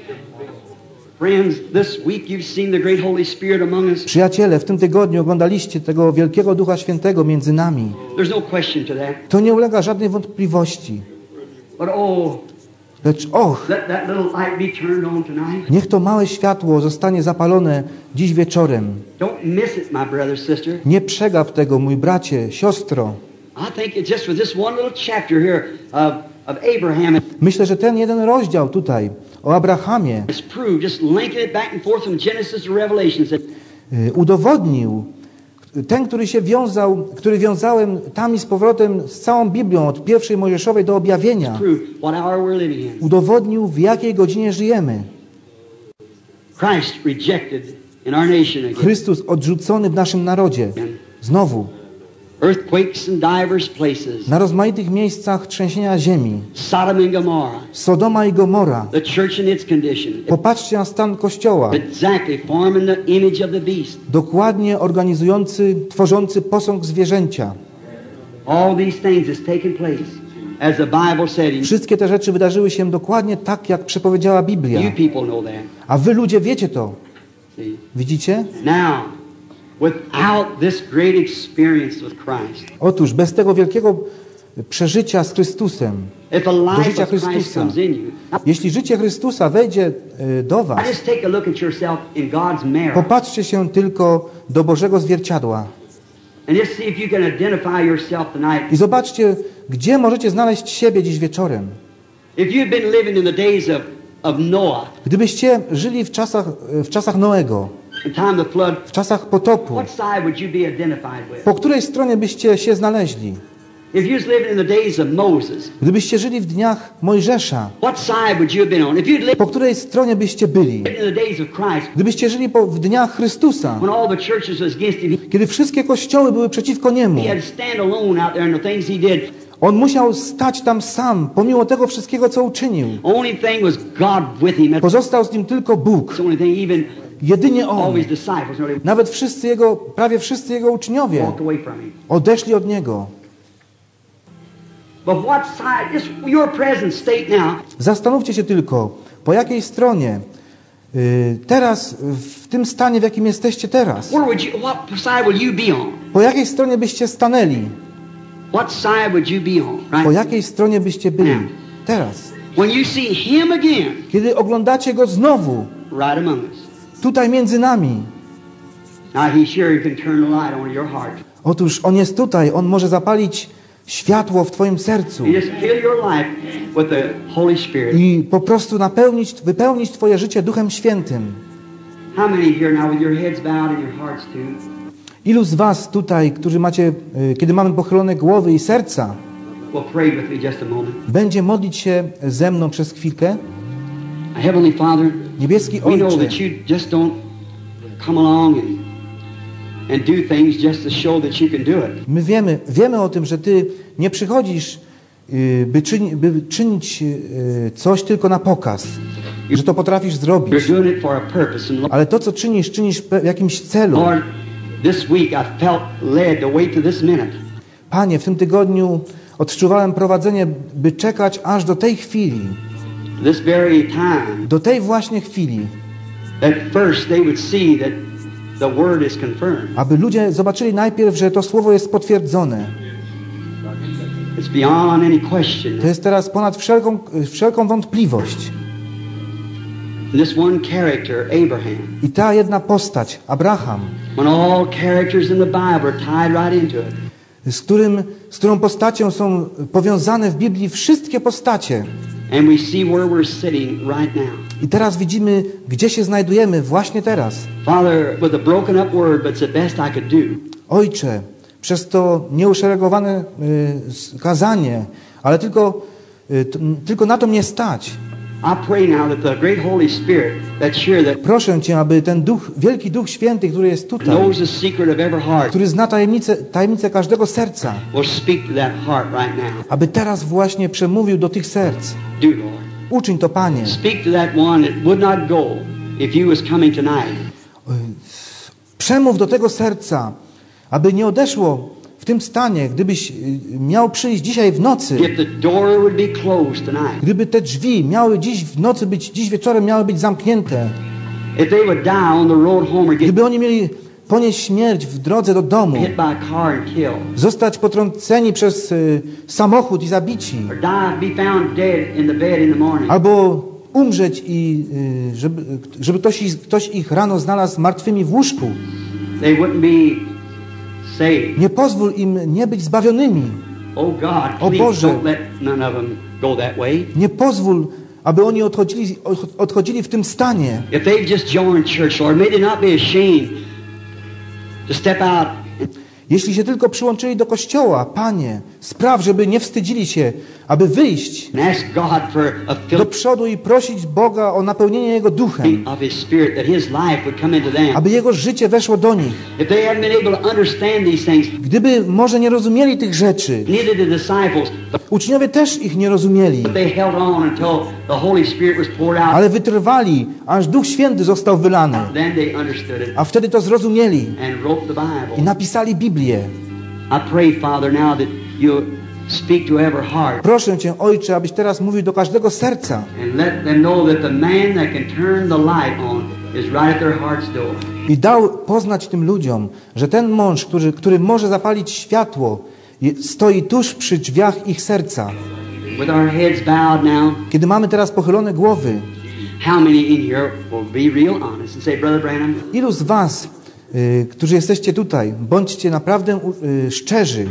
Friends, this week you've seen the great Holy Spirit among us. Przyjaciele, w tym tygodniu oglądaliście tego wielkiego Ducha Świętego między nami. There's no question to that. To nie ulega żadnej wątpliwości. But oh, Lecz och, let that little light be turned on tonight. niech to małe światło zostanie zapalone dziś wieczorem. Don't miss it, my brother, sister. Nie przegap tego, mój bracie, siostro. I think it's just for this one little chapter here of, of Abraham. Myślę, że ten jeden rozdział tutaj o Abrahamie It's proved, just linking it back and forth from Genesis to Revelation. That y, udowodnił, ten, który się wiązał, który wiązałem tam i z powrotem z całą Biblią, od pierwszej Mojżeszowej do objawienia, proved what hour we're living in. udowodnił, w jakiej godzinie żyjemy. Christ rejected in our nation again. Chrystus odrzucony w naszym narodzie. Znowu. Earthquakes in divers places. Na rozmaitych miejscach trzęsienia ziemi. Sodom and Gomorrah. Sodoma i Gomora. The church in its condition. Popatrzcie na stan Kościoła. Exactly forming the image of the beast. Dokładnie organizujący, tworzący posąg zwierzęcia. All these things has taken place. As the Bible said. Wszystkie te rzeczy wydarzyły się dokładnie tak, jak przepowiedziała Biblia. You people know that. A wy ludzie wiecie to. See? Widzicie? Now, without this great experience with Christ, Otóż bez tego wielkiego przeżycia z Chrystusem, if the do life życia of Christ Chrystusa, comes in you, jeśli życie Chrystusa wejdzie y, do I was, just take a look at yourself in God's mirror popatrzcie się tylko do Bożego zwierciadła and just see if you can identify yourself tonight. i zobaczcie, gdzie możecie znaleźć siebie dziś wieczorem. If you've been living in the days of, of Noah, Gdybyście żyli w czasach, w czasach Noego, in time of the flood, w czasach potopu, what side would you be identified with? po której stronie byście się znaleźli? If you was living in the days of Moses, Gdybyście żyli w dniach Mojżesza, what side would you have been on? If you'd lived po której stronie byście byli? in the days of Christ, Gdybyście żyli po, w dniach Chrystusa, when all the churches was against him, kiedy wszystkie kościoły były przeciwko Niemu, he had to stand alone out there in the things he did. On musiał stać tam sam, pomimo tego wszystkiego, co uczynił. Only thing was God with him. That's Pozostał z nim tylko Bóg. the only thing. Even Jedynie all On. his disciples really Nawet wszyscy jego, prawie wszyscy jego uczniowie walked away from him. odeszli od Niego. But what side? Just your present state now. Zastanówcie się tylko, po jakiej stronie y, teraz, w tym stanie, w jakim jesteście teraz, Where would you? What side will you be on? po jakiej stronie byście stanęli, What side would you be on? po Right. jakiej stronie byście byli teraz, When you see him again, kiedy oglądacie Go znowu, right among us. tutaj między nami. Now he sure can turn the light on your heart. Otóż On jest tutaj, On może zapalić światło w twoim sercu You just fill your life with the Holy Spirit. i po prostu napełnić, wypełnić twoje życie Duchem Świętym. How many here now with your heads bowed and your hearts too? Ilu z was tutaj, którzy macie, y, kiedy mamy pochylone głowy i serca, Well, pray with me just a moment. będzie modlić się ze mną przez chwilkę? Heavenly Father, Niebieski we know Ojcze, that you just don't come along and and do things just to show that you can do it. my wiemy, wiemy o tym, że Ty nie przychodzisz, y, by, czyni, by czynić y, coś tylko na pokaz, że to potrafisz zrobić. You're doing it for a purpose. And Lord, Ale to, co czynisz, czynisz pe- w jakimś celu. Lord, this week I felt led to wait to this minute. Panie, w tym tygodniu odczuwałem prowadzenie, by czekać aż do tej chwili, This very time, do tej właśnie chwili, that first they would see that the word is confirmed. aby ludzie zobaczyli najpierw, że to słowo jest potwierdzone. It's beyond any question. To jest teraz ponad wszelką, wszelką wątpliwość. This one character, Abraham, I ta jedna postać, Abraham, when all characters in the Bible are tied right into it, z, którym, z którą postacią są powiązane w Biblii wszystkie postacie. and we see where we're sitting right now. I teraz widzimy, gdzie się znajdujemy właśnie teraz. Father, with a broken up word, but it's the best I could do. Ojcze, przez to nieuszeregowane y, kazanie, ale tylko, y, t, tylko na to mnie stać. I pray now that the great Holy Spirit that's here, that Proszę Cię, aby ten Duch, wielki Duch Święty, który jest tutaj, knows the secret of every heart, który zna tajemnicę, tajemnicę każdego serca, will speak to that heart right now. aby teraz właśnie przemówił do tych serc. Do, Lord. Uczyń to, Panie. Speak to that one that would not go if you was coming tonight. Przemów do tego serca, aby nie odeszło w tym stanie, gdybyś miał przyjść dzisiaj w nocy, gdyby te drzwi miały dziś w nocy być, dziś wieczorem miały być zamknięte, gdyby oni mieli ponieść śmierć w drodze do domu, zostać potrąceni przez y, samochód i zabici, albo umrzeć i y, żeby, żeby ktoś, ktoś ich rano znalazł martwymi w łóżku, nie pozwól im nie być zbawionymi. O Boże, nie pozwól, aby oni odchodzili, odchodzili w tym stanie. Jeśli się tylko przyłączyli do Kościoła, Panie, spraw, żeby nie wstydzili się, aby wyjść do przodu i prosić Boga o napełnienie Jego duchem, aby Jego życie weszło do nich. Gdyby może nie rozumieli tych rzeczy, uczniowie też ich nie rozumieli, ale wytrwali, aż Duch Święty został wylany. A wtedy to zrozumieli i napisali Biblię. Proszę Cię, Ojcze, abyś teraz mówił do każdego serca i dał poznać tym ludziom, że ten mąż, który, który może zapalić światło, stoi tuż przy drzwiach ich serca. Kiedy mamy teraz pochylone głowy, ilu z Was, y, którzy jesteście tutaj, bądźcie naprawdę y, szczerzy,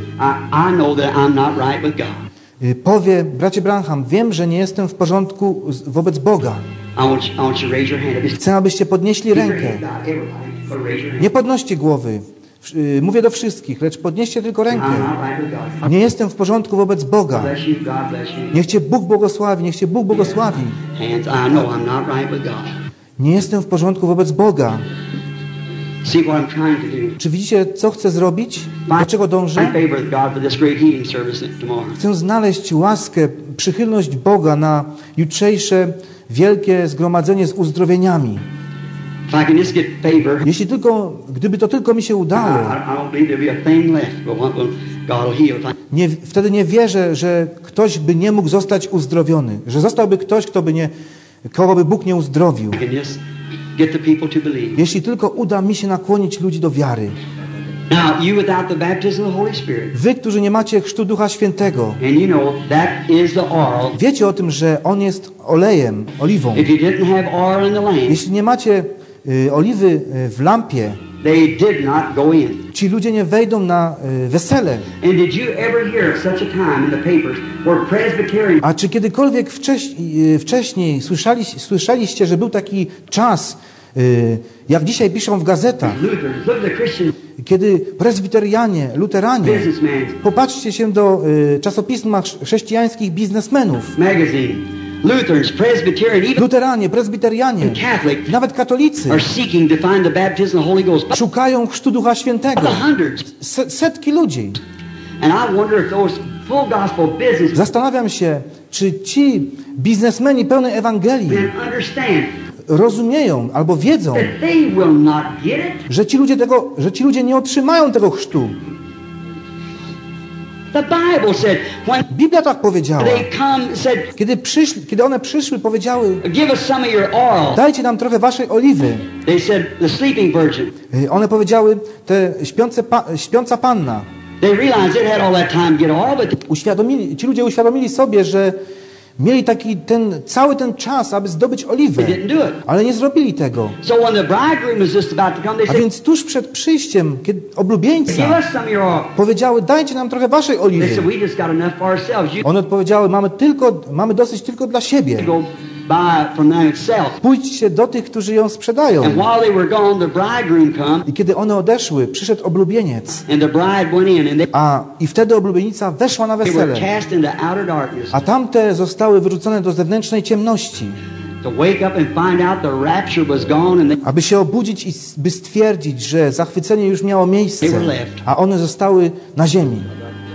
y, powie, bracie Branham, wiem, że nie jestem w porządku z, wobec Boga. Chcę, abyście podnieśli rękę. Nie podnoście głowy. Mówię do wszystkich, lecz podnieście tylko rękę. Nie jestem w porządku wobec Boga. Niech Cię Bóg błogosławi, niech Cię Bóg błogosławi. Nie jestem w porządku wobec Boga. Czy widzicie, co chcę zrobić? Do czego dążę? Chcę znaleźć łaskę, przychylność Boga na jutrzejsze wielkie zgromadzenie z uzdrowieniami. Jeśli tylko, gdyby to tylko mi się udało, nie, wtedy nie wierzę, że ktoś by nie mógł zostać uzdrowiony, że zostałby ktoś, kto by nie, kogo by Bóg nie uzdrowił. Jeśli tylko uda mi się nakłonić ludzi do wiary. Wy, którzy nie macie chrztu Ducha Świętego, wiecie o tym, że On jest olejem, oliwą. Jeśli nie macie y, oliwy w lampie, ci ludzie nie wejdą na y, wesele. A czy kiedykolwiek wcześniej, wcześniej słyszeli, słyszeliście, że był taki czas, y, jak dzisiaj piszą w gazetach, kiedy prezbiterianie, luteranie, popatrzcie się do y, czasopisma chrześcijańskich biznesmenów, luteranie, prezbiterianie, nawet katolicy szukają chrztu Ducha Świętego. Setki ludzi. Zastanawiam się, czy ci biznesmeni pełni Ewangelii rozumieją albo wiedzą, że ci ludzie tego, że ci ludzie nie otrzymają tego chrztu. Biblia tak powiedziała. Kiedy, przyszli, kiedy one przyszły, powiedziały, dajcie nam trochę waszej oliwy. One powiedziały, te śpiące pa, śpiąca panna. Uświadomili, ci ludzie uświadomili sobie, że mieli taki ten, cały ten czas, aby zdobyć oliwę, ale nie zrobili tego. A więc tuż przed przyjściem, kiedy oblubieńca powiedziały, dajcie nam trochę waszej oliwy. One odpowiedziały, mamy, tylko, mamy dosyć tylko dla siebie. Pójdźcie do tych, którzy ją sprzedają. I kiedy one odeszły, przyszedł oblubieniec. A i wtedy oblubienica weszła na wesele. A tamte zostały wyrzucone do zewnętrznej ciemności. Aby się obudzić i by stwierdzić, że zachwycenie już miało miejsce, a one zostały na ziemi.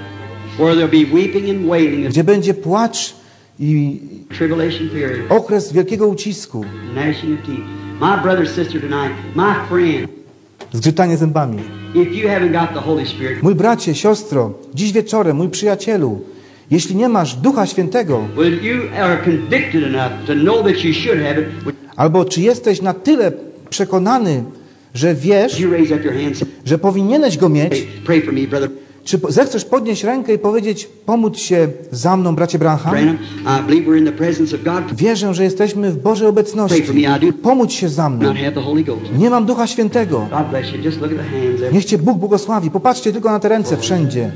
Gdzie będzie płacz i okres wielkiego ucisku. Zgrzytanie zębami. If you haven't got the Holy Spirit, Mój bracie, siostro, dziś wieczorem, mój przyjacielu, jeśli nie masz Ducha Świętego, well, you are convicted enough to know that you should have it. albo czy jesteś na tyle przekonany, że wiesz, You raise up your hands. że powinieneś go mieć, Pray, pray for me, brother czy zechcesz podnieść rękę i powiedzieć, pomódź się za mną, bracie Branham? Branham. I believe we're in the presence of God. Wierzę, że jesteśmy w Bożej Pray obecności. for me, I do Pomódź się za mną. not have the Holy Ghost. Nie mam Ducha Świętego. God bless you. Just look at the hands. Niech Cię Bóg błogosławi. Popatrzcie tylko na te ręce wszędzie.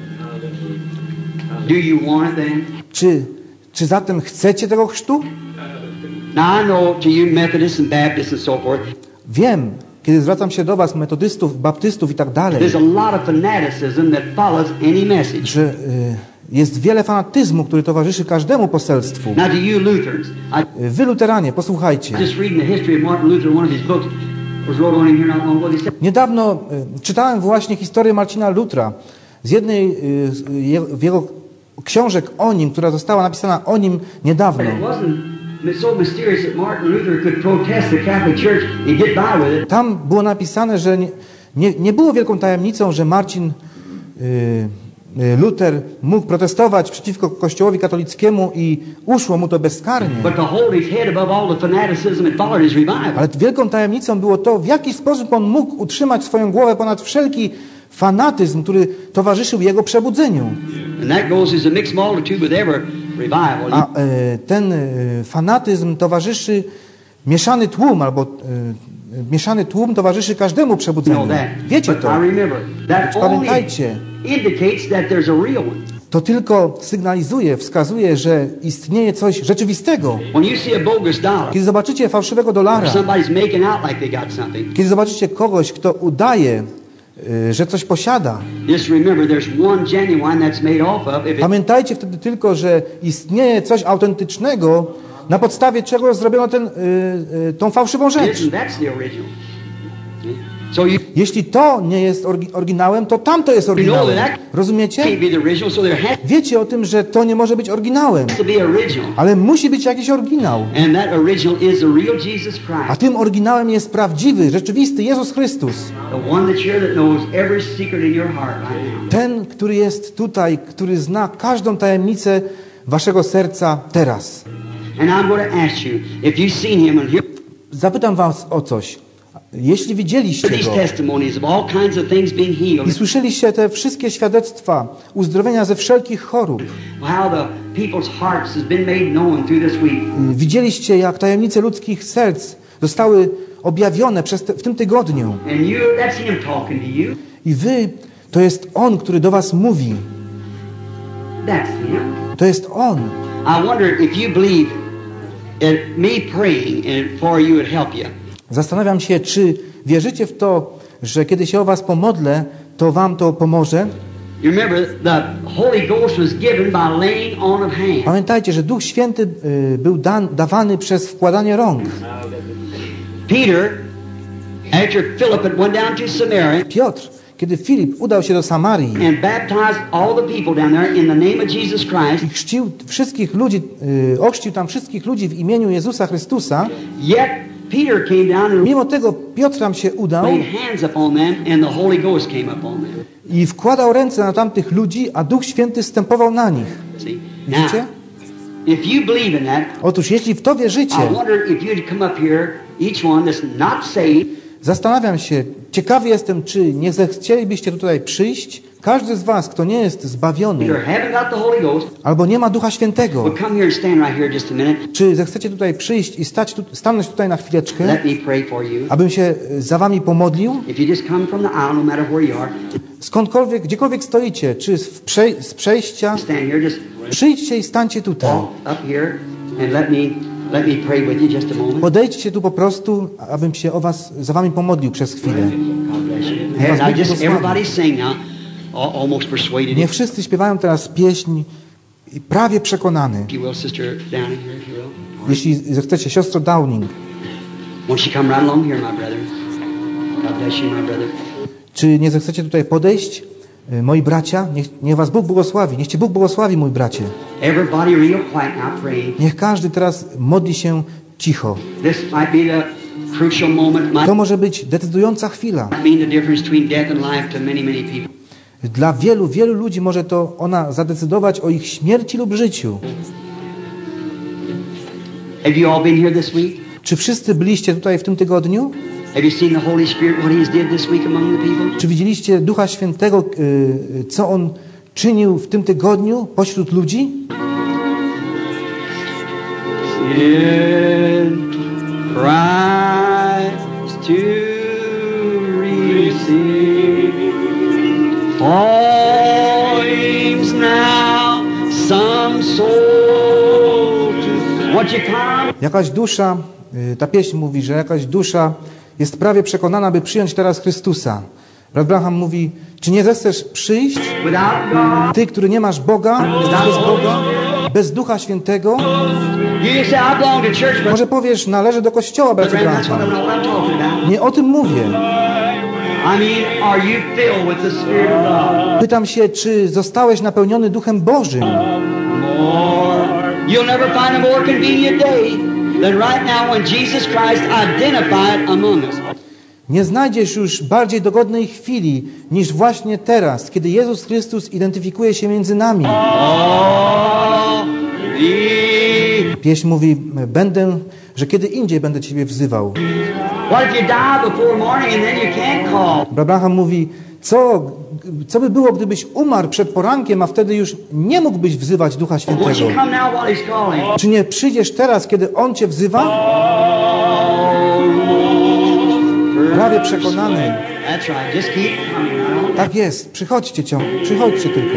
Do you want it then? Czy, czy zatem chcecie tego chrztu? Now I know to you Methodists and Baptists and so forth, Wiem, kiedy zwracam się do was, metodystów, baptystów i tak dalej, there's a lot of fanaticism that follows any message. że y, jest wiele fanatyzmu, który towarzyszy każdemu poselstwu. Now to you Lutherans, I Y, Wy, luteranie, posłuchajcie. just reading the history of Martin Luther, one of his books was wrote on him here not long ago. He said, Niedawno y, czytałem właśnie historię Marcina Lutra z jednej y, z je, w jego książek o nim, która została napisana o nim niedawno. it wasn't so mysterious that Martin Luther could protest the Catholic Church and get by with it. Tam było napisane, że nie, nie, nie było wielką tajemnicą, że Marcin y, y, Luther mógł protestować przeciwko Kościołowi katolickiemu i uszło mu to bezkarnie. But to hold his head above all the fanaticism that followed his revival. Ale wielką tajemnicą było to, w jaki sposób on mógł utrzymać swoją głowę ponad wszelki fanatyzm, który towarzyszył jego przebudzeniu. And that goes as a mixed multitude with every revival. A y, ten y, fanatyzm towarzyszy mieszany tłum, albo y, y, mieszany tłum towarzyszy każdemu You przebudzeniu. know that. Wiecie But to. I remember that only Pamiętajcie, indicates that there's a real one. to tylko sygnalizuje, wskazuje, że istnieje coś rzeczywistego. When you see a bogus dollar, Kiedy zobaczycie fałszywego or dolara, somebody's making out like they got something, kiedy zobaczycie kogoś, kto udaje, y, że coś posiada, just remember there's one genuine that's made off of. If it, pamiętajcie wtedy tylko, że istnieje coś autentycznego, na podstawie czego zrobiono ten, y, y, tą fałszywą rzecz. isn't, that's the original. So you Jeśli to nie jest orgi- oryginałem, to tamto jest oryginałem. Rozumiecie? can't be the original, so there has Wiecie o tym, że to nie może być oryginałem, to be original. ale musi być jakiś oryginał. And that original is the real Jesus A Christ. tym oryginałem jest prawdziwy, rzeczywisty Jezus Chrystus. The one that's here that knows every secret in your heart right now. Ten, który jest tutaj, który zna każdą tajemnicę waszego serca teraz. And I'm going to ask you, if you've seen him and heard Zapytam was o coś. Jeśli widzieliście these go testimonies of all kinds of things being i healed, słyszeliście te wszystkie świadectwa uzdrowienia ze wszelkich chorób, how the people's hearts has been made known through this week. widzieliście, jak tajemnice ludzkich serc zostały objawione przez te, w tym tygodniu. And you, that's him talking to you. I wy, to jest On, który do was mówi. That's him. To jest On. I wonder if you believe that me praying and for you would help you. Zastanawiam się, czy wierzycie w to, że kiedy się o was pomodlę, to wam to pomoże? You remember the Holy Ghost was given by laying on of hands. Pamiętajcie, że Duch Święty y, był dan, dawany przez wkładanie rąk. Peter, after Philip had went down to Samaria Piotr, kiedy Filip udał się do Samarii and baptized all the people down there in the name of Jesus Christ, i chrzcił wszystkich ludzi, y, ochrzcił tam wszystkich ludzi w imieniu Jezusa Chrystusa, yet Peter came down and mimo tego Piotr tam się udał laid hands upon them and the Holy Ghost came upon them. i wkładał ręce na tamtych ludzi, a Duch Święty stępował na nich. See? Widzicie? Now, if you believe in that, Otóż jeśli w to wierzycie, I wonder if you'd come up here, each one that's not saved, zastanawiam się, ciekawy jestem, czy nie zechcielibyście tutaj przyjść, każdy z was, kto nie jest zbawiony, either haven't got the Holy Ghost, albo nie ma Ducha Świętego, would come here and stand right here just a minute. czy zechcecie tutaj przyjść i stać tu, stanąć tutaj na chwileczkę, Let me pray for you. abym się za wami pomodlił, If you just come from the aisle, no matter where you are, skądkolwiek, gdziekolwiek stoicie, czy z, przej- z przejścia, stand here, just przyjdźcie i stańcie tutaj. walk up here and let me let me pray with you just a moment. Podejdźcie tu po prostu, abym się o was, za wami pomodlił przez chwilę. God bless you. And now just everybody sing now. Al- Almost persuaded. Niech If wszyscy śpiewają teraz pieśń i prawie przekonany. you will, Sister Downing here, if you will. Jeśli zechcecie, siostro Downing, Won't you come right along here, my brother? God bless you, my brother. czy nie zechcecie tutaj podejść? Y, Moi bracia, niech, niech was Bóg błogosławi. Niech cię Bóg błogosławi, mój bracie. Everybody real quiet now praying. Niech każdy teraz modli się cicho. This might be the crucial moment. Might To może być decydująca chwila. mean the difference between death and life to many, many people. Dla wielu, wielu ludzi może to ona zadecydować o ich śmierci lub życiu. Have you all been here this week? Czy wszyscy byliście tutaj w tym tygodniu? Have you seen the Holy Spirit, what He has did this week among the people? Czy widzieliście Ducha Świętego, y, co On czynił w tym tygodniu pośród ludzi? In Christ to receive flames now, some soul to what you come. Jakaś dusza, y, ta pieśń mówi, że jakaś dusza jest prawie przekonana, by przyjąć teraz Chrystusa. Brat Branham mówi, czy nie zechcesz przyjść? Without God, Ty, który nie masz Boga, jesteś bez Boga, bez Ducha Świętego, you say I belong to church, but może powiesz, należy do Kościoła, bracie friend, that's what Branham. I'm what I'm talking about. Nie o tym mówię. I mean, are you filled with the Spirit of God? Pytam się, czy zostałeś napełniony Duchem Bożym? More. You'll never find a more convenient day than right now when Jesus Christ identified among us. Nie znajdziesz już bardziej dogodnej chwili niż właśnie teraz, kiedy Jezus Chrystus identyfikuje się między nami. Oh, thee. Pieśń mówi, będę, że kiedy indziej będę Ciebie wzywał. What if you die before morning and then you can't call? Abraham mówi, co, co by było, gdybyś umarł przed porankiem, a wtedy już nie mógłbyś wzywać Ducha Won't Świętego? you come now while He's calling? Czy nie przyjdziesz teraz, kiedy On Cię wzywa? Prawie przekonany. That's right. Just keep coming. Now. Tak jest, przychodźcie ciąg, przychodźcie tylko.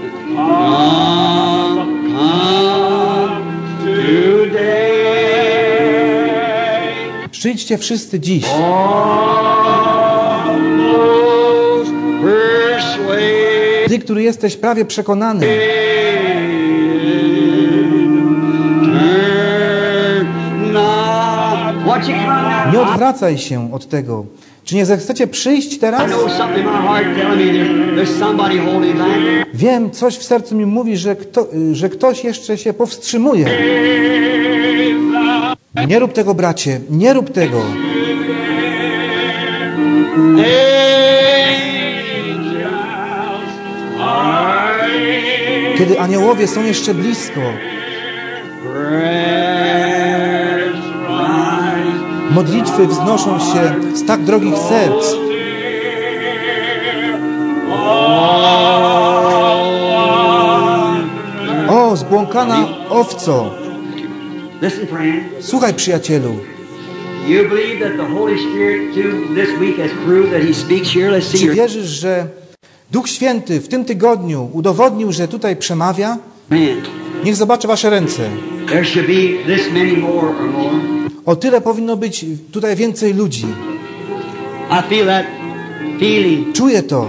Come, come today. Przyjdźcie wszyscy dziś. Almost persuaded. Ty, który jesteś prawie przekonany. Turn not. Won't you come now? Nie odwracaj się od tego. Czy nie zechcecie przyjść I teraz? know something in my heart telling me there's, there's somebody holding back. Wiem, coś w sercu mi mówi, że, kto, że ktoś jeszcze się powstrzymuje. Nie rób tego, bracie, nie rób tego. Kiedy aniołowie są jeszcze blisko, modlitwy wznoszą się z tak drogich serc. O, zbłąkana owco! Listen, friend. Słuchaj, przyjacielu. You believe that the Holy Spirit through this week has proved that He speaks here? Let's see Czy your wierzysz, że Duch Święty w tym tygodniu udowodnił, że tutaj przemawia? man. Niech zobaczę wasze ręce. There should be this many more or more. O tyle powinno być tutaj więcej ludzi. I feel that feeling. Czuję to.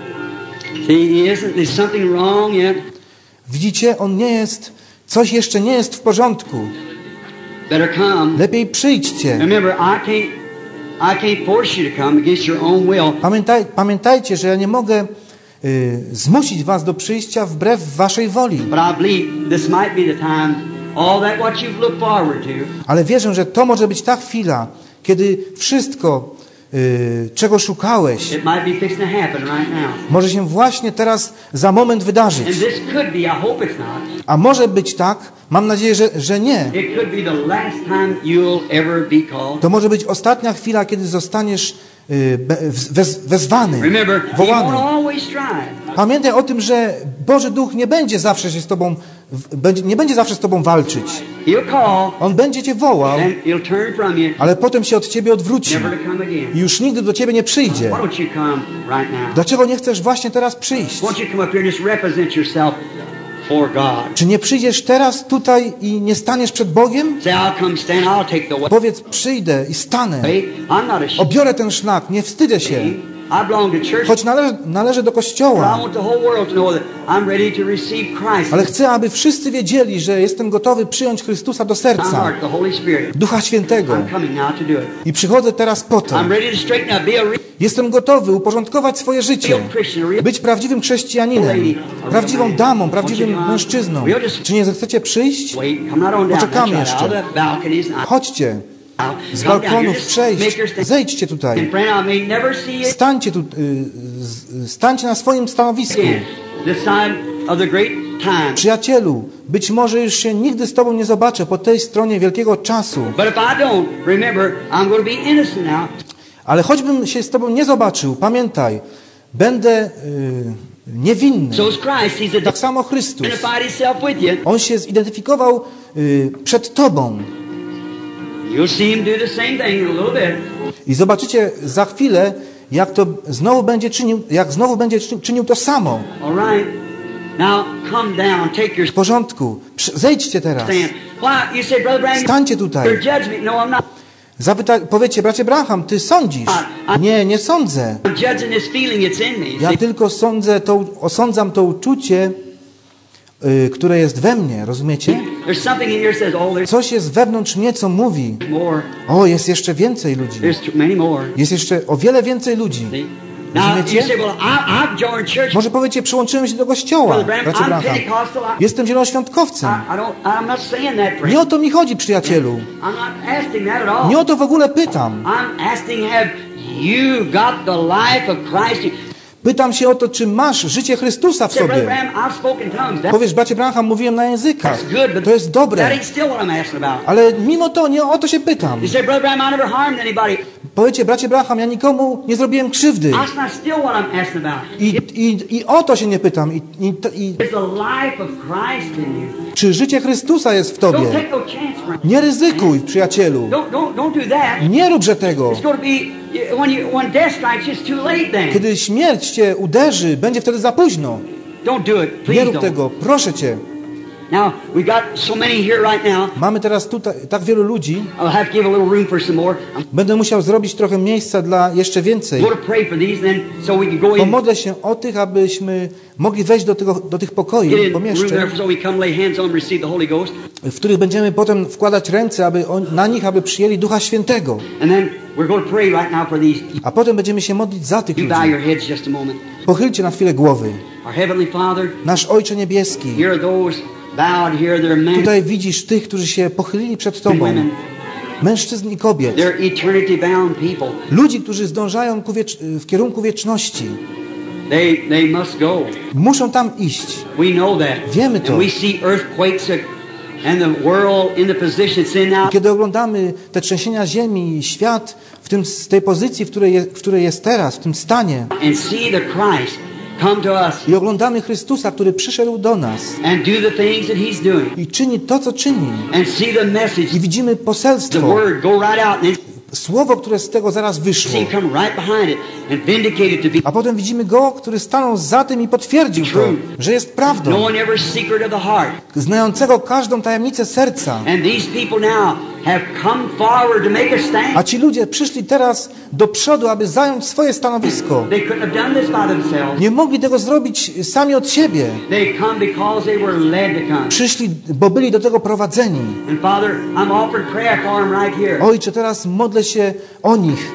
See, isn't there something wrong yet? Widzicie, on nie jest, coś jeszcze nie jest w porządku. Better come. Lepiej przyjdźcie. Remember, I can't, I can't force you to come against your own will. Pamiętaj, pamiętajcie, że ja nie mogę y, zmusić was do przyjścia wbrew waszej woli. But I believe this might be the time, all that what you've looked forward to, Ale wierzę, że to może być ta chwila, kiedy wszystko, y, czego szukałeś, it might be fixing to happen right now. może się właśnie teraz za moment wydarzyć. And this could be, I hope it's not, A może być tak, mam nadzieję, że, że nie. it could be the last time you'll ever be called. To może być ostatnia chwila, kiedy zostaniesz y, be, wez, wezwany, Remember, He won't wołany. always try. Pamiętaj o tym, że Boży Duch nie będzie zawsze się z tobą, w- będzie, nie będzie zawsze z tobą walczyć. He'll call, On będzie cię wołał, then He'll turn from you, ale potem się od ciebie odwróci never to come i again. już nigdy do ciebie nie przyjdzie. Why don't you come right now? Dlaczego nie chcesz właśnie teraz przyjść? Why don't you come up here and just represent yourself for God? Czy nie przyjdziesz teraz tutaj i nie staniesz przed Bogiem? Say, I'll come stand, I'll take the way. Powiedz, przyjdę i stanę. I'm not ashamed. Obiorę ten szlak, nie wstydzę się. I belong to church. Choć należy, należę do But I Kościoła. want the whole world to know that I'm ready to receive Christ. Ale chcę, aby wszyscy wiedzieli, że jestem gotowy przyjąć Chrystusa do My serca, heart, the Holy Spirit. Ducha Świętego. I'm coming now to do it. I przychodzę teraz po to. I'm ready to straighten up, be a real Jestem gotowy uporządkować swoje życie, Christian, a real być prawdziwym chrześcijaninem, prawdziwą damą, prawdziwym mężczyzną. Czy nie zechcecie przyjść? Wait, come right on down. Poczekamy That's right. jeszcze. All the balconies. I- Chodźcie. z balkonów przejść. Zejdźcie tutaj. Stańcie, tu, y, stańcie na swoim stanowisku. Przyjacielu, być może już się nigdy z Tobą nie zobaczę po tej stronie wielkiego czasu. Ale choćbym się z Tobą nie zobaczył, pamiętaj, będę y, niewinny. Tak samo Chrystus. On się zidentyfikował y, przed Tobą. I zobaczycie za chwilę, jak to znowu będzie czynił, jak znowu będzie czynił to samo. W porządku. Zejdźcie teraz. Stańcie tutaj. Zapyta, powiecie, bracie Branham, ty sądzisz? Nie, nie sądzę. Ja tylko sądzę, to, osądzam to uczucie, y, które jest we mnie, rozumiecie? Coś jest wewnątrz mnie, co mówi. O, jest jeszcze więcej ludzi. Jest jeszcze o wiele więcej ludzi. Rozumiecie? Może powiecie, przyłączyłem się do kościoła, bracie Branham. Jestem zielonoświątkowcem. Nie o to mi chodzi, przyjacielu. Nie o to w ogóle pytam. Pytam się o to, czy masz życie Chrystusa w sobie. Powiesz, bracie Branham, mówiłem na językach. To jest dobre. Ale mimo to nie o to się pytam. Powiecie, bracie Branham, ja nikomu nie zrobiłem krzywdy. I, i, i o to się nie pytam. I, i, i, czy życie Chrystusa jest w tobie? Nie ryzykuj, przyjacielu. Nie róbże tego. Kiedy śmierć cię uderzy, będzie wtedy za późno. Nie rób tego, proszę cię. Now, we got so many here right now. Mamy teraz tutaj tak wielu ludzi. I'll have to give a little room for some more. Będę musiał zrobić trochę miejsca dla jeszcze więcej. Pomodlę się o tych, abyśmy mogli wejść do, tego, do tych pokoi, pomieszczeń, w których będziemy potem wkładać ręce aby on, na nich, aby przyjęli Ducha Świętego. A potem będziemy się modlić za tych ludzi. Pochylcie na chwilę głowy. Nasz Ojcze Niebieski, tutaj widzisz tych, którzy się pochylili przed Tobą. Mężczyzn i kobiet. Ludzi, którzy zdążają ku wiecz- w kierunku wieczności. They, they must go. Muszą tam iść. We know that. Wiemy to. And we see earthquakes and the world in the position it's in now. Kiedy oglądamy te trzęsienia ziemi i świat w tym, z tej pozycji, w której, jest, w której jest teraz, w tym stanie. And see the Christ come to us. I oglądamy Chrystusa, który przyszedł do nas. And do the things that he's doing. I czyni to, co czyni. And see the message. I widzimy poselstwo. The word go right out and Słowo, które z tego zaraz wyszło. A potem widzimy Go, który stanął za tym i potwierdził to, że jest prawdą. Znającego każdą tajemnicę serca. A ci ludzie przyszli teraz do przodu, aby zająć swoje stanowisko. Nie mogli tego zrobić sami od siebie. Przyszli, bo byli do tego prowadzeni. Ojcze, teraz modlę się o nich.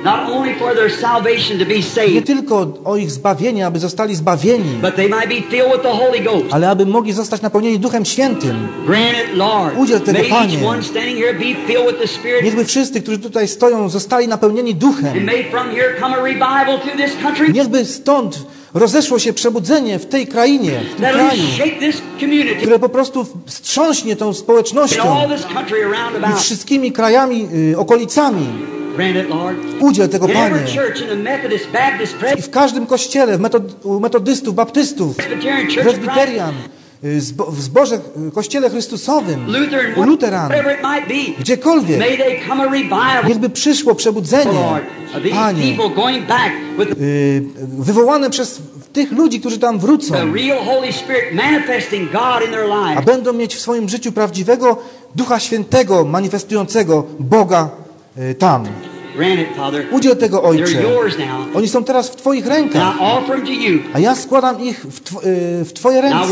Nie tylko o ich zbawienie, aby zostali zbawieni, ale aby mogli zostać napełnieni Duchem Świętym. Udziel tego, Panie. Niechby wszyscy, którzy tutaj stoją, zostali napełnieni Duchem. Niechby stąd rozeszło się przebudzenie w tej krainie, w tym kraju, które po prostu wstrząśnie tą społecznością i wszystkimi krajami, y, okolicami. Udziel tego, Panie. I w każdym kościele, w metod, u metodystów, baptystów, prezbiterian, w zborze, kościele Chrystusowym, u luteran, gdziekolwiek, niechby przyszło przebudzenie, Panie, wywołane przez tych ludzi, którzy tam wrócą, a będą mieć w swoim życiu prawdziwego Ducha Świętego, manifestującego Boga tam. Udziel tego, Ojcze. Oni są teraz w Twoich rękach, a ja składam ich w, tw w Twoje ręce.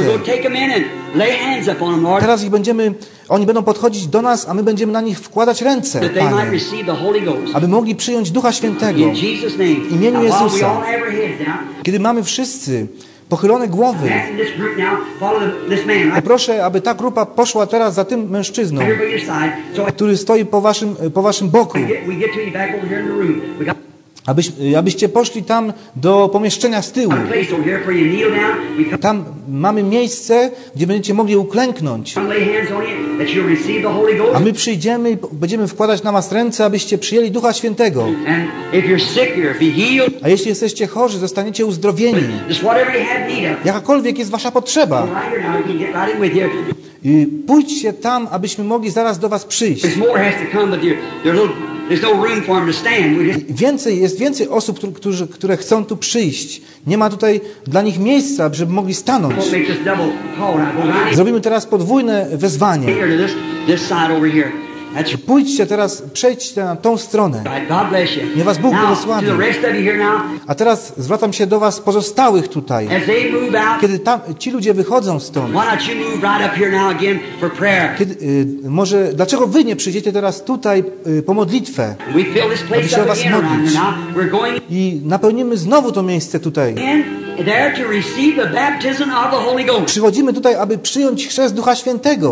Teraz ich będziemy, oni będą podchodzić do nas, a my będziemy na nich wkładać ręce, Panie, aby mogli przyjąć Ducha Świętego w imieniu Jezusa. Kiedy mamy wszyscy pochylone głowy. Asking this group now, follow the- this man, right? Poproszę, aby ta grupa poszła teraz za tym mężczyzną, Everybody your side. So który stoi po waszym, po waszym boku. we get, we get to you back over here in the room. We got Abyś, abyście poszli tam do pomieszczenia z tyłu. a place over here for you to kneel down. We come Tam mamy miejsce, gdzie będziecie mogli uklęknąć. and lay hands on you that you'll receive the Holy Ghost. A my przyjdziemy i będziemy wkładać na was ręce, abyście przyjęli Ducha Świętego. And if you're sick here, be healed. A jeśli jesteście chorzy, zostaniecie uzdrowieni. Just whatever you have need of. Jakakolwiek jest wasza potrzeba. Right here now, we can get right in with you. I pójdźcie tam, abyśmy mogli zaraz do was przyjść. There's more has to come, but there, there's, little, there's no room for them to stand. We just Więcej, jest więcej osób, którzy- którzy, które chcą tu przyjść. Nie ma tutaj dla nich miejsca, żeby mogli stanąć. won't make this double call now. Go right in Zrobimy teraz podwójne wezwanie. here to this, this side over here. That's your Pójdźcie teraz, przejdźcie na tą stronę. right. God bless you. Niech was Bóg Now, błogosławi. to the rest of you here now, A teraz zwracam się do was pozostałych tutaj. as they move out, Kiedy tam, ci ludzie wychodzą stąd, why not you move right up here now again for prayer? kiedy, y, może, dlaczego wy nie przyjdziecie teraz tutaj y, po modlitwę We fill this place się o up was again around modlić. here now. We're going i napełnimy znowu to miejsce tutaj. in there to receive the baptism of the Holy Ghost. Przychodzimy tutaj, aby przyjąć chrzest Ducha Świętego.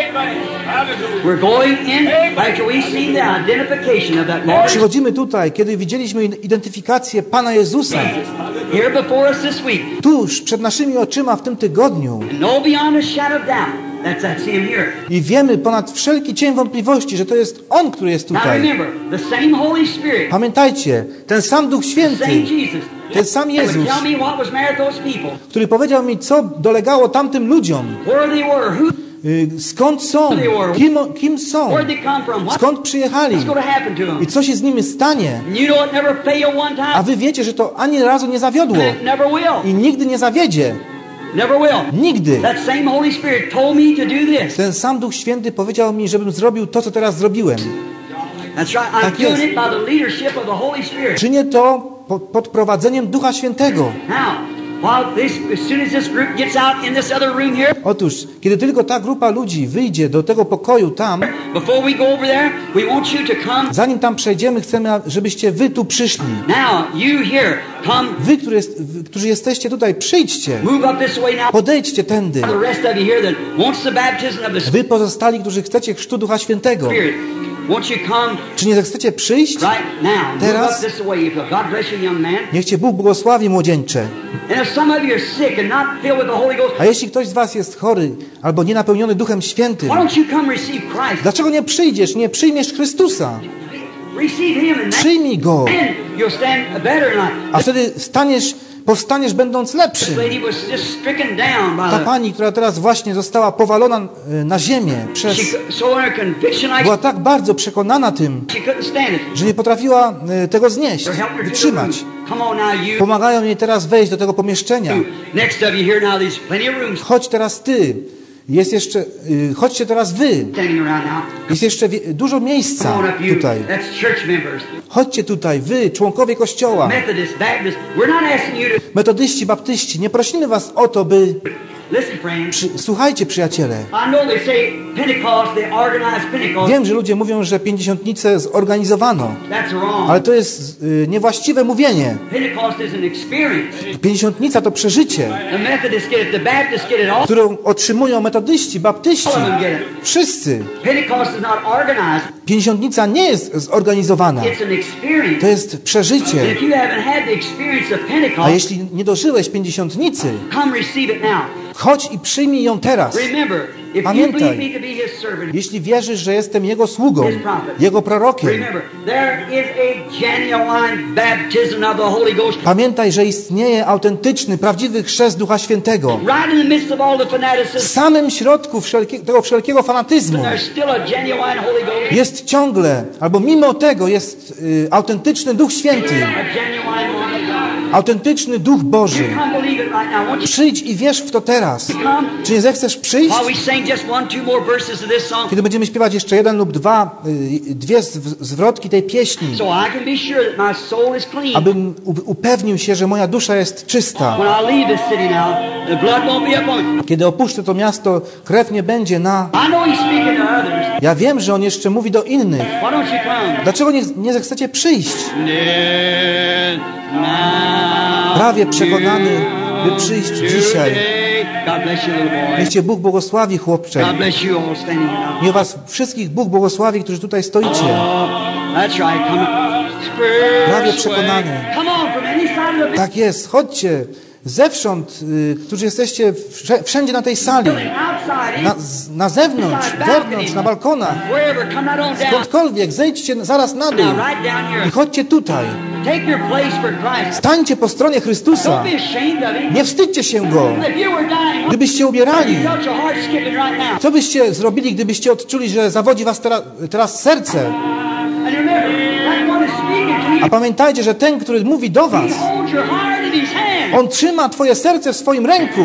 We're going in after we see the identification of that Lord Przychodzimy tutaj, kiedy widzieliśmy identyfikację Pana Jezusa. here before us this week. Tuż przed naszymi oczyma w tym tygodniu. And know beyond a shadow of doubt that's that's Him here. I wiemy ponad wszelki cień wątpliwości, że to jest On, który jest Now tutaj. remember, the same Holy Spirit, Pamiętajcie, ten sam Duch the Święty, same Jesus, ten sam that would Jezus, tell me what was married those people, który powiedział mi, co dolegało tamtym ludziom, where they were, who, y, skąd są, kim, kim są, where they come from, what, skąd przyjechali what's going to happen to i them. co się z nimi stanie. And you know it never failed one A time, wy wiecie, że to ani razu nie zawiodło and it never will, i nigdy nie zawiedzie. never will. Nigdy. That same Holy Spirit told me to do this. Ten sam Duch Święty powiedział mi, żebym zrobił to, co teraz zrobiłem. That's right. I'm Tak doing jest. it by the leadership of the Holy Spirit. Czynię to po- pod prowadzeniem Ducha Świętego. Now, while this, as soon as this group gets out in this other room here, Otóż, kiedy tylko ta grupa ludzi wyjdzie do tego pokoju tam, before we go over there, we want you to come. zanim tam przejdziemy, chcemy, żebyście wy tu przyszli. Now, you here, come, Wy, który jest, wy, którzy jesteście tutaj, przyjdźcie. move up this way now. Podejdźcie tędy. The rest of you here that wants the baptism of the Wy pozostali, którzy chcecie chrztu Ducha Świętego. Spirit, won't you come Czy nie zechcecie przyjść? right now? Move Teraz? up this way. If God bless you, young man. Niech Cię Bóg błogosławi, młodzieńcze. And if some of you are sick and not filled with the Holy Ghost, A jeśli ktoś z was jest chory albo nienapełniony Duchem Świętym, why don't you come receive Christ? dlaczego nie przyjdziesz, nie przyjmiesz Chrystusa? Receive Him and then Przyjmij Go, you'll stand better than a wtedy staniesz, powstaniesz będąc lepszym. This lady was just stricken down by Ta the pani, która teraz właśnie została powalona e, na ziemię przez... She cou- so under conviction, I Była tak bardzo przekonana tym, she couldn't stand it. że nie potrafiła e, tego znieść, They're helping her to the wytrzymać. room. Come on now, you. Pomagają jej teraz wejść do tego pomieszczenia. Next of you here now, there's plenty of rooms Chodź teraz ty. Jest jeszcze... y, Chodźcie teraz wy. standing around now. Jest jeszcze wie- dużo Come miejsca on up, you. tutaj. That's church members, Chodźcie tutaj, wy, członkowie Kościoła. Methodists, Baptists. We're not asking you to Metodyści, baptyści, nie prosimy was o to, by... listen, friends. Przy... Słuchajcie, przyjaciele. I know they say Pentecost, they organize Pentecost. Wiem, że ludzie mówią, że pięćdziesiątnicę zorganizowano, That's wrong. ale to jest y, niewłaściwe mówienie. Pentecost is an experience. Pięćdziesiątnica to przeżycie, The Methodists get it, the Baptists get it, all którą otrzymują metodyści, baptyści. all of them get it. Wszyscy. Pentecost is not organized. Pięćdziesiątnica nie jest zorganizowana. It's an experience. To jest And przeżycie. if you haven't had the experience of A Pentecost, jeśli nie dożyłeś pięćdziesiątnicy, come receive it now. chodź i przyjmij ją teraz. Remember, if you Pamiętaj. believe me to be His servant, Jeśli wierzysz, że jestem Jego sługą, Jego prorokiem, remember, there is a genuine baptism of the Holy Ghost. pamiętaj, że istnieje autentyczny, prawdziwy chrzest Ducha Świętego. Right in the midst of all the W fanaticism, samym środku wszelkie, tego wszelkiego fanatyzmu there's still a genuine Holy Ghost. jest ciągle, albo mimo tego jest y, autentyczny Duch Święty, A genuine one of God. autentyczny Duch Boży. Come believe it right now. Won't you Przyjdź i wierz w to teraz. come? Czy nie zechcesz przyjść? While we sing just one, two more verses of this song, Kiedy będziemy śpiewać jeszcze jeden lub dwa, y, dwie zw- zwrotki tej pieśni, so I can be sure that my soul is clean. abym u- upewnił się, że moja dusza jest czysta. When I leave this city now, the blood won't be upon you. Kiedy opuszczę to miasto, krew nie będzie na... I know He's speaking to others. Ja wiem, że On jeszcze mówi do innych. Why don't you come? Dlaczego nie, nie zechcecie przyjść? Then now Prawie przekonany, by przyjść dzisiaj. Niech Cię Bóg błogosławi, chłopcze. Niech Was wszystkich Bóg błogosławi, którzy tutaj stoicie. Prawie przekonany. Tak jest, chodźcie. Zewsząd, y, którzy jesteście wszędzie na tej sali, na, na zewnątrz, wewnątrz, na balkonach, skądkolwiek, zejdźcie zaraz na dół i chodźcie tutaj. Stańcie po stronie Chrystusa. Nie wstydźcie się Go. Gdybyście ubierali, co byście zrobili, gdybyście odczuli, że zawodzi Was teraz, teraz serce? A pamiętajcie, że ten, który mówi do Was, On trzyma Twoje serce w swoim ręku.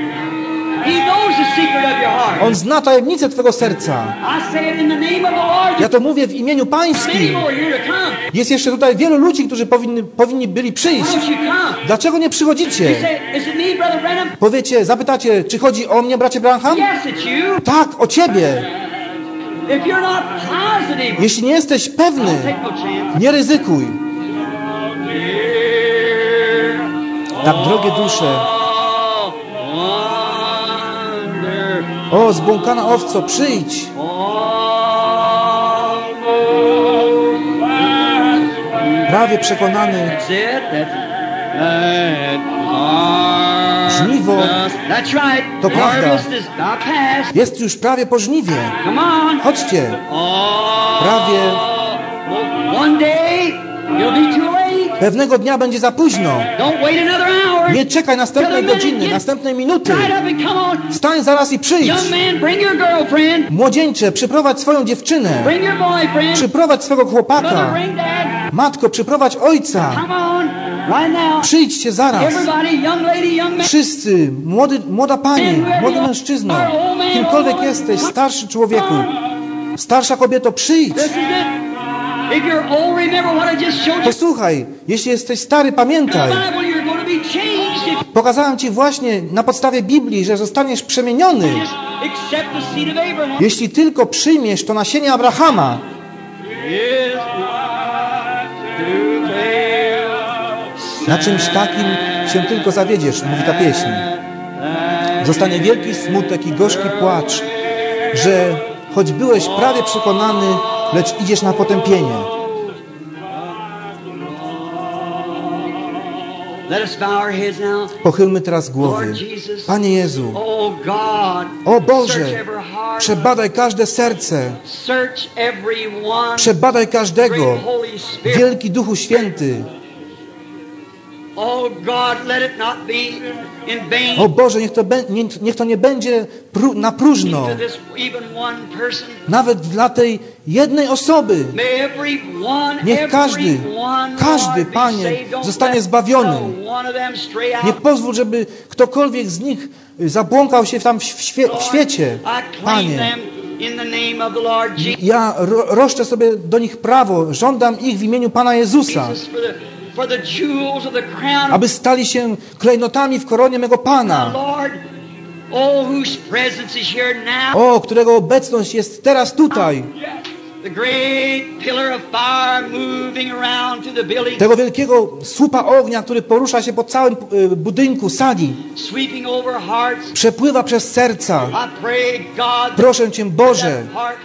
On zna tajemnicę Twojego serca. Ja to mówię w imieniu Pańskim. Jest jeszcze tutaj wielu ludzi, którzy powinni, powinni byli przyjść. Dlaczego nie przychodzicie? Powiecie, zapytacie, czy chodzi o mnie, bracie Branham? Tak, o Ciebie. Jeśli nie jesteś pewny, nie ryzykuj. Tak, drogie dusze. O, zbłąkana owco, przyjdź. Prawie przekonany. Żniwo, to prawda. Jest już prawie po żniwie. Chodźcie. Prawie. Pewnego dnia będzie za późno. Nie czekaj następnej godziny, następnej minuty. Wstań zaraz i przyjdź. Młodzieńcze, przyprowadź swoją dziewczynę. Przyprowadź swego chłopaka. Matko, przyprowadź ojca. Przyjdźcie zaraz. Wszyscy, młody, młoda pani, młody mężczyzno, kimkolwiek jesteś, starszy człowieku, starsza kobieto, przyjdź. Posłuchaj, jeśli jesteś stary, pamiętaj. Pokazałem Ci właśnie na podstawie Biblii, że zostaniesz przemieniony. Jeśli tylko przyjmiesz to nasienie Abrahama. Na czymś takim się tylko zawiedziesz, mówi ta pieśń. Zostanie wielki smutek i gorzki płacz, że choć byłeś prawie przekonany, lecz idziesz na potępienie. Pochylmy teraz głowy. Panie Jezu, o Boże, przebadaj każde serce, przebadaj każdego, wielki Duchu Święty. O Boże, niech to, be, niech to nie będzie pró na próżno. Nawet dla tej jednej osoby. Niech każdy, każdy, Panie, zostanie zbawiony. Nie pozwól, żeby ktokolwiek z nich zabłąkał się tam w, świe w świecie. Panie, ja ro roszczę sobie do nich prawo, żądam ich w imieniu Pana Jezusa, aby stali się klejnotami w koronie mego Pana. O, którego obecność jest teraz tutaj. Tego wielkiego słupa ognia, który porusza się po całym budynku, sali. Przepływa przez serca. Proszę Cię, Boże,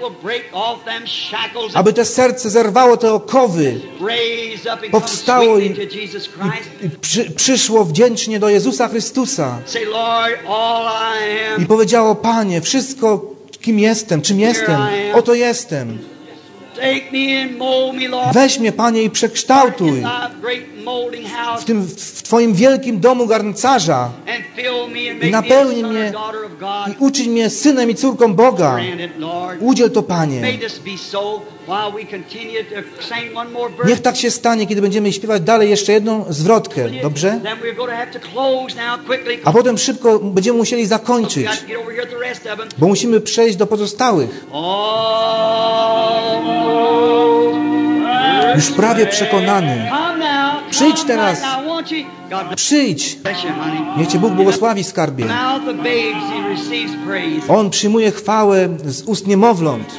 aby te serce zerwało te okowy. Powstało i, i, i przy, przyszło wdzięcznie do Jezusa Chrystusa. I powiedziało, Panie, wszystko, kim jestem, czym jestem, oto jestem. Weź mnie, Panie, i przekształtuj w tym w Twoim wielkim domu garncarza i napełnij mnie i uczyń mnie synem i córką Boga. Udziel to, Panie. Niech tak się stanie, kiedy będziemy śpiewać dalej jeszcze jedną zwrotkę, dobrze? A potem szybko będziemy musieli zakończyć, bo musimy przejść do pozostałych. Już prawie przekonany. Przyjdź teraz. Przyjdź. Niech Cię Bóg błogosławi, skarbie. On przyjmuje chwałę z ust niemowląt.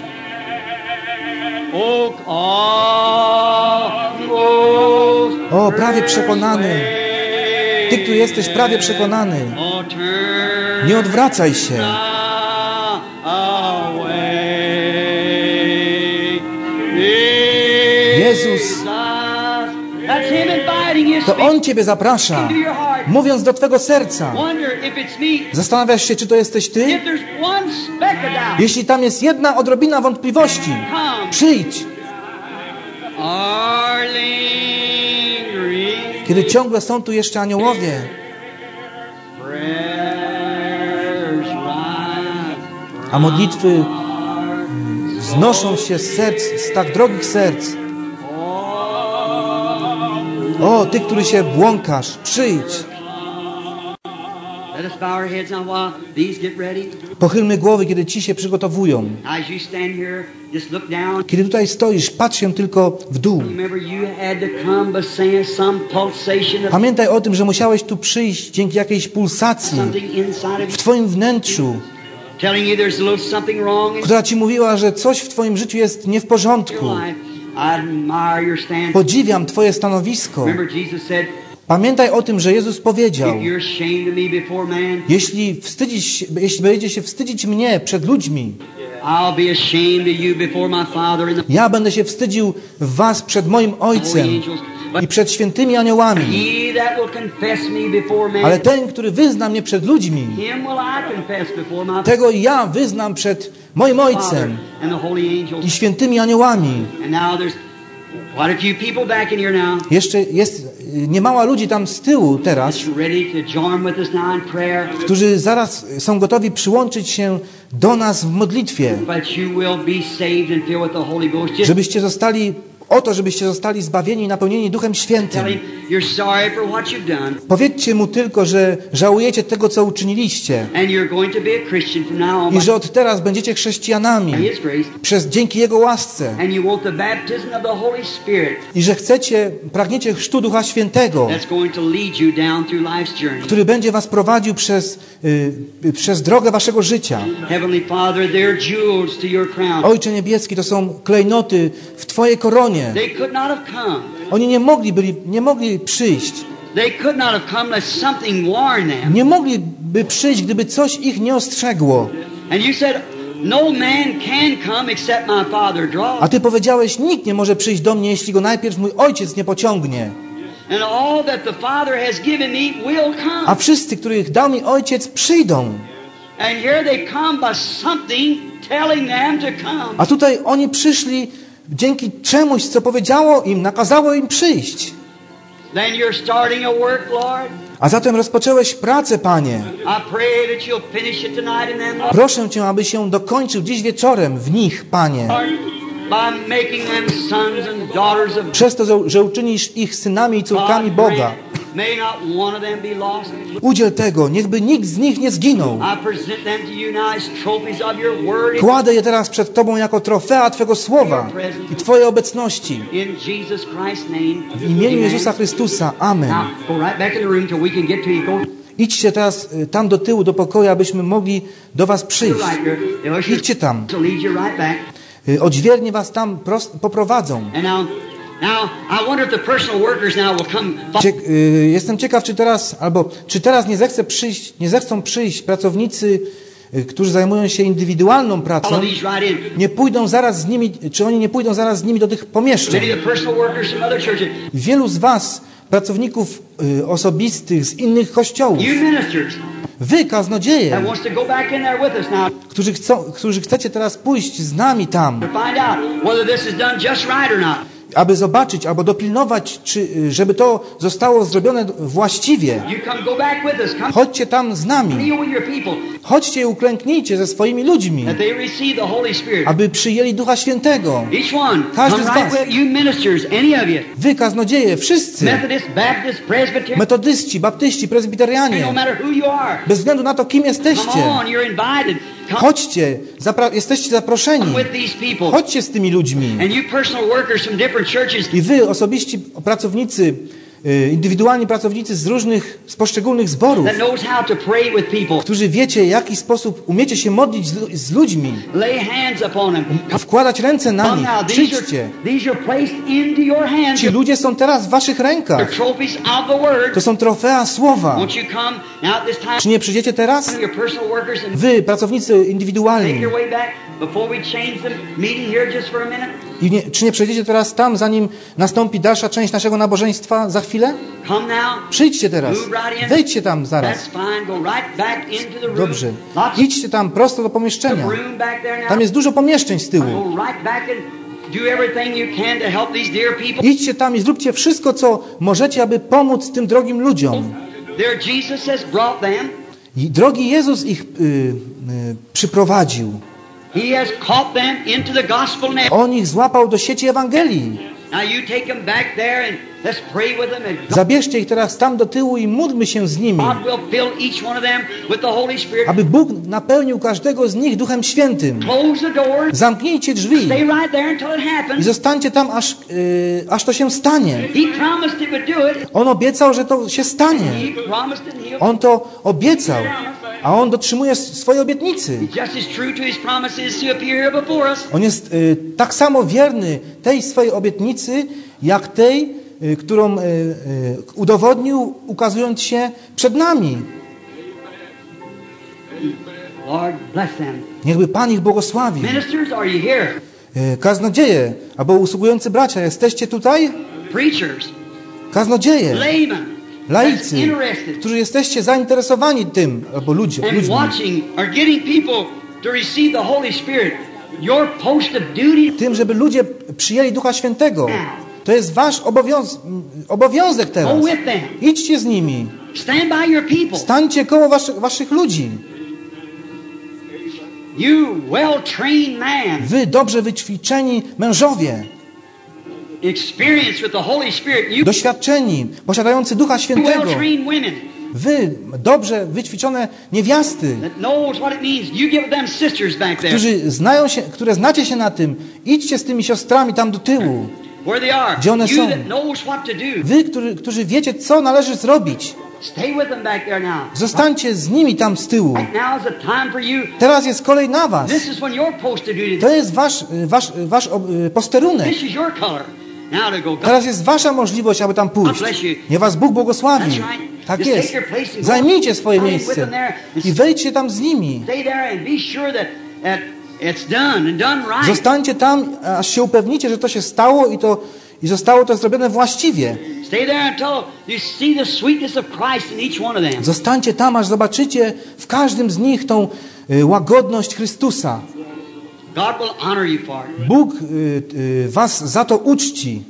O, prawie przekonany. Ty, który jesteś prawie przekonany, nie odwracaj się. Jezus, to On Ciebie zaprasza, mówiąc do Twego serca. Zastanawiasz się, czy to jesteś Ty? Jeśli tam jest jedna odrobina wątpliwości, przyjdź. Kiedy ciągle są tu jeszcze aniołowie. A modlitwy wznoszą się z serc, z tak drogich serc. O, Ty, który się błąkasz, przyjdź. Pochylmy głowy, kiedy ci się przygotowują. Kiedy tutaj stoisz, patrz się tylko w dół. Pamiętaj o tym, że musiałeś tu przyjść dzięki jakiejś pulsacji w Twoim wnętrzu, która Ci mówiła, że coś w Twoim życiu jest nie w porządku. Podziwiam Twoje stanowisko. Pamiętaj o tym, że Jezus powiedział: jeśli, wstydzisz, jeśli będziecie się wstydzić mnie przed ludźmi, ja będę się wstydził was przed moim Ojcem i przed świętymi aniołami. Ale ten, który wyzna mnie przed ludźmi, tego ja wyznam przed moim Ojcem i świętymi aniołami. Jeszcze jest niemała ludzi tam z tyłu teraz, którzy zaraz są gotowi przyłączyć się do nas w modlitwie, żebyście zostali o to, żebyście zostali zbawieni i napełnieni Duchem Świętym. Powiedzcie Mu tylko, że żałujecie tego, co uczyniliście i że od teraz będziecie chrześcijanami przez dzięki Jego łasce i że chcecie, pragniecie chrztu Ducha Świętego, który będzie was prowadził przez, y, przez drogę waszego życia. Ojcze Niebieski, to są klejnoty w Twojej koronie. Oni nie mogli, byli, nie mogli przyjść. Nie mogliby przyjść, gdyby coś ich nie ostrzegło. A Ty powiedziałeś, nikt nie może przyjść do mnie, jeśli go najpierw mój Ojciec nie pociągnie. A wszyscy, których dał mi Ojciec, przyjdą. A tutaj oni przyszli dzięki czemuś, co powiedziało im, nakazało im przyjść. A zatem rozpocząłeś pracę, Panie. Proszę Cię, abyś ją dokończył dziś wieczorem w nich, Panie. Przez to, że uczynisz ich synami i córkami Boga. Udziel tego, niechby nikt z nich nie zginął. Kładę je teraz przed Tobą jako trofea Twego Słowa i Twojej obecności. W imieniu Jezusa Chrystusa. Amen. Idźcie teraz tam do tyłu, do pokoju, abyśmy mogli do Was przyjść. Idźcie tam. Odźwiernie Was tam poprowadzą. Jestem ciekaw, czy teraz, albo czy teraz nie zechce przyjść, nie zechcą przyjść pracownicy, którzy zajmują się indywidualną pracą, nie pójdą zaraz z nimi, czy oni nie pójdą zaraz z nimi do tych pomieszczeń. Wielu z Was, pracowników osobistych z innych kościołów, Wy, kaznodzieje, którzy, chcą, którzy chcecie teraz pójść z nami tam, aby zobaczyć, albo dopilnować, czy, żeby to zostało zrobione właściwie. Chodźcie tam z nami. Chodźcie i uklęknijcie ze swoimi ludźmi, aby przyjęli Ducha Świętego. Każdy z was. Wy, kaznodzieje, wszyscy. Metodysci, baptyści, prezbiterianie. Bez względu na to, kim jesteście. Chodźcie, zapra- jesteście zaproszeni. Chodźcie z tymi ludźmi. I wy, osobiści pracownicy y, indywidualni pracownicy z różnych, z poszczególnych zborów, that knows how to pray with people. którzy wiecie, w jaki sposób umiecie się modlić z, z ludźmi, Lay hands upon them. wkładać ręce na Come nich. now, these are, Przyjdźcie. these are placed into your hands. Ci ludzie są teraz w waszych They're rękach. trophies of the word. To są trofea słowa. Won't you come now at this time? Czy nie przyjdziecie teraz? Your personal workers and Wy, pracownicy make indywidualni. your way back before we change the meeting here just for a minute. I nie, czy nie przejdziecie teraz tam, zanim nastąpi dalsza część naszego nabożeństwa za chwilę? Come now. Przyjdźcie teraz. Move right in. Wejdźcie tam That's zaraz. fine. Go right back into the room. Dobrze. Lots Idźcie tam prosto do of pomieszczenia. room back there now. Tam jest dużo pomieszczeń z tyłu. Go right back and do everything you can to help these dear people. Idźcie tam i zróbcie wszystko, co możecie, aby pomóc tym drogim ludziom. There Jesus has brought them. I drogi Jezus ich y, y, przyprowadził. He has caught them into the gospel net. On ich złapał do sieci Ewangelii. Now you take them back there and let's pray with them. And God Zabierzcie ich teraz tam do tyłu i módlmy się z nimi, will fill each one of them with the Holy Spirit. aby Bóg napełnił każdego z nich Duchem Świętym. Close the doors. Zamknijcie drzwi Stay right there until it i happens. zostańcie tam, aż, y, aż to się stanie. He promised he would do it. On obiecał, że to się stanie. He promised it. and He'll On to obiecał, a On dotrzymuje swojej obietnicy. just as true to his promises to appear here before us. On jest y, tak samo wierny tej swojej obietnicy, jak tej, y, którą y, y, udowodnił, ukazując się przed nami. Lord, bless them. Niechby Pan ich błogosławi. Ministers, are you here? Y, Kaznodzieje, albo usługujący bracia, jesteście tutaj? Preachers, Kaznodzieje, laymen, laicy, that's interested którzy jesteście zainteresowani tym, albo ludzie, and ludźmi, watching or getting people to receive the Holy Spirit. Your post of duty. tym, żeby ludzie przyjęli Ducha Świętego. To jest wasz obowiąz obowiązek Go teraz. with them. Idźcie z nimi. Stand by your people. Stańcie koło waszych, waszych ludzi. You well-trained man, Wy, dobrze wyćwiczeni mężowie, experienced with the Holy Spirit. You doświadczeni, posiadający Ducha Świętego. well-trained women Wy, dobrze wyćwiczone niewiasty, that knows what it means. You get with them sisters back there. którzy znają się, które znacie się na tym. Idźcie z tymi siostrami tam do tyłu. Where they are. Gdzie one You są. that knows what to do. Wy, którzy, którzy wiecie, co należy zrobić. Stay with them back there now. Zostańcie z nimi tam z tyłu. Right now is the time for you. Teraz jest kolej na was. This is when you're supposed to do To this. jest wasz, wasz, wasz y, posterunek. This is your color. Now to go. Teraz jest wasza możliwość, aby tam pójść. Nie was Bóg błogosławi. Tak jest. Zajmijcie swoje miejsce i wejdźcie tam z nimi. Stay there and be sure that, that it's done and done right. Zostańcie tam, aż się upewnicie, że to się stało i to i zostało to zrobione właściwie. Stay there until you see the sweetness of Christ in each one of them. Zostańcie tam, aż zobaczycie w każdym z nich tą y, łagodność Chrystusa. God will honor you for it. Bóg y, y, was za to uczci.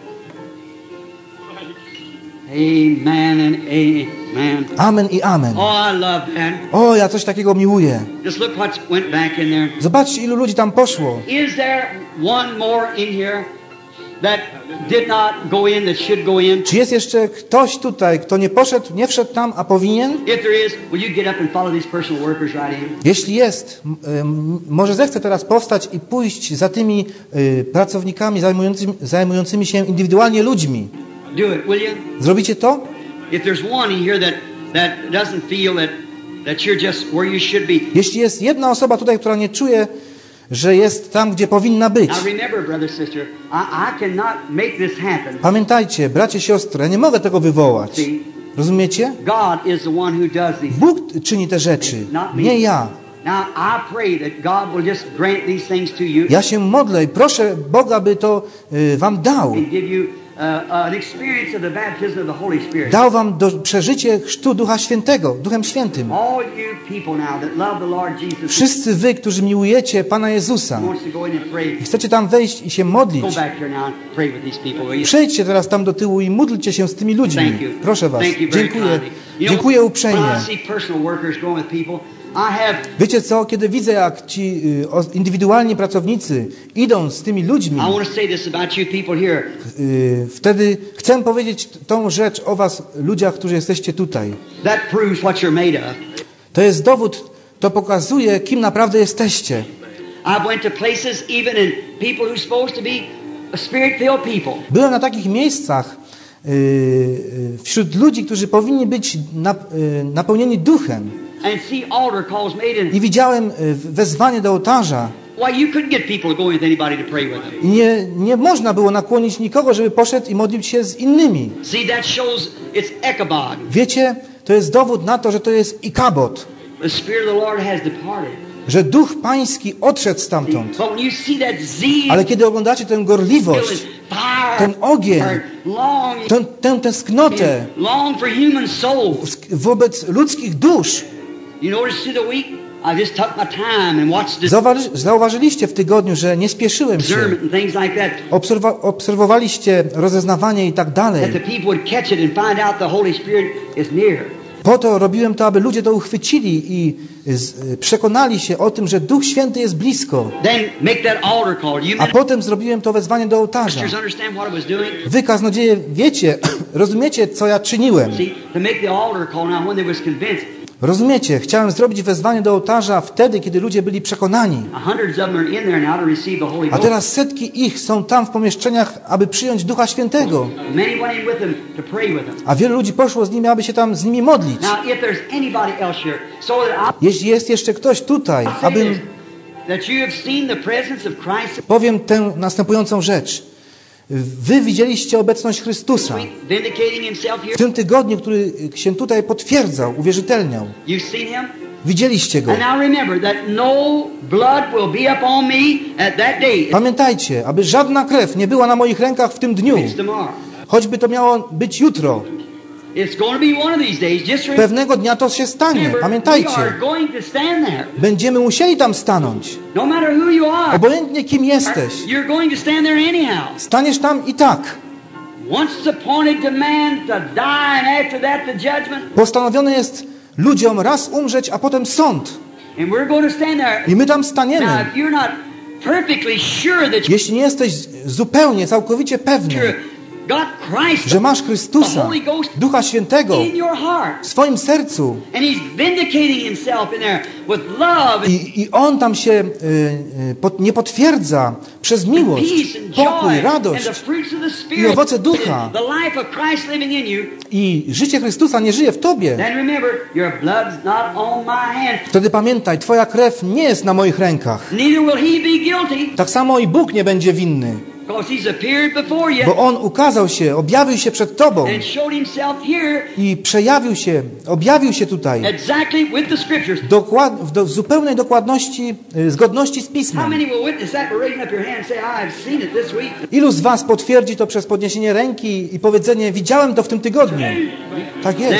Amen and amen. Amen i amen. Oh, I love that. O, ja coś takiego miłuję. Just look what went back in there. Zobaczcie, ilu ludzi tam poszło. Is there one more in here that did not go in that should go in? Czy jest jeszcze ktoś tutaj, kto nie poszedł, nie wszedł tam, a powinien? If there is, will you get up and follow these personal workers right in? Jeśli jest, m- m- może zechce teraz powstać i pójść za tymi y, pracownikami zajmującymi, zajmującymi się indywidualnie ludźmi. Do it, will you? Zrobicie to? If there's one in here that, that doesn't feel that, that you're just where you should be. Jeśli jest jedna osoba tutaj, która nie czuje, że jest tam, gdzie powinna być. Now remember, brother, sister, I, I cannot make this happen. Pamiętajcie, bracie, siostry, ja nie mogę tego wywołać. See, Rozumiecie? God is the one who does these. Bóg czyni te rzeczy, nie ja. Now I pray that God will just grant these things to you Ja się modlę i proszę Boga, by to y, wam dał. and give you uh, an experience of the baptism of the Holy Spirit. Dał wam do, przeżycie chrztu Ducha Świętego, Duchem Świętym. All you people now that love the Lord Jesus Wszyscy wy, którzy miłujecie Pana Jezusa wants to go in and pray. i chcecie tam wejść i się Go modlić, back here now and pray with these people, will you? przejdźcie teraz tam do tyłu i módlcie się z tymi ludźmi. Thank you. Proszę was. Thank you very Dziękuję. kindly. You know, Dziękuję when uprzejmie. I see personal workers going with people, I have Wiecie co, kiedy widzę, jak ci y, o- indywidualni pracownicy idą z tymi ludźmi, I want to say this about you people here. y, wtedy chcę powiedzieć t- tą rzecz o was, ludziach, którzy jesteście tutaj. That proves what you're made of. To jest dowód, to pokazuje, kim naprawdę jesteście. I went to places even in people who's supposed to be spirit-filled people. Byłem na takich miejscach, wśród ludzi, którzy powinni być napełnieni duchem. I widziałem wezwanie do ołtarza. I nie, nie można było nakłonić nikogo, żeby poszedł i modlił się z innymi. Wiecie, to jest dowód na to, że to jest Ikabod. Że Duch Pański odszedł stamtąd. Ale kiedy oglądacie tę gorliwość, ten ogień, tę, tę tęsknotę wobec ludzkich dusz, Zauważy, zauważyliście w tygodniu, że nie spieszyłem się. Obserwa, obserwowaliście rozeznawanie i tak dalej. Po to robiłem to, aby ludzie to uchwycili i z, przekonali się o tym, że Duch Święty jest blisko. A potem zrobiłem to wezwanie do ołtarza. Wy, kaznodzieje, wiecie, rozumiecie, co ja czyniłem. Rozumiecie, chciałem zrobić wezwanie do ołtarza wtedy, kiedy ludzie byli przekonani. A teraz setki ich są tam w pomieszczeniach, aby przyjąć Ducha Świętego. A wielu ludzi poszło z nimi, aby się tam z nimi modlić. Jeśli jest jeszcze ktoś tutaj, abym... Powiem tę następującą rzecz. Wy widzieliście obecność Chrystusa w tym tygodniu, który się tutaj potwierdzał, uwierzytelniał. Widzieliście Go. Pamiętajcie, aby żadna krew nie była na moich rękach w tym dniu, choćby to miało być jutro. Pewnego dnia to się stanie. Pamiętajcie. Będziemy musieli tam stanąć. Obojętnie kim jesteś. Staniesz tam i tak. Postanowione jest ludziom raz umrzeć, a potem sąd. I my tam staniemy. Jeśli nie jesteś zupełnie, całkowicie pewny, że masz Chrystusa, Ducha Świętego w swoim sercu i, i On tam się y, y, pod, nie potwierdza przez miłość, pokój, radość i owoce Ducha i życie Chrystusa nie żyje w Tobie, wtedy pamiętaj, Twoja krew nie jest na moich rękach. Tak samo i Bóg nie będzie winny. Bo On ukazał się, objawił się przed Tobą i przejawił się, objawił się tutaj Dokład, w, do, w zupełnej dokładności, zgodności z Pismem. Ilu z Was potwierdzi to przez podniesienie ręki i powiedzenie, widziałem to w tym tygodniu? Tak jest.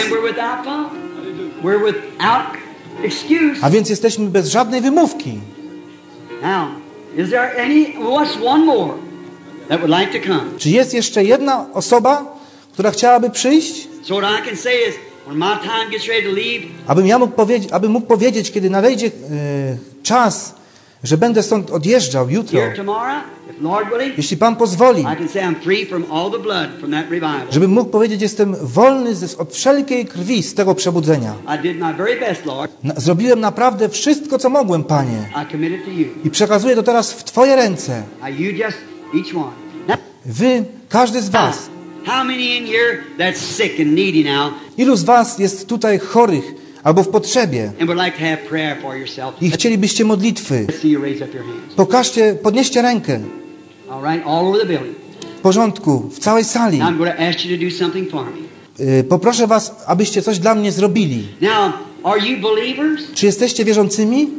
A więc jesteśmy bez żadnej wymówki. Czy jest jeszcze jedna osoba, która chciałaby przyjść? Abym ja mógł powiedzieć, abym mógł powiedzieć, kiedy nadejdzie e, czas, że będę stąd odjeżdżał jutro, jeśli Pan pozwoli, żebym mógł powiedzieć, jestem wolny od wszelkiej krwi z tego przebudzenia. Zrobiłem naprawdę wszystko, co mogłem, Panie. I przekazuję to teraz w Twoje ręce. Wy, każdy z Was. Ilu z Was jest tutaj chorych albo w potrzebie i chcielibyście modlitwy? Pokażcie, podnieście rękę. W porządku, w całej sali. Poproszę Was, abyście coś dla mnie zrobili. Czy jesteście wierzącymi?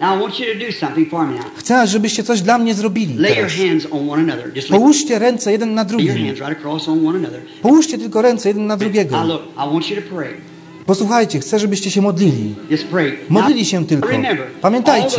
Chcę, żebyście coś dla mnie zrobili teraz. Połóżcie ręce jeden na drugim. Połóżcie tylko ręce jeden na drugiego. Posłuchajcie, chcę, żebyście się modlili. Modlili się tylko. Pamiętajcie,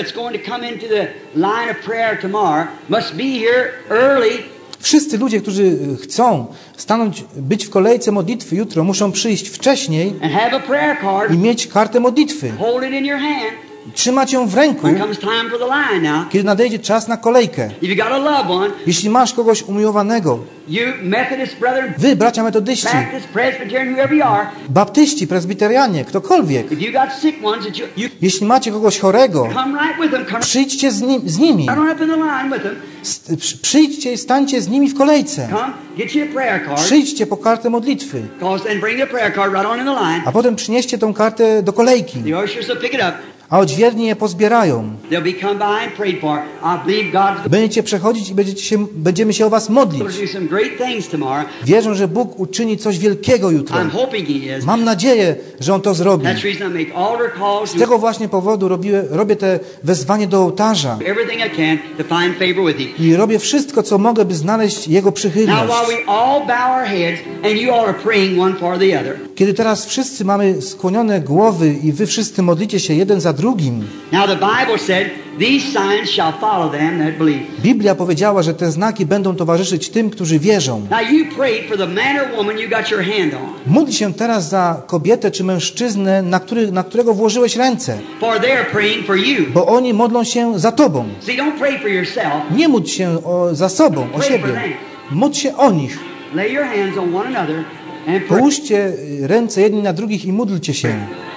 wszyscy ludzie, którzy chcą stanąć, być w kolejce modlitwy jutro, muszą przyjść wcześniej i mieć kartę modlitwy. trzymać ją w ręku, when comes time for the line now. kiedy nadejdzie czas na kolejkę. If you got a loved one, Jeśli masz kogoś umiłowanego, you Methodist brethren, wy, bracia metodyści, Baptist, Presbyterian, whoever you are, baptyści, prezbiterianie, ktokolwiek, if you got sick ones that you, you jeśli macie kogoś chorego, come right with them, come przyjdźcie z, nim, z nimi. right up in the line with them. S- przy- Przyjdźcie i stańcie z nimi w kolejce. Come, get you a prayer card, Przyjdźcie po kartę modlitwy, cause, and bring the prayer card right on in the line. a potem przynieście tą kartę do kolejki, The ushers will pick it up. a odźwierni je pozbierają. They'll be come by and prayed for. I believe God's Będziecie przechodzić i będziecie się, będziemy się o was modlić. going to do some great things tomorrow. Wierzę, że Bóg uczyni coś wielkiego jutro. I'm hoping He is. Mam nadzieję, że On to zrobi. That's the reason I make altar calls. Z tego właśnie powodu robię, robię te wezwanie do ołtarza Everything I can to find favor with Him. i robię wszystko, co mogę, by znaleźć Jego Now, przychylność. while we all bow our heads and you all are praying one for the other. Kiedy teraz wszyscy mamy skłonione głowy i wy wszyscy modlicie się jeden za drugim, Now, the Bible said, "These signs shall follow them that believe." Biblia powiedziała, że te znaki będą towarzyszyć tym, którzy wierzą. Now, you prayed for the man or woman you got your hand on. Módl się teraz za kobietę czy mężczyznę, na, który, na którego włożyłeś ręce, For they're praying for you. bo oni modlą się za tobą. See, don't pray for yourself. Nie módl się o, za sobą, o siebie. Módl się o nich. Lay your hands on one another and pray. Połóżcie ręce jedni na drugich i módlcie się.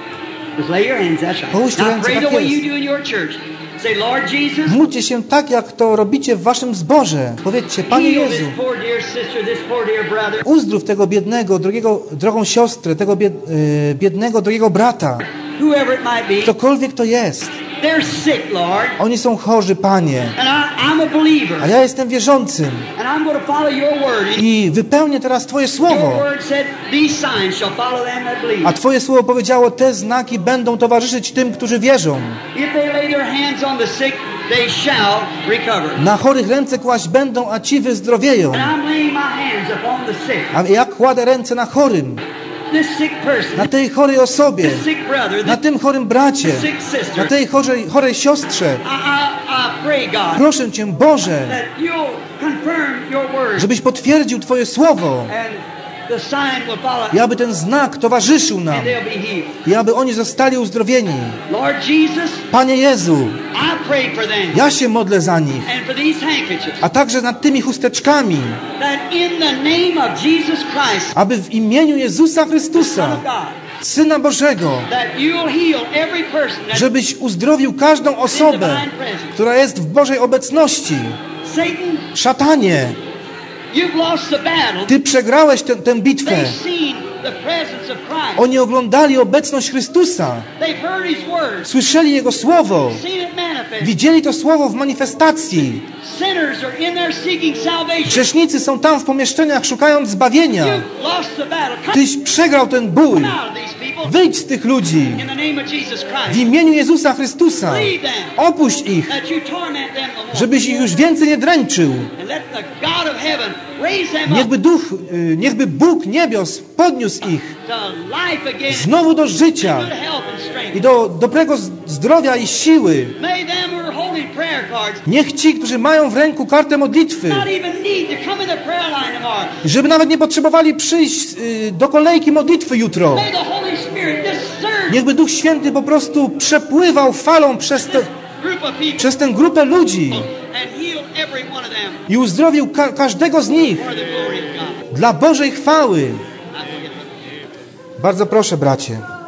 Just lay your hands, that's right. Połóżcie Now ręce, pray tak the way jest. you do in your church. Say, Lord Jesus, Módlcie się tak, jak to robicie w waszym zborze. Powiedzcie, Panie heal Jezu, this poor dear sister, this poor dear brother. uzdrów tego biednego, drogiego, drogą siostrę, tego bied, y, biednego, drogiego brata. Whoever it might be, Ktokolwiek to jest. they're sick, Lord. Oni są chorzy, Panie. And I, I'm a believer. A ja jestem wierzącym. And I'm going to follow your word. I wypełnię teraz Twoje Your słowo. word said, these signs shall follow them that believe. A Twoje słowo powiedziało, te znaki będą towarzyszyć tym, którzy wierzą. If they lay their hands on the sick, they shall recover. Na chorych ręce kłaść będą, a ci wyzdrowieją. And I'm laying my hands upon the sick. A ja kładę ręce na chorym, This sick person, na tej chorej osobie, this sick brother, na this tym chorym bracie, sick na sister. tej chorej, chorej siostrze. I, I, I pray, God, Proszę Cię, Boże, that you'll confirm your word. żebyś potwierdził Twoje słowo And the sign will follow. i aby ten znak towarzyszył nam And they'll be healed. i aby oni zostali uzdrowieni. Lord Jesus, Panie Jezu, I pray for them. ja się modlę za nich, And for these handkerchiefs. a także nad tymi chusteczkami, That in the name of Jesus Christ, aby w imieniu Jezusa Son Chrystusa, of God, Syna Bożego, that you'll heal every person that żebyś uzdrowił każdą osobę, która jest w Bożej obecności. Satan, Szatanie, you've lost the battle. Ty przegrałeś tę, tę bitwę. They've seen the presence of Christ. Oni oglądali obecność Chrystusa, They've heard His word. słyszeli Jego Słowo, Seen it manifest. widzieli to Słowo w manifestacji. Sinners are in there seeking salvation. Grzesznicy są tam w pomieszczeniach szukając zbawienia. You've lost the battle. Come Tyś przegrał ten bój. out of these people. Wyjdź z tych ludzi In the name of Jesus w Christ. imieniu Jezusa Chrystusa. Leave them. Opuść ich, That you torment them no more. żebyś ich już więcej nie dręczył. And let the God of heaven raise them up Niechby Duch, y, niechby Bóg niebios podniósł ich to life again. znowu do życia Good health and strength. i do dobrego z- zdrowia i siły. May them who are holding prayer cards Niech ci, którzy mają w ręku kartę modlitwy, not even need to come in the prayer line tomorrow. żeby nawet nie potrzebowali przyjść y, do kolejki modlitwy jutro. May the Holy Spirit just surge Niechby Duch Święty po prostu przepływał falą przez, te, this group of people przez tę grupę ludzi and heal every one of them i uzdrowił ka- każdego z nich for the glory of God. dla Bożej chwały. I forget that. Bardzo proszę, bracie.